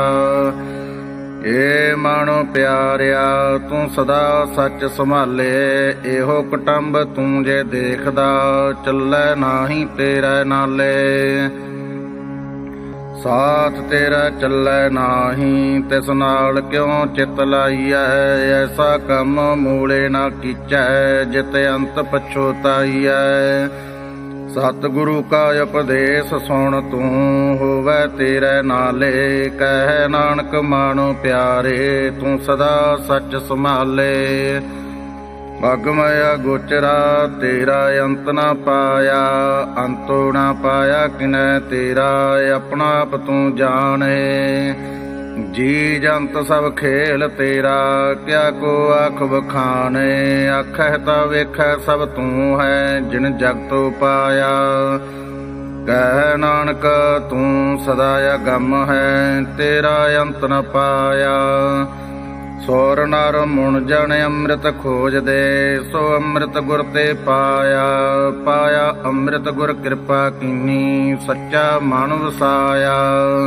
ਏ ਮਾਣੋ ਪਿਆਰਿਆ ਤੂੰ ਸਦਾ ਸੱਚ ਸੰਭਾਲੇ। ਇਹੋ ਕੁਟੰਬ ਤੂੰ ਜੇ ਦੇਖਦਾ, ਚੱਲੈ ਨਾਹੀ ਤੇਰੇ ਨਾਲੇ। ਸਾਥ ਤੇਰਾ ਚੱਲੈ ਨਾਹੀਂ, ਤਿਸ ਨਾਲ ਕਿਉ ਚਿਤ ਲਾਈਐ। ਐਸਾ ਕੰਮ ਮੂਲੇ ਨਾ ਕੀਚੈ, ਜਿਤ ਅੰਤ ਪਛੋਤਾਈਐ। ਸਤਿਗੁਰੂ ਕਾ ਉਪਦੇਸ਼ ਸੁਣ ਤੂੰ, ਹੋਵੈ ਤੇਰੇ ਨਾਲੇ। ਕਹਿ ਨਾਨਕ ਮਾਨੋ ਪਿਆਰੇ, ਤੂੰ ਸਦਾ ਸੱਚ ਸੰਭਾਲੇ। ਅਗਮਯ ਗੋਚਰਾ ਤੇਰਾ ਅੰਤ ਨਾ ਪਾਇਆ, ਅੰਤੋ ਨਾ ਪਾਇਆ ਕਿਨੈ ਤੇਰਾ। ਆਪਣਾ ਆਪ ਤੂੰ ਜਾਣੇ, ਜੀ ਜੰਤ ਸਭ ਖੇਲ ਤੇਰਾ। ਕਿਆ ਕੋ ਆਖ ਬਖਾਨੇ, ਆਖੈ ਤਾਂ ਵੇਖੈ ਸਭ ਤੂੰ ਹੈ, ਜਿਨ ਜਗਤੋ ਪਾਇਆ। ਕਹਿ ਨਾਨਕ ਤੂੰ ਸਦਾ ਅਗੰਮ ਹੈ, ਤੇਰਾ ਅੰਤ ਨ ਪਾਇਆ। ਸੋਰ ਨਰ ਮੁਣ ਜਨ ਅੰਮ੍ਰਿਤ ਖੋਜਦੇ, ਸੋ ਅੰਮ੍ਰਿਤ ਗੁਰ ਤੇ ਪਾਇਆ। ਪਾਇਆ ਅੰਮ੍ਰਿਤ ਗੁਰ ਕਿਰਪਾ ਕੀਨੀ, ਸੱਚਾ ਮਨ ਵਸਾਇਆ।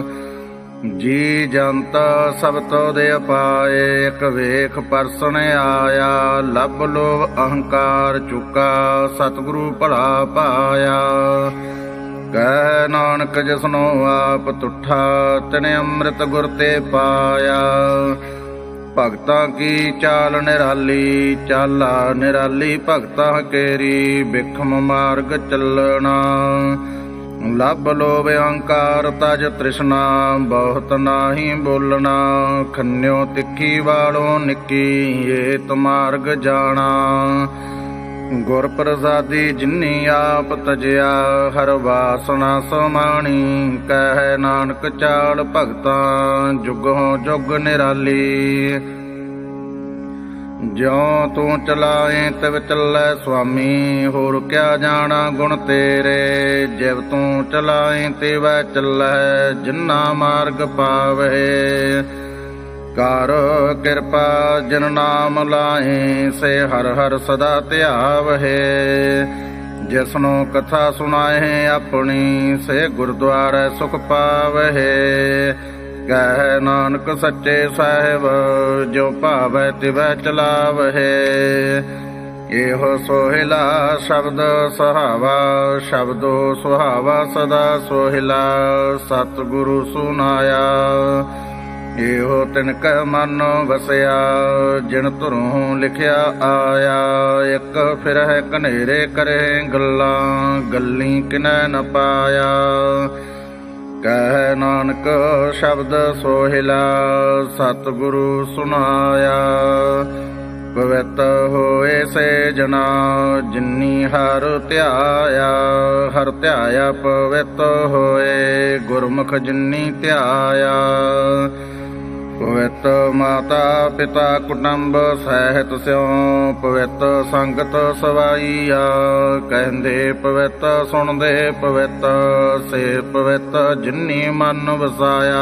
ਜੀ ਜੰਤ ਸਭ ਤੋ ਦੇ ਪਾਏ, ਇਕ ਵੇਖ ਪਰਸਨ ਆਇਆ। ਲੱਭ ਲੋਭ ਅਹੰਕਾਰ ਚੁਕਾ, ਸਤਿਗੁਰੂ ਭਲਾ ਪਾਇਆ। ਕਹਿ ਨਾਨਕ ਜਿਸਨੋ ਆਪ ਤੁਠਾ, ਤਿਨੇ ਅੰਮ੍ਰਿਤ ਗੁਰ ਤੇ ਪਾਇਆ। ਭਗਤਾਂ ਕੀ ਚਾਲ ਨਿਰਾਲੀ, ਚਾਲਾ ਨਿਰਾਲੀ ਭਗਤਾਂ ਕੇਰੀ। ਬਿਖਮ ਮਾਰਗ ਚੱਲਣਾ, ਲੱਭ ਲੋਭ ਅਹੰਕਾਰ ਤਜ ਤ੍ਰਿਸ਼ਨਾ। ਬਹੁਤ ਨਾਹੀ ਬੋਲਣਾ, ਖੰਨਿਓ ਤਿੱਖੀ ਵਾਲੋਂ ਨਿੱਕੀ। ਏਤ ਮਾਰਗ ਜਾਣਾ, ਗੁਰ ਪ੍ਰਸਾਦੀ ਜਿਨੀ ਆਪ ਤਜਿਆ। ਹਰ ਵਾਸਨਾ ਸਮਾਣੀ, ਕਹਿ ਨਾਨਕ ਚਾਲ ਭਗਤਾਂ ਜੁਗੋਂ ਜੁਗ ਨਿਰਾਲੀ। ਜਿਉ ਤੂੰ ਚਲਾਏ ਤਿਵ ਚੱਲੈ ਸੁਆਮੀ, ਹੋਰ ਕਿਆ ਜਾਣਾ ਗੁਣ ਤੇਰੇ। ਜਿਵ ਤੂੰ ਚਲਾਏ ਤਿਵੈ ਚੱਲੈ, ਜਿਨਾ ਮਾਰਗ ਪਾਵੇ। ਕਰ ਕਿਰਪਾ ਜਿਨ ਨਾਮ ਲਾਏ, ਸੇ ਹਰ ਹਰ ਸਦਾ ਧਿਆਵਹਿ। ਜਿਸਨੂੰ ਕਥਾ ਸੁਣਾਏ ਆਪਣੀ, ਸੇ ਗੁਰਦੁਆਰੇ ਸੁਖ ਪਾਵਹਿ। ਕਹਿ ਨਾਨਕ ਸੱਚੇ ਸਾਹਿਬ, ਜੋ ਭਾਵੈ ਤਿਵੈ ਚਲਾਵਹਿ। ਇਹੋ ਸੋਹਿਲਾ ਸ਼ਬਦ ਸੁਹਾਵਾ, ਸ਼ਬਦੋ ਸੁਹਾਵਾ ਸਦਾ ਸੋਹਿਲਾ। ਸਤਿਗੁਰੂ ਸੁਨਾਇਆ, ਇਹੋ ਤਿਨ ਕੈ ਮਨ ਵਸਿਆ। ਜਿਨ ਧੁਰੋਂ ਲਿਖਿਆ ਆਇਆ, ਇੱਕ ਫਿਰਹਿ ਕਨੇਰੇ ਕਰੇ ਗੱਲਾਂ। ਗੱਲੀ ਕਿਨੈ ਨ ਪਾਇਆ। ਕਹਿ ਨਾਨਕ ਸ਼ਬਦ ਸੋਹਿਲਾ, ਸਤਿਗੁਰੂ ਸੁਨਾਇਆ। ਪਵਿੱਤ ਹੋਏ ਸੇ ਜਨਾ, ਜਿਨੀ ਹਰ ਧਿਆਇਆ। ਹਰ ਧਿਆਇਆ ਪਵਿੱਤ ਹੋਏ, ਗੁਰਮੁਖ ਜਿਨੀ ਧਿਆਇਆ। ਪਵਿੱਤ ਮਾਤਾ ਪਿਤਾ ਕੁਟੁੰਬ ਸਹਿਤ ਸਿਉ, ਪਵਿੱਤ ਸੰਗਤ ਸਵਾਈਆ। ਕਹਿੰਦੇ ਪਵਿੱਤ ਸੁਣਦੇ ਪਵਿੱਤ, ਸੇ ਪਵਿੱਤ ਜਿਨੀ ਮਨ ਵਸਾਇਆ।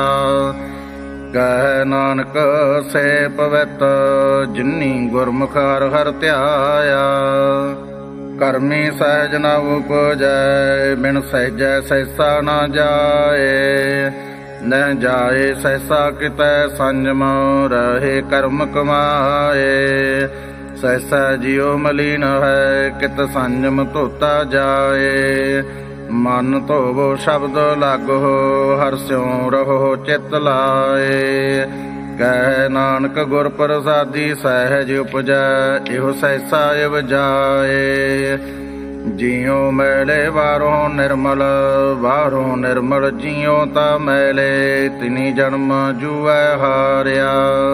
ਕਹਿ ਨਾਨਕ ਸੇ ਪਵਿੱਤ, ਜਿਨੀ ਗੁਰਮੁਖ ਹਰਿ ਹਰਿ ਧਿਆਇਆ। ਕਰਮੀ ਸਹਿਜ ਨ ਉਪਜੈ, ਬਿਨ ਸਹਿਜੈ ਸਹਿਸਾ ਨ ਜਾਏ। ਨ ਜਾਏ ਸਹਿਸਾ ਕਿਤੈ ਸੰਜਮ, ਰਹੇ ਕਰਮ ਕਮਾਏ। ਸਹਿਸਾ ਜਿਉ ਮਲੀਨ ਹੈ, ਕਿਤ ਸੰਜਮ ਧੋਤਾ ਜਾਏ। ਮਨ ਧੋਵੋ ਸ਼ਬਦ ਲਾਗੋ, ਹਰਿ ਰਹੋ ਚਿਤ ਲਾਏ। ਕਹਿ ਨਾਨਕ ਗੁਰ ਪ੍ਰਸਾਦੀ ਸਹਿਜ ਉਪਜੈ, ਇਹੋ ਸਹਿਸਾ ਇਵ ਜਾਏ। ਜਿਉ ਮੈਲੇ ਬਾਹਰੋਂ ਨਿਰਮਲ, ਬਾਹਰੋਂ ਨਿਰਮਲ ਜਿਉ ਤਾਂ ਮੈਲੇ। ਤਿਨੀ ਜਨਮ ਜੂਐ ਹਾਰਿਆ,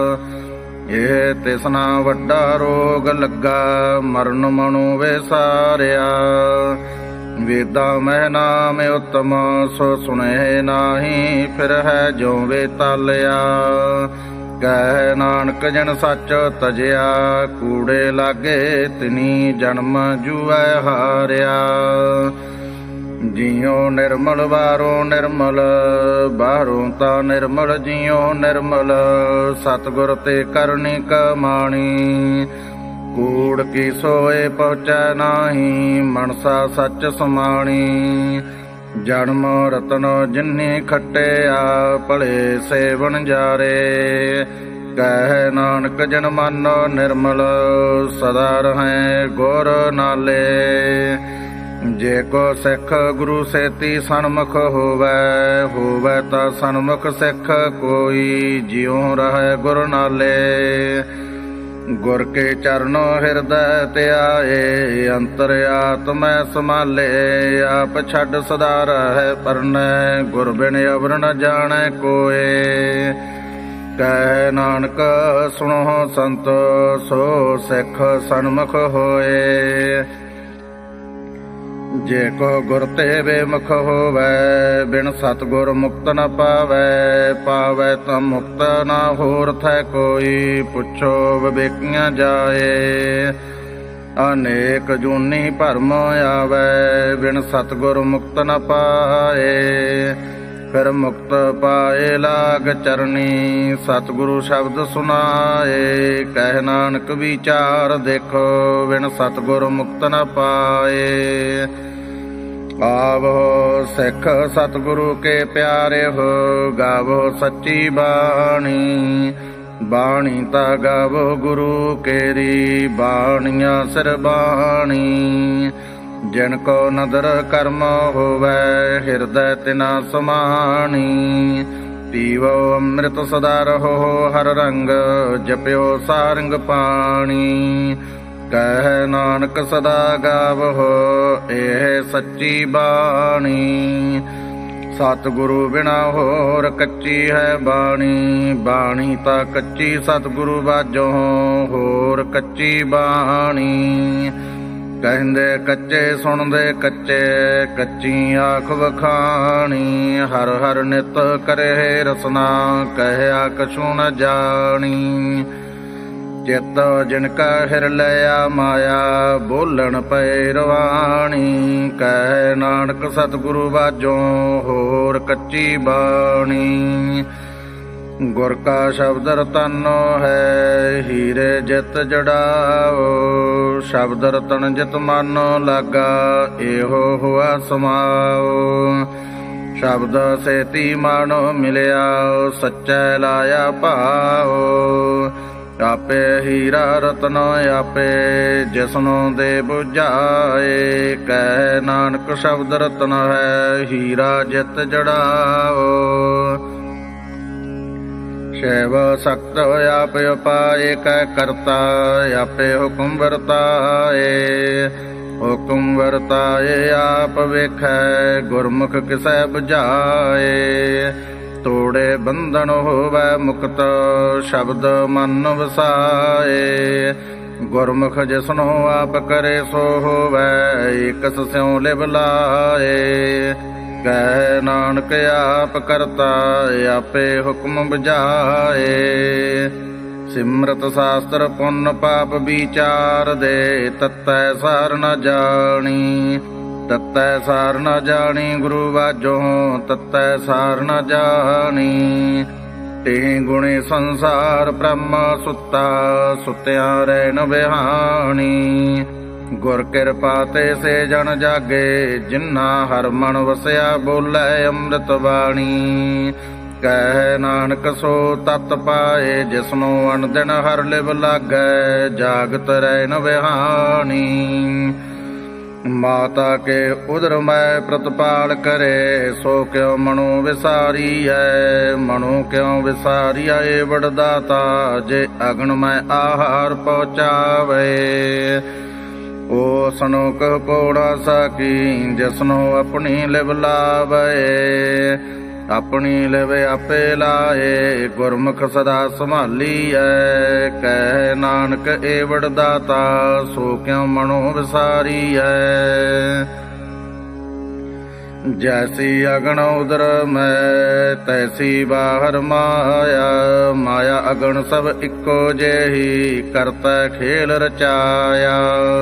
ਇਹ ਤਿਸਨਾ ਵੱਡਾ ਰੋਗ ਲੱਗਾ। ਮਰਨ ਮਨੁ ਵਿਸਾਰਿਆ, ਵੇਦਾਂ ਮਹਿ ਨਾਮ ਉਤਮ। ਸੋ ਸੁਣੇ ਨਾਹੀ, ਫਿਰ ਹੈ ਜੋ ਵੇ ਤਾਲਿਆ। ਕਹਿ ਨਾਨਕ ਜਨ ਸੱਚ ਤਜਿਆ, ਕੂੜੇ ਲਾਗੇ ਤਿਨੀ ਜਨਮ ਜੂਐ ਹਾਰਿਆ। ਜਿਉ ਨਿਰਮਲ ਬਾਹਰੋਂ ਨਿਰਮਲ, ਬਾਹਰੋਂ ਤਾਂ ਨਿਰਮਲ ਜਿਉ ਨਿਰਮਲ। ਸਤਿਗੁਰ ਤੇ ਕਰਨੀ ਕਮਾਣੀ, ਕੂੜ ਕੀ ਸੋਏ ਪਹੁੰਚੈ ਨਾਹੀ। ਮਨਸਾ ਸੱਚ ਸਮਾਣੀ, ਜਨਮ ਰਤਨ ਜਿਨੀ ਖੱਟਿਆ। ਭਲੇ ਸੇਵਨ ਜਾਰੇ, ਕਹਿ ਨਾਨਕ ਜਨ ਮਨ ਨਿਰਮਲ। ਸਦਾ ਰਹੈ ਗੁਰ ਨਾਲੇ, ਜੇ ਕੋ ਸਿੱਖ ਗੁਰੂ ਸੇਤੀ ਸਨਮੁਖ ਹੋਵੈ ਤਾ ਸਨਮੁਖ ਸਿੱਖ ਕੋਈ, ਜਿਉ ਰਹੈ ਗੁਰ ਨਾਲੇ। ਗੁਰ ਕੇ ਚਰਨੋ ਹਿਰਦੈ ਧਿਆਏ, ਅੰਤਰ ਆਤਮੈ ਸਮਾਲੇ। ਆਪ ਛੱਡ ਸਦਾ ਰਹੈ ਪਰਨੈ, ਗੁਰ ਬਿਨ ਅਵਰ ਨ ਜਾਣੈ ਕੋਏ। ਕਹਿ ਨਾਨਕ ਸੁਣੋ ਸੰਤ, ਸੋ ਸਿੱਖ ਸਨਮੁਖ ਹੋਏ। ਜੇ ਕੋ ਗੁਰ ਤੇ ਬੇਮੁਖ ਹੋਵੈ, ਬਿਨ ਸਤਿਗੁਰ ਮੁਕਤ ਨ ਪਾਵੈ ਤਾਂ ਮੁਕਤ ਨਾ ਹੋਰ ਥੈ ਕੋਈ। ਪੁੱਛੋ ਵਿਵੇਕੀਆਂ ਜਾਏ, ਅਨੇਕ ਜੂਨੀ ਭਰਮ ਆਵੈ, ਬਿਨ ਸਤਿਗੁਰ ਮੁਕਤ ਨ ਪਾਏ। ਫਿਰ ਮੁਕਤ ਪਾਏ ਲਾਗ ਚਰਨੀ, ਸਤਿਗੁਰੂ ਸ਼ਬਦ ਸੁਨਾਏ। ਕਹਿ ਨਾਨਕ ਵਿਚਾਰ ਦੇਖੋ, ਬਿਨ ਸਤਿਗੁਰ ਮੁਕਤ ਨ ਪਾਏ। ਆਵੋ ਸਿੱਖ ਸਤਿਗੁਰੂ ਕੇ ਪਿਆਰੇ ਹੋ, ਗਾਵੋ ਸੱਚੀ ਬਾਣੀ। ਬਾਣੀ ਤਾ ਗਾਵੋ ਗੁਰੂ ਕੇਰੀ, ਬਾਣੀਆਂ ਸਿਰ ਬਾਣੀ। ਜਿਨ ਕੋ ਨਦਰ ਕਰਮ ਹੋਵੈ, ਹਿਰਦੈ ਤਿਨਾ ਸਮਾਣੀ। ਪੀਵੋ ਅੰਮ੍ਰਿਤ ਸਦਾ ਰਹੋ ਹਰ ਰੰਗ, ਜਪਿਓ ਸਾਰੰਗ ਪਾਣੀ। ਕਹਿ ਨਾਨਕ ਸਦਾ ਗਾਵੋ, ਇਹ ਸੱਚੀ ਬਾਣੀ। ਸਤਿਗੁਰੂ ਬਿਨਾ ਹੋਰ ਕੱਚੀ ਹੈ ਬਾਣੀ। ਬਾਣੀ ਤਾਂ ਕੱਚੀ ਸਤਿਗੁਰੂ ਬਾਝੋਂ, ਹੋਰ ਕੱਚੀ ਬਾਣੀ। ਕਹਿੰਦੇ ਕੱਚੇ ਸੁਣਦੇ ਕੱਚੇ, ਕੱਚੀ ਆਖ ਵਖਾਣੀ। ਹਰ ਹਰ ਨਿਤ ਕਰੇ ਰਸਨਾ, ਕਹਿਆ ਕਛੂ ਨ ਜਾਣੀ। ਚਿੱਤ ਜਿਨ ਕਾ ਹਿਰ ਲਿਆ ਮਾਇਆ, ਬੋਲਣ ਪਏ ਰਵਾਣੀ। ਕਹਿ ਨਾਨਕ ਸਤਿਗੁਰੂ ਬਾਝੋਂ, ਹੋਰ ਕੱਚੀ ਬਾਣੀ। ਗੁਰ ਕਾ ਸ਼ਬਦ ਰਤਨੋ ਹੈ, ਹੀਰੇ ਜਿਤ ਜੜਾਓ। ਸ਼ਬਦ ਰਤਨ ਜਿਤ ਮਨ ਲਾਗਾ, ਇਹੋ ਹੁਆ ਸਮਾਓ। ਸ਼ਬਦ ਸੇਤੀ ਮਾਨੋ ਮਿਲਿਆ, ਸੱਚੈ ਲਾਇਆ ਭਾਓ। ਆਪੇ ਹੀਰਾ ਰਤਨ ਆਪੇ, ਜਿਸਨੂੰ ਦੇ ਬੁਝਾਏ। ਕਹਿ ਨਾਨਕ ਸ਼ਬਦ ਰਤਨ ਹੈ, ਹੀਰਾ ਜਿਤ ਜੜਾਓ। ਸ਼ੈਵ ਸਖਤ ਆਪ ਉਪਾਏ, ਕਹਿ ਕਰਤਾ ਆਪੇ ਹੁਕਮ ਵਰਤਾਏ। ਹੁਕਮ ਵਰਤਾਏ ਆਪ ਵੇਖੈ, ਗੁਰਮੁਖ ਕਿਸੈ ਬੁਝਾਏ। ਤੋੜੇ ਬੰਧਨ ਹੋਵੈ ਮੁਕਤ, ਸ਼ਬਦ ਮਨ ਵਸਾਏ। ਗੁਰਮੁਖ ਜਿਸਨੂੰ ਆਪ ਕਰੇ ਸੋ ਹੋਵੈ, ਇਕਸ ਸਿਉ ਲਿਵ ਲਾਏ। ਕਹਿ ਨਾਨਕ ਆਪ ਕਰਤਾ ਆਪੇ ਹੁਕਮ ਬੁਝਾਏ। ਸਿਮਰਤ ਸ਼ਾਸਤਰ ਪੁੰਨ ਪਾਪ ਵਿਚਾਰ ਦੇ, ਤਤੈ ਸਾਰ ਨ ਜਾਣੀ। ਤਤੈ ਸਾਰ ਨ ਜਾਣੀ ਗੁਰੂ ਬਾਝੋਂ, ਤਤੈ ਸਾਰ ਨ ਜਾਣੀ। ਤੇ ਗੁਣੇ ਸੰਸਾਰ ਬ੍ਰਹਮ ਸੁੱਤਾ, ਸੁੱਤਿਆਂ ਰਹਿ ਨ ਬਿਹਾਣੀ। ਗੁਰ ਕਿਰਪਾ ਤੇ ਸੇ ਜਨ ਜਾਗੇ, ਜਿਨ੍ਹਾਂ ਹਰ ਮਨ ਵਸਿਆ ਬੋਲੇ ਅੰਮ੍ਰਿਤ ਬਾਣੀ। ਕਹਿ ਨਾਨਕ ਸੋ ਤਤ ਪਾਏ, ਜਿਸਨੂੰ ਅਨਦਿਨ ਹਰ ਲਿਵ ਲਾਗੈ, ਜਾਗਤ ਰਹਿ ਨ ਬਿਹਾਣੀ। ਮਾਤਾ ਕੇ ਉਦਰ ਮੈਂ ਪ੍ਰਤਪਾਲ ਕਰੇ, ਸੋ ਕਿਉ ਮਨੋ ਵਿਸਾਰੀਐ। ਮਨੋ ਕਿਉ ਵਿਸਾਰੀਐ ਵਡਦਾਤਾ, ਜੇ ਅਗਨ ਮੈਂ ਆਹਾਰ ਪਹੁੰਚਾਵੇ। ਓ ਸਨੁਕ ਪੋੜਾ ਸਾਕੀ, ਜਿਸਨੂੰ ਆਪਣੀ ਲਿਵ ਲਾਵੇ। ਆਪਣੀ ਲਿਵ ਆਪੇ ਲਾਏ, ਗੁਰਮੁਖ ਸਦਾ ਸੰਭਾਲੀਐ। ਕਹਿ ਨਾਨਕ ਏ ਵਡਦਾਤਾ, ਸੋ ਕਿਉ ਮਨੋ ਵਿਸਾਰੀਐ। ਜੈਸੀ ਅਗਨ ਉਦਰ ਮੈਂ, ਤੈਸੀ ਬਾਹਰ ਮਾਇਆ। ਮਾਇਆ ਅਗਨ ਸਭ ਇੱਕੋ ਜਿਹੀ, ਕਰਤਾ ਖੇਲ ਰਚਾਇਆ।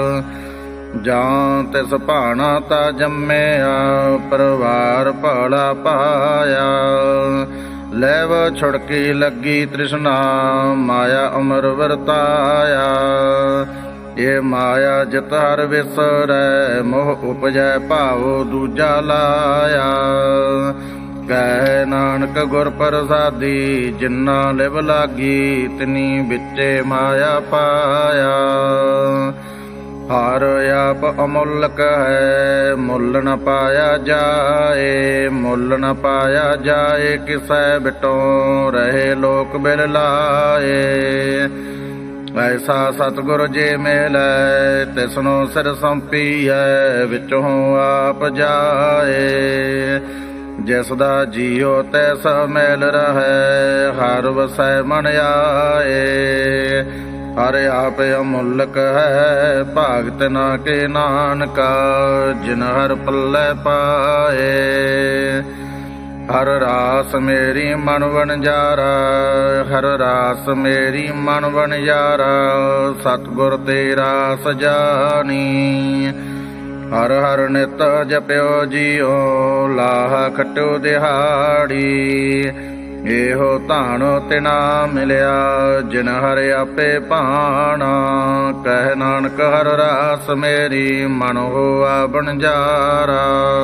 ਜਾਂ ਤਿਸ ਭਾਣਾ ਤਾ ਜੰਮਿਆ, ਪਰਿਵਾਰ ਭਾਲਾ ਪਾਇਆ। ਲੈਵ ਛੁੜਕੀ ਲੱਗੀ ਤ੍ਰਿਸ਼ਨਾ, ਮਾਇਆ ਅਮਰ ਵਰਤਾਇਆ। ਇਹ ਮਾਇਆ ਜਿਤ ਹਰ ਵਿਸਰੈ, ਮੋਹ ਉਪਜੈ ਭਾਉ ਦੂਜਾ ਲਾਇਆ। ਕਹਿ ਨਾਨਕ ਗੁਰ ਪ੍ਰਸਾਦੀ, ਜਿਨਾ ਲਿਵ ਲਾਗੀ ਤਿਨੀ ਵਿੱਚੇ ਮਾਇਆ ਪਾਇਆ। ਹਰ ਆਪ ਅਮੁੱਲਕ ਹੈ, ਮੁੱਲ ਨ ਪਾਇਆ ਜਾਏ। ਮੁੱਲ ਨ ਪਾਇਆ ਜਾਏ, ਕਿਸੈ ਬਿਟੋਂ ਰਹੇ ਲੋਕ ਬਿਲ ਲਾਏ। ਐਸਾ ਸਤਿਗੁਰ ਜੇ ਮਿਲੈ, ਤਿਸਨੂੰ ਸਿਰ ਸੰਪੀਐ, ਵਿੱਚੋਂ ਆਪ ਜਾਏ। ਜਿਸ ਦਾ ਜੀਉ ਤੈਸ ਮਿਲ ਰਹੈ, ਹਰ ਵਸੈ ਮਨ ਆਏ। ਹਰ ਆਪ ਅਮੁੱਲਕ ਹੈ, ਭਾਗਤ ਨਾ ਕੇ ਨਾਨਕਾ, ਜਿਨ ਹਰ ਪੱਲੇ ਪਾਏ। ਹਰ ਰਾਸ ਮੇਰੀ ਮਨ ਵਣਜਾਰਾ, ਹਰ ਰਾਸ ਮੇਰੀ ਮਨ ਵਣਜਾਰਾ, ਸਤਿਗੁਰ ਤੇਰਾ ਸਜਾਨੀ। ਹਰ ਹਰ ਨਿਤ ਜਪਿਓ ਜੀਓ, ਲਾਹ ਖਟੋ ਦਿਹਾੜੀ। ਇਹੋ ਧਾਨ ਤਿਨਾ ਮਿਲਿਆ, ਜਿਨ ਹਰ ਆਪੇ ਭਾਣਾ। ਕਹਿ ਨਾਨਕ ਹਰ ਰਾਸ ਮੇਰੀ, ਮਨ ਹੋਆ ਵਣਜਾਰਾ।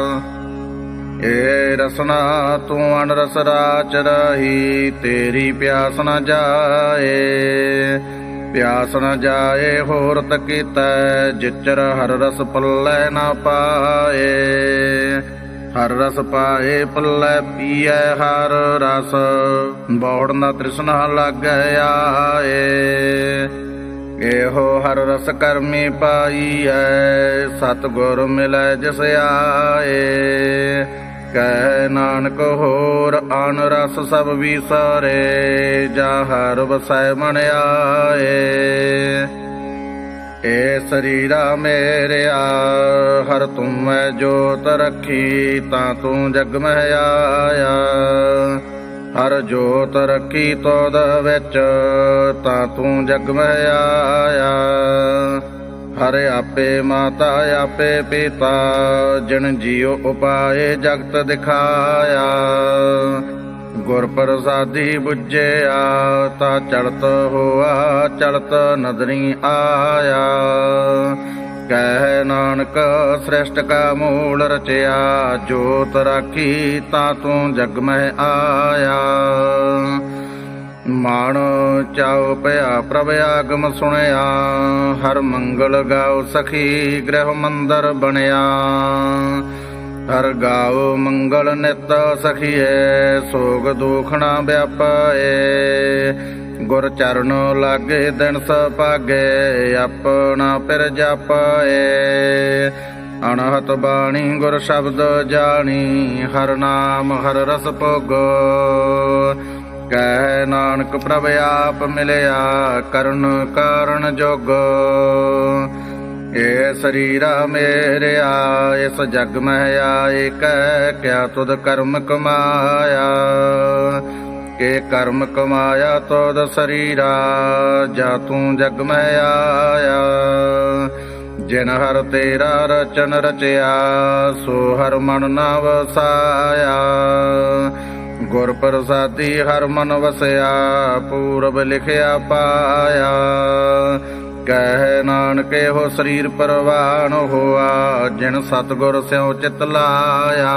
ਏ ਰਸਨਾ ਤੂੰ ਅਨਰਸ ਰਾਚ ਰਹੀ, ਤੇਰੀ ਪਿਆਸ ਨ ਜਾਏ। ਪਿਆਸ ਨ ਜਾਏ ਹੋਰ ਤਕੀਤੈ, ਜਿਚਰ ਹਰ ਰਸ ਪੱਲੇ ਨ ਪਾਏ। ਹਰ ਰਸ ਪਾਏ ਪੱਲੇ ਪੀਐ ਹਰ ਰਸ, ਬੌੜ ਨ ਤ੍ਰਿਸ਼ਨਾ ਲਾਗੈ ਆਏ। ਇਹੋ ਹਰ ਰਸ ਕਰਮੀ ਪਾਈਐ, ਸਤਿਗੁਰ ਮਿਲੈ ਜਿਸ ਆਏ। ਕਹਿ ਨਾਨਕ ਹੋਰ ਅਨ ਰਸ ਸਭ ਵਿਸਰੇ, ਜਾ ਹਰ ਵਸੈ ਮਨ ਆਏ। ਏ ਸਰੀਰਾ ਮੇਰਿਆ, ਹਰ ਤੁਮੈ ਜੋਤ ਰੱਖੀ, ਤਾਂ ਤੂੰ ਜਗ ਮਹਿ ਆਇਆ। ਹਰ ਜੋਤ ਰੱਖੀ ਤੋਦ ਵਿੱਚ, ਤਾਂ ਤੂੰ ਜਗ ਮਹਿ ਆਇਆ। ਹਰ ਆਪੇ ਮਾਤਾ ਆਪੇ ਪਿਤਾ, ਜਿਨ ਜੀਉ ਉਪਾਏ ਜਗਤ ਦਿਖਾਇਆ। ਗੁਰ ਪ੍ਰਸਾਦੀ ਬੁੱਝਿਆ, ਤਾ ਚਲਤ ਹੋਆ ਚਲਤ ਨਦਰੀ ਆਇਆ। ਕਹਿ ਨਾਨਕ ਸ੍ਰਿਸ਼ਟ ਕਾ ਮੂਲ ਰਚਿਆ, ਜੋਤ ਰਾਖੀ ਤਾਂ ਤੂੰ ਜਗ ਮਹਿ ਆਇਆ। ਮਾਣ ਚਾਉ ਪਿਆ ਪ੍ਰਭ ਆਗਮ ਸੁਣਿਆ, ਹਰ ਮੰਗਲ ਗਾਉ ਸਖੀ ਗ੍ਰਹਿ ਮੰਦਰ ਬਣਿਆ। ਹਰ ਗਾਉ ਮੰਗਲ ਨਿਤ ਸਖੀਏ, ਸੋਗ ਦੁਖ ਨ ਵਿਆਪਾਏ। ਗੁਰ ਚਰਨ ਲਾਗੇ ਦਿਨ ਸੁਭਾਗੇ, ਆਪਣਾ ਪਿਰ ਜਪਾਏ। ਅਨਹਤ ਬਾਣੀ ਗੁਰ ਸ਼ਬਦ ਜਾਣੀ, ਹਰ ਨਾਮ ਹਰ ਰਸ ਭੋਗੋ। ਕਹਿ ਨਾਨਕ ਪ੍ਰਭ ਆਪ ਮਿਲਿਆ, ਕਰਨ ਕਾਰਨ ਜੋਗੋ। ਏ ਸਰੀਰਾ ਮੇਰਿਆ, ਇਸ ਜਗ ਮਹਿ ਆਏ, ਕਹਿ ਕਿਆ ਤੁਧ ਕਰਮ ਕਮਾਇਆ। ਕੇ ਕਰਮ ਕਮਾਇਆ ਤੋਦ ਸਰੀਰਾ, ਜਾ ਤੂੰ ਜਗ ਮਹਿ ਆਇਆ। ਜਿਨ ਹਰ ਤੇਰਾ ਰਚਨ ਰਚਿਆ, ਸੋ ਹਰ ਮਨ ਨ ਵਸਾਇਆ। ਗੁਰ ਪ੍ਰਸਾਦੀ ਹਰ ਮਨ ਵਸਿਆ, ਪੂਰਬ ਲਿਖਿਆ ਪਾਇਆ। ਕਹਿ ਨਾਨਕ ਇਹੋ ਸਰੀਰ ਪਰਵਾਨ ਹੋਆ, ਜਿਨ ਸਤਿਗੁਰ ਸਿਉ ਚਿਤ ਲਾਇਆ।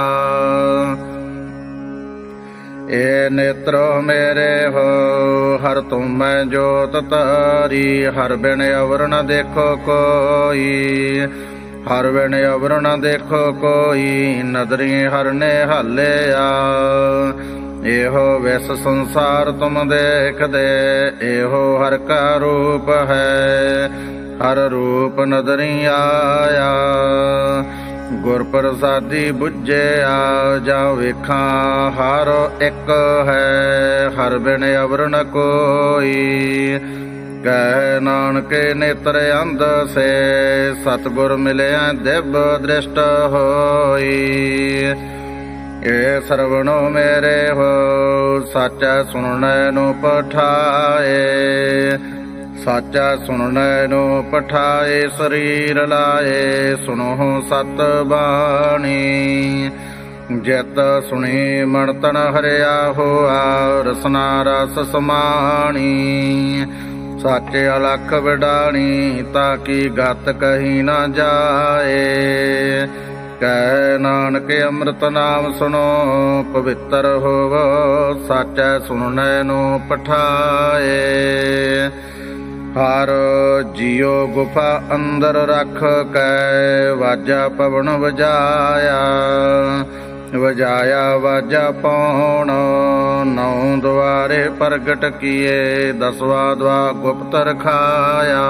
ਏ ਨੇਤਰ ਮੇਰੇ ਹੋ, ਹਰ ਤੁਮੈ ਜੋਤ ਤਾਰੀ। ਹਰ ਬਿਨ ਅਵਰ ਨ ਦੇਖੋ ਕੋਈ, ਹਰ ਬਿਨ ਅਵਰ ਨ ਦੇਖੋ ਕੋਈ। ਨਦਰੀ ਹਰ ਨੇ ਹਾਲਿਆ, ਇਹੋ ਵਿਸ ਸੰਸਾਰ ਤੁਮ ਦੇਖਦੇ। ਇਹੋ ਹਰ ਕਾ ਰੂਪ ਹੈ, ਹਰ ਰੂਪ ਨਦਰੀ ਆਇਆ। ਗੁਰ ਪ੍ਰਸਾਦੀ ਬੁੱਝਿਆ, ਜਾਂ ਵੇਖਾਂ ਹਰ ਇੱਕ ਹੈ। ਹਰ ਬਿਨ ਅਵਰ ਨ ਕੋਈ, ਕਹਿ ਨਾਨਕ ਨੇਤਰ ਅੰਧ ਸੇ। ਸਤਿਗੁਰ ਮਿਲਿਆ ਦਿਵ ਦ੍ਰਿਸ਼ਟ ਹੋਈ। ਏ ਸਰਵਣੋ ਮੇਰੇ ਹੋ, ਸਾਚਾ ਸੁਣਨੈ ਨੂੰ ਪਠਾਏ। ਸਾਚਾ ਸੁਣਨੈ ਨੂੰ ਪਠਾਏ, ਸਰੀਰ ਲਾਏ ਸੁਣੋ ਸਤ ਬਾਣੀ। ਜਿਤ ਸੁਣੀ ਮਨ ਤਨ ਹਰਿਆ ਹੋਆ, ਰਸਨਾ ਰਸ ਸਮਾਣੀ। ਸਾਚੇ ਅਲਖ ਵਿਡਾਣੀ, ਤਾਂ ਕੀ ਗਤ ਕਹੀ ਨਾ ਜਾਏ। ਕਹਿ ਨਾਨਕ ਅੰਮ੍ਰਿਤ ਨਾਮ ਸੁਣੋ, ਪਵਿੱਤਰ ਹੋਵੋ। ਸਾਚੈ ਸੁਣਨੈ ਨੂੰ ਪਠਾਏ। ਹਰ ਜਿਉ ਗੁਫਾ ਅੰਦਰ ਰਖ ਕੈ ਵਾਜਾ ਪਵਨ ਵਜਾਇਆ। ਵਜਾਇਆ ਵਾਜਾ ਪੌਣ ਨੌ ਦੁਆਰੇ ਪ੍ਰਗਟ ਕੀਏ। ਦਸਵਾ ਦਵਾ ਗੁਪਤ ਰਖਾਇਆ।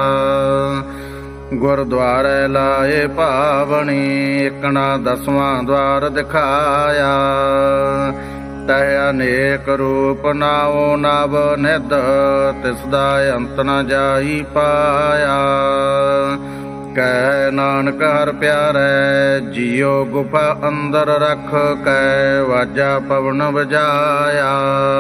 ਗੁਰਦੁਆਰੇ ਲਾਏ ਪਾਵਣੀ ਇਕਣਾ ਦਸਵਾਂ ਦਵਾਰ ਦਿਖਾਇਆ। ਤੈ ਅਨੇਕ ਰੂਪ ਨਾਉ ਨਵ ਨਿਧ ਤਿਸਦਾ ਅੰਤ ਨ ਜਾਈ ਪਾਇਆ। ਕਹਿ ਨਾਨਕ ਹਰ ਪਿਆਰੇ ਜਿਉ ਗੁਫਾ ਅੰਦਰ ਰਖ ਕੈ ਵਾਜਾ ਪਵਨ ਵਜਾਇਆ।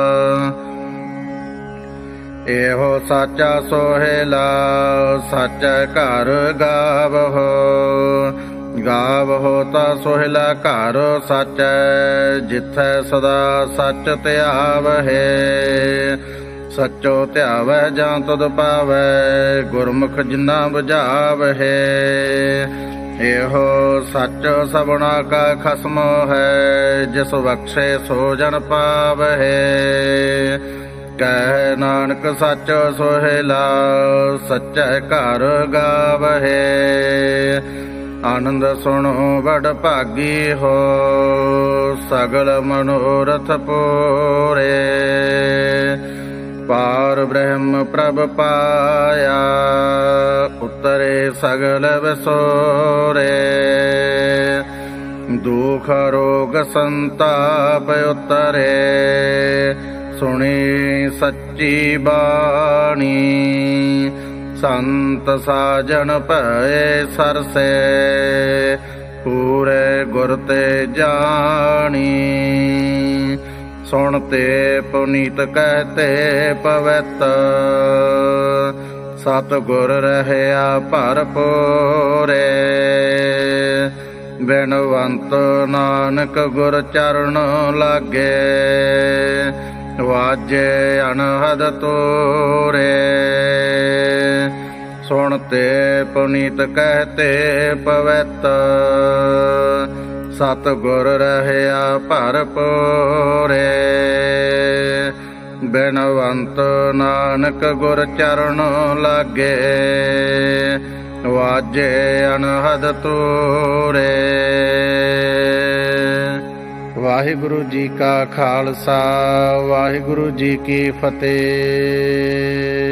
ਇਹੋ ਸਾਚਾ ਸੋਹਿਲਾ ਸਾਚਾ ਘਰ ਗਾਵਹੁ। ਗਾਵਹੁ ਤਾ ਸੋਹਿਲਾ ਘਰ ਸਾਚੈ ਜਿਥੈ ਸਦਾ ਸੱਚ ਧਿਆਵਹਿ। ਸੱਚੋ ਧਿਆਵੈ ਜਾਂ ਤਦ ਪਾਵੈ ਗੁਰਮੁਖ ਜਿਨਾ ਬੁਝਾਵਹਿ। ਇਹੋ ਸੱਚ ਸਭਨਾ ਕਾ ਖਸਮ ਹੈ ਜਿਸ ਬਖਸ਼ੇ ਸੋ ਜਨ ਪਾਵਹਿ। ਕਹਿ ਨਾਨਕ ਸੱਚ ਸੋਹਿਲਾ ਸੱਚੈ ਘਰ ਗਾਵਹਿ। ਆਨੰਦ ਸੁਣੋ ਵਡ ਭਾਗੀ ਹੋ ਸਗਲ ਮਨੋਰਥ ਪੂਰੇ। ਪਾਰ ਬ੍ਰਹਮ ਪ੍ਰਭ ਪਾਇਆ ਉਤਰੇ ਸਗਲ ਵਿਸੋਰੇ। ਦੁਖ ਰੋਗ ਸੰਤਾਪ ਉਤਰੇ ਸੁਣੀ ਸੱਚੀ ਬਾਣੀ। ਸੰਤ ਸਾਜਣ ਭਏ ਸਰਸੇ ਪੂਰੇ ਗੁਰ ਤੇ ਜਾਣੀ। ਸੁਣ ਤੇ ਪੁਨੀਤ ਕਹਤੇ ਪਵਿੱਤ ਸਤਿਗੁਰ ਰਹਿਆ ਭਰਪੂਰੇ। ਬਿਨਵੰਤ ਨਾਨਕ ਗੁਰ ਚਰਨ ਲਾਗੇ ਵਾਜੇ ਅਨਹਦ ਤੋਰੇ। ਸੁਣ ਤੇ ਪੁਨੀਤ ਕਹਤੇ ਪਵਿੱਤ ਸਤਿਗੁਰ ਰਹਿਆ ਭਰਪੂਰੇ। ਬਿਨਵੰਤ ਨਾਨਕ ਗੁਰ ਚਰਨ ਲਾਗੇ ਵਾਜੇ ਅਨਹਦ ਤੋਰੇ। ਵਾਹਿਗੁਰੂ ਜੀ ਕਾ ਖਾਲਸਾ ਵਾਹਿਗੁਰੂ ਜੀ ਕੀ ਫਤਿਹ।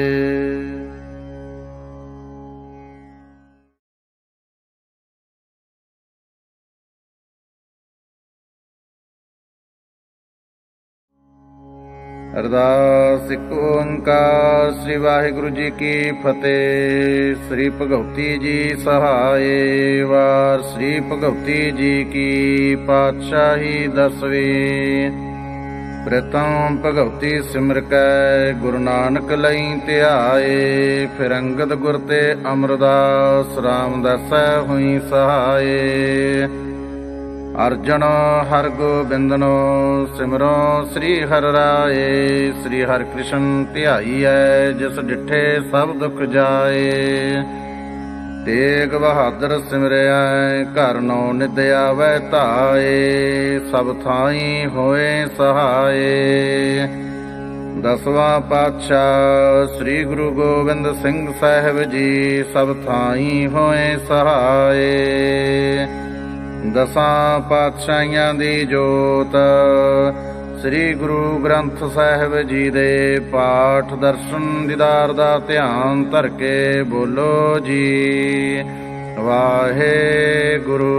ਅਰਦਾਸ। ਇੱਕ ਓੰਕਾਰ ਸ੍ਰੀ ਵਾਹਿਗੁਰੂ ਜੀ ਕੀ ਫਤਿਹ। ਸ੍ਰੀ ਭਗਉਤੀ ਜੀ ਸਹਾਏ। ਵਾਰ ਸ੍ਰੀ ਭਗਉਤੀ ਜੀ ਕੀ ਪਾਤਸ਼ਾਹੀ ਦਸਵੀਂ। ਪ੍ਰਥਮ ਭਗਉਤੀ ਸਿਮਰ ਕੈ ਗੁਰੂ ਨਾਨਕ ਲਈ ਧਿਆਏ। ਫਿਰ ਅੰਗਦ ਗੁਰ ਤੇ ਅਮਰਦਾਸ ਰਾਮਦਾਸੈ ਹੋਈ ਸਹਾਏ। ਅਰਜਨ ਹਰਿ ਗੋਬਿੰਦਨੋ ਸਿਮਰੋ ਸ੍ਰੀ ਹਰਿ ਰਾਏ। ਸ੍ਰੀ ਹਰਿ ਕ੍ਰਿਸ਼ਨ ਧਿਆਈਐ ਜਿਸ ਡਿਠੇ ਸਭ ਦੁਖ ਜਾਏ। ਤੇਗ ਬਹਾਦਰ ਸਿਮਰਿਐ ਘਰ ਨੋ ਨਿਦ ਆਵੈ ਧਾਏ। ਸਭ ਥਾਈ ਹੋਏ ਸਹਾਏ। ਦਸਵਾਂ ਪਾਤਸ਼ਾਹ ਸ੍ਰੀ ਗੁਰੂ ਗੋਬਿੰਦ ਸਿੰਘ ਸਾਹਿਬ ਜੀ ਸਭ ਥਾਈ ਹੋਏ ਸਹਾਏ। ਦਸਾਂ ਪਾਤਸ਼ਾਹੀਆਂ ਦੀ ਜੋਤ ਸ੍ਰੀ ਗੁਰੂ ਗ੍ਰੰਥ ਸਾਹਿਬ ਜੀ ਦੇ ਪਾਠ ਦਰਸ਼ਨ ਦੀਦਾਰ ਦਾ ਧਿਆਨ ਧਰ ਕੇ ਬੋਲੋ ਜੀ ਵਾਹਿਗੁਰੂ।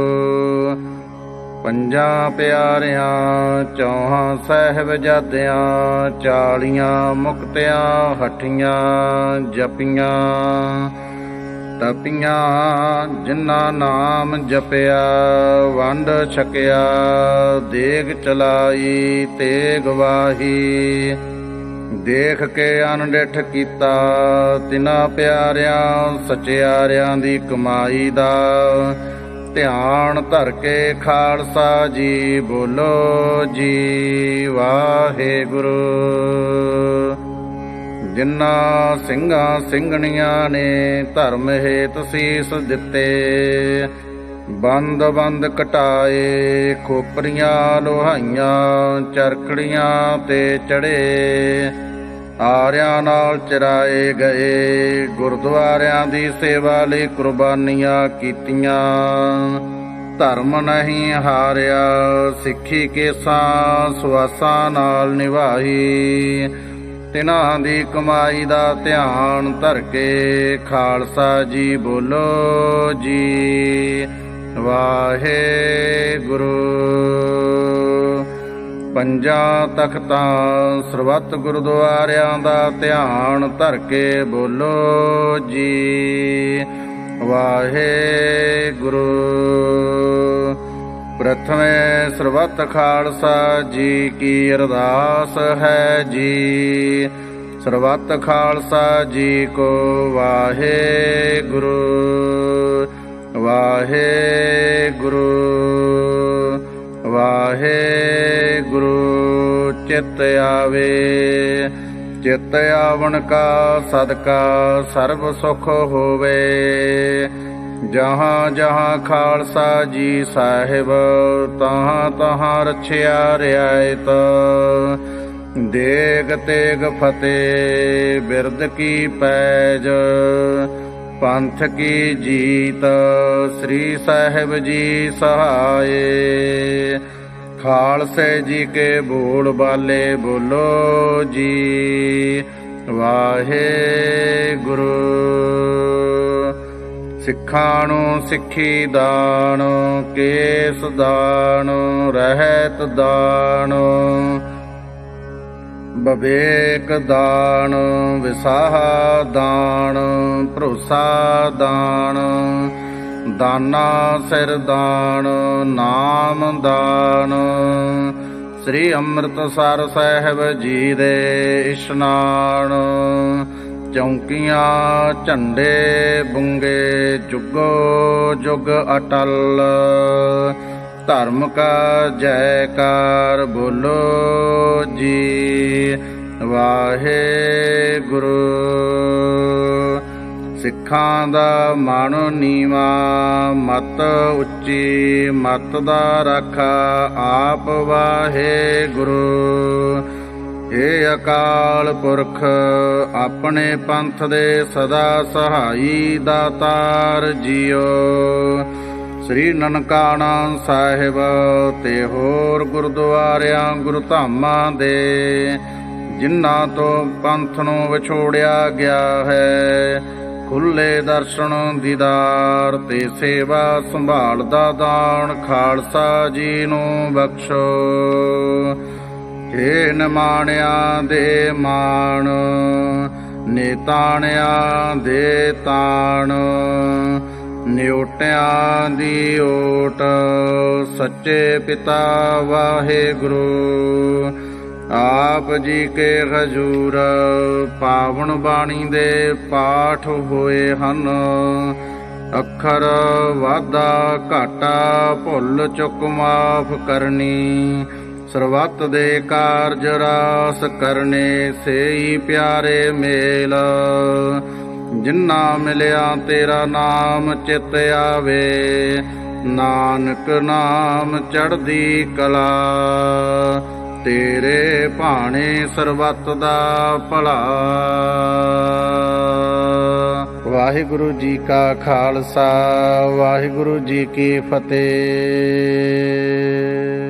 ਪੰਜਾਂ ਪਿਆਰਿਆਂ ਚੌਹਾਂ ਸਾਹਿਬਜ਼ਾਦਿਆਂ 40 ਮੁਕਤਿਆਂ ਹਠੀਆਂ ਜਪੀਆਂ ਤਪੀਆਂ। ਜਿਨ੍ਹਾਂ ਨਾਮ ਜਪਿਆ ਵੰਡ ਛਕਿਆ ਦੇਗ ਚਲਾਈ ਤੇਗ ਵਾਹੀ। ਦੇਖ ਕੇ ਅਨਡਿਠ ਕੀਤਾ ਤਿਨਾਂ ਪਿਆਰਿਆਂ ਸਚਿਆਰਿਆਂ ਦੀ ਕਮਾਈ ਦਾ। ਧਿਆਨ ਧਰ ਕੇ ਖਾਲਸਾ ਜੀ ਬੋਲੋ ਜੀ ਵਾਹਿਗੁਰੂ। ਜਿਨ੍ਹਾਂ ਸਿੰਘਾਂ ਸਿੰਘਣੀਆਂ ਨੇ ਧਰਮ ਹੇਤ ਸੀਸ ਦਿੱਤੇ। ਬੰਦ ਬੰਦ ਕਟਾਏ ਖੋਪਰੀਆਂ ਲੋਹਾਈਆਂ ਚਰਖੜੀਆਂ ਤੇ ਚੜੇ। ਆਰਿਆਂ ਨਾਲ ਚਰਾਏ ਗਏ। ਗੁਰਦੁਆਰਿਆਂ ਦੀ ਸੇਵਾ ਲਈ ਕੁਰਬਾਨੀਆਂ ਕੀਤੀਆਂ। ਧਰਮ ਨਹੀਂ ਹਾਰਿਆ, ਸਿੱਖੀ ਕੇਸਾਂ ਸੁਆਸਾਂ ਨਾਲ ਨਿਭਾਈ। ਤਿਨਾਂ ਦੀ ਕਮਾਈ ਦਾ ਧਿਆਨ ਧਰ ਕੇ ਖਾਲਸਾ ਜੀ ਬੋਲੋ ਜੀ ਵਾਹਿਗੁਰੂ। ਪੰਜਾਂ ਤਖਤਾਂ ਸਰਬੱਤ ਗੁਰਦੁਆਰਿਆਂ ਦਾ ਧਿਆਨ ਧਰ ਕੇ ਬੋਲੋ ਜੀ ਵਾਹਿਗੁਰੂ। ਪ੍ਰਥਮੇ ਸਰਬੱਤ ਖਾਲਸਾ ਜੀ ਕੀ ਅਰਦਾਸ ਹੈ ਜੀ। ਸਰਬੱਤ ਖਾਲਸਾ ਜੀ ਕੋ ਵਾਹਿਗੁਰੂ ਵਾਹਿਗੁਰੂ ਵਾਹਿਗੁਰੂ। ਚਿਤ ਆਵੇ, ਚਿਤ ਆਵਣ ਕਾ ਸਦਕਾ ਸਰਬ ਸੁਖ ਹੋਵੇ। ਜਹਾਂ ਜਹਾਂ ਖਾਲਸਾ ਜੀ ਸਾਹਿਬ, ਤਹਾਂ ਤਹਾਂ ਰਛਿਆ ਰਿਆਇਤ। ਦੇਗ ਤੇਗ ਫਤਿਹ ਬਿਰਦ ਕੀ ਪੈਜ, ਪੰਥ ਕੀ ਜੀਤ ਸ੍ਰੀ ਸਾਹਿਬ ਜੀ ਸਹਾਏ। ਖਾਲਸੇ ਜੀ ਕੇ ਬੋਲ ਬਾਲੇ ਬੋਲੋ ਜੀ ਵਾਹਿਗੁਰੂ। ਸਿੱਖਾਂ ਨੂੰ ਸਿੱਖੀ ਦਾਨ, ਕੇਸ ਦਾਨ, ਰਹਿਤ ਦਾਨ, ਵਿਵੇਕ ਦਾਨ, ਵਿਸਾਹਾ ਦਾਨ, ਭਰੋਸਾ ਦਾਨ, ਦਾਨਾ ਸਿਰ ਦਾਨ, ਨਾਮ ਦਾਨ। ਸ੍ਰੀ ਅੰਮ੍ਰਿਤਸਰ ਸਾਹਿਬ ਜੀ ਦੇ ਇਸ਼ਨਾਨ। ਚੌਂਕੀਆਂ ਝੰਡੇ ਬੁੰਗੇ ਜੁਗੋ ਜੁਗ ਅਟਲ। ਧਰਮ ਕਾ ਜੈਕਾਰ ਬੋਲੋ ਜੀ ਵਾਹਿਗੁਰੂ। ਸਿੱਖਾਂ ਦਾ ਮਨ ਨੀਵਾ, ਮਤ ਉੱਚੀ, ਮਤ ਦਾ ਰਾਖਾ ਆਪ ਵਾਹਿਗੁਰੂ। ਏ ਅਕਾਲ ਪੁਰਖ ਆਪਣੇ ਪੰਥ ਦੇ ਸਦਾ ਸਹਾਈ ਦਾਤਾਰ ਜੀਓ। ਸ੍ਰੀ ਨਨਕਾਣਾ ਸਾਹਿਬ ਤੇ ਹੋਰ ਗੁਰਦੁਆਰਿਆਂ ਗੁਰਧਾਮਾਂ ਦੇ ਜਿਨ੍ਹਾਂ ਤੋਂ ਪੰਥ ਨੂੰ ਵਿਛੋੜਿਆ ਗਿਆ ਹੈ, ਖੁੱਲੇ ਦਰਸ਼ਨ ਦੀਦਾਰ ਤੇ ਸੇਵਾ ਸੰਭਾਲ ਦਾ ਦਾਨ ਖਾਲਸਾ ਜੀ ਨੂੰ ਬਖਸ਼ੋ। ਹੇ ਨਿਮਾਣਿਆਂ ਦੇ ਮਾਣ, ਨੇਤਾਣਿਆਂ ਦੇ ਤਾਣ, ਨਿਓਟਿਆਂ ਦੀ ਓਟ, ਸੱਚੇ ਪਿਤਾ ਵਾਹਿਗੁਰੂ। ਆਪ ਜੀ ਕੇ ਹਜ਼ੂਰ ਪਾਵਨ ਬਾਣੀ ਦੇ ਪਾਠ ਹੋਏ ਹਨ। ਅੱਖਰ ਵਾਧਾ ਘਾਟਾ ਭੁੱਲ ਚੁੱਕ ਮਾਫ ਕਰਨੀ। ਸਰਬੱਤ ਦੇ ਕਾਰਜ ਰਾਸ ਕਰਨੇ ਸੇਈ ਪਿਆਰੇ ਮੇਲ। ਜਿੰਨਾ ਮਿਲਿਆ ਤੇਰਾ ਨਾਮ ਚਿਤ ਆਵੇ, ਨਾਨਕ ਨਾਮ ਚੜ੍ਹਦੀ ਕਲਾ। ਤੇਰੇ ਭਾਣੇ ਸਰਬੱਤ ਦਾ ਭਲਾ। ਵਾਹਿਗੁਰੂ ਜੀ ਕਾ ਖਾਲਸਾ, ਵਾਹਿਗੁਰੂ ਜੀ ਕੀ ਫਤਿਹ।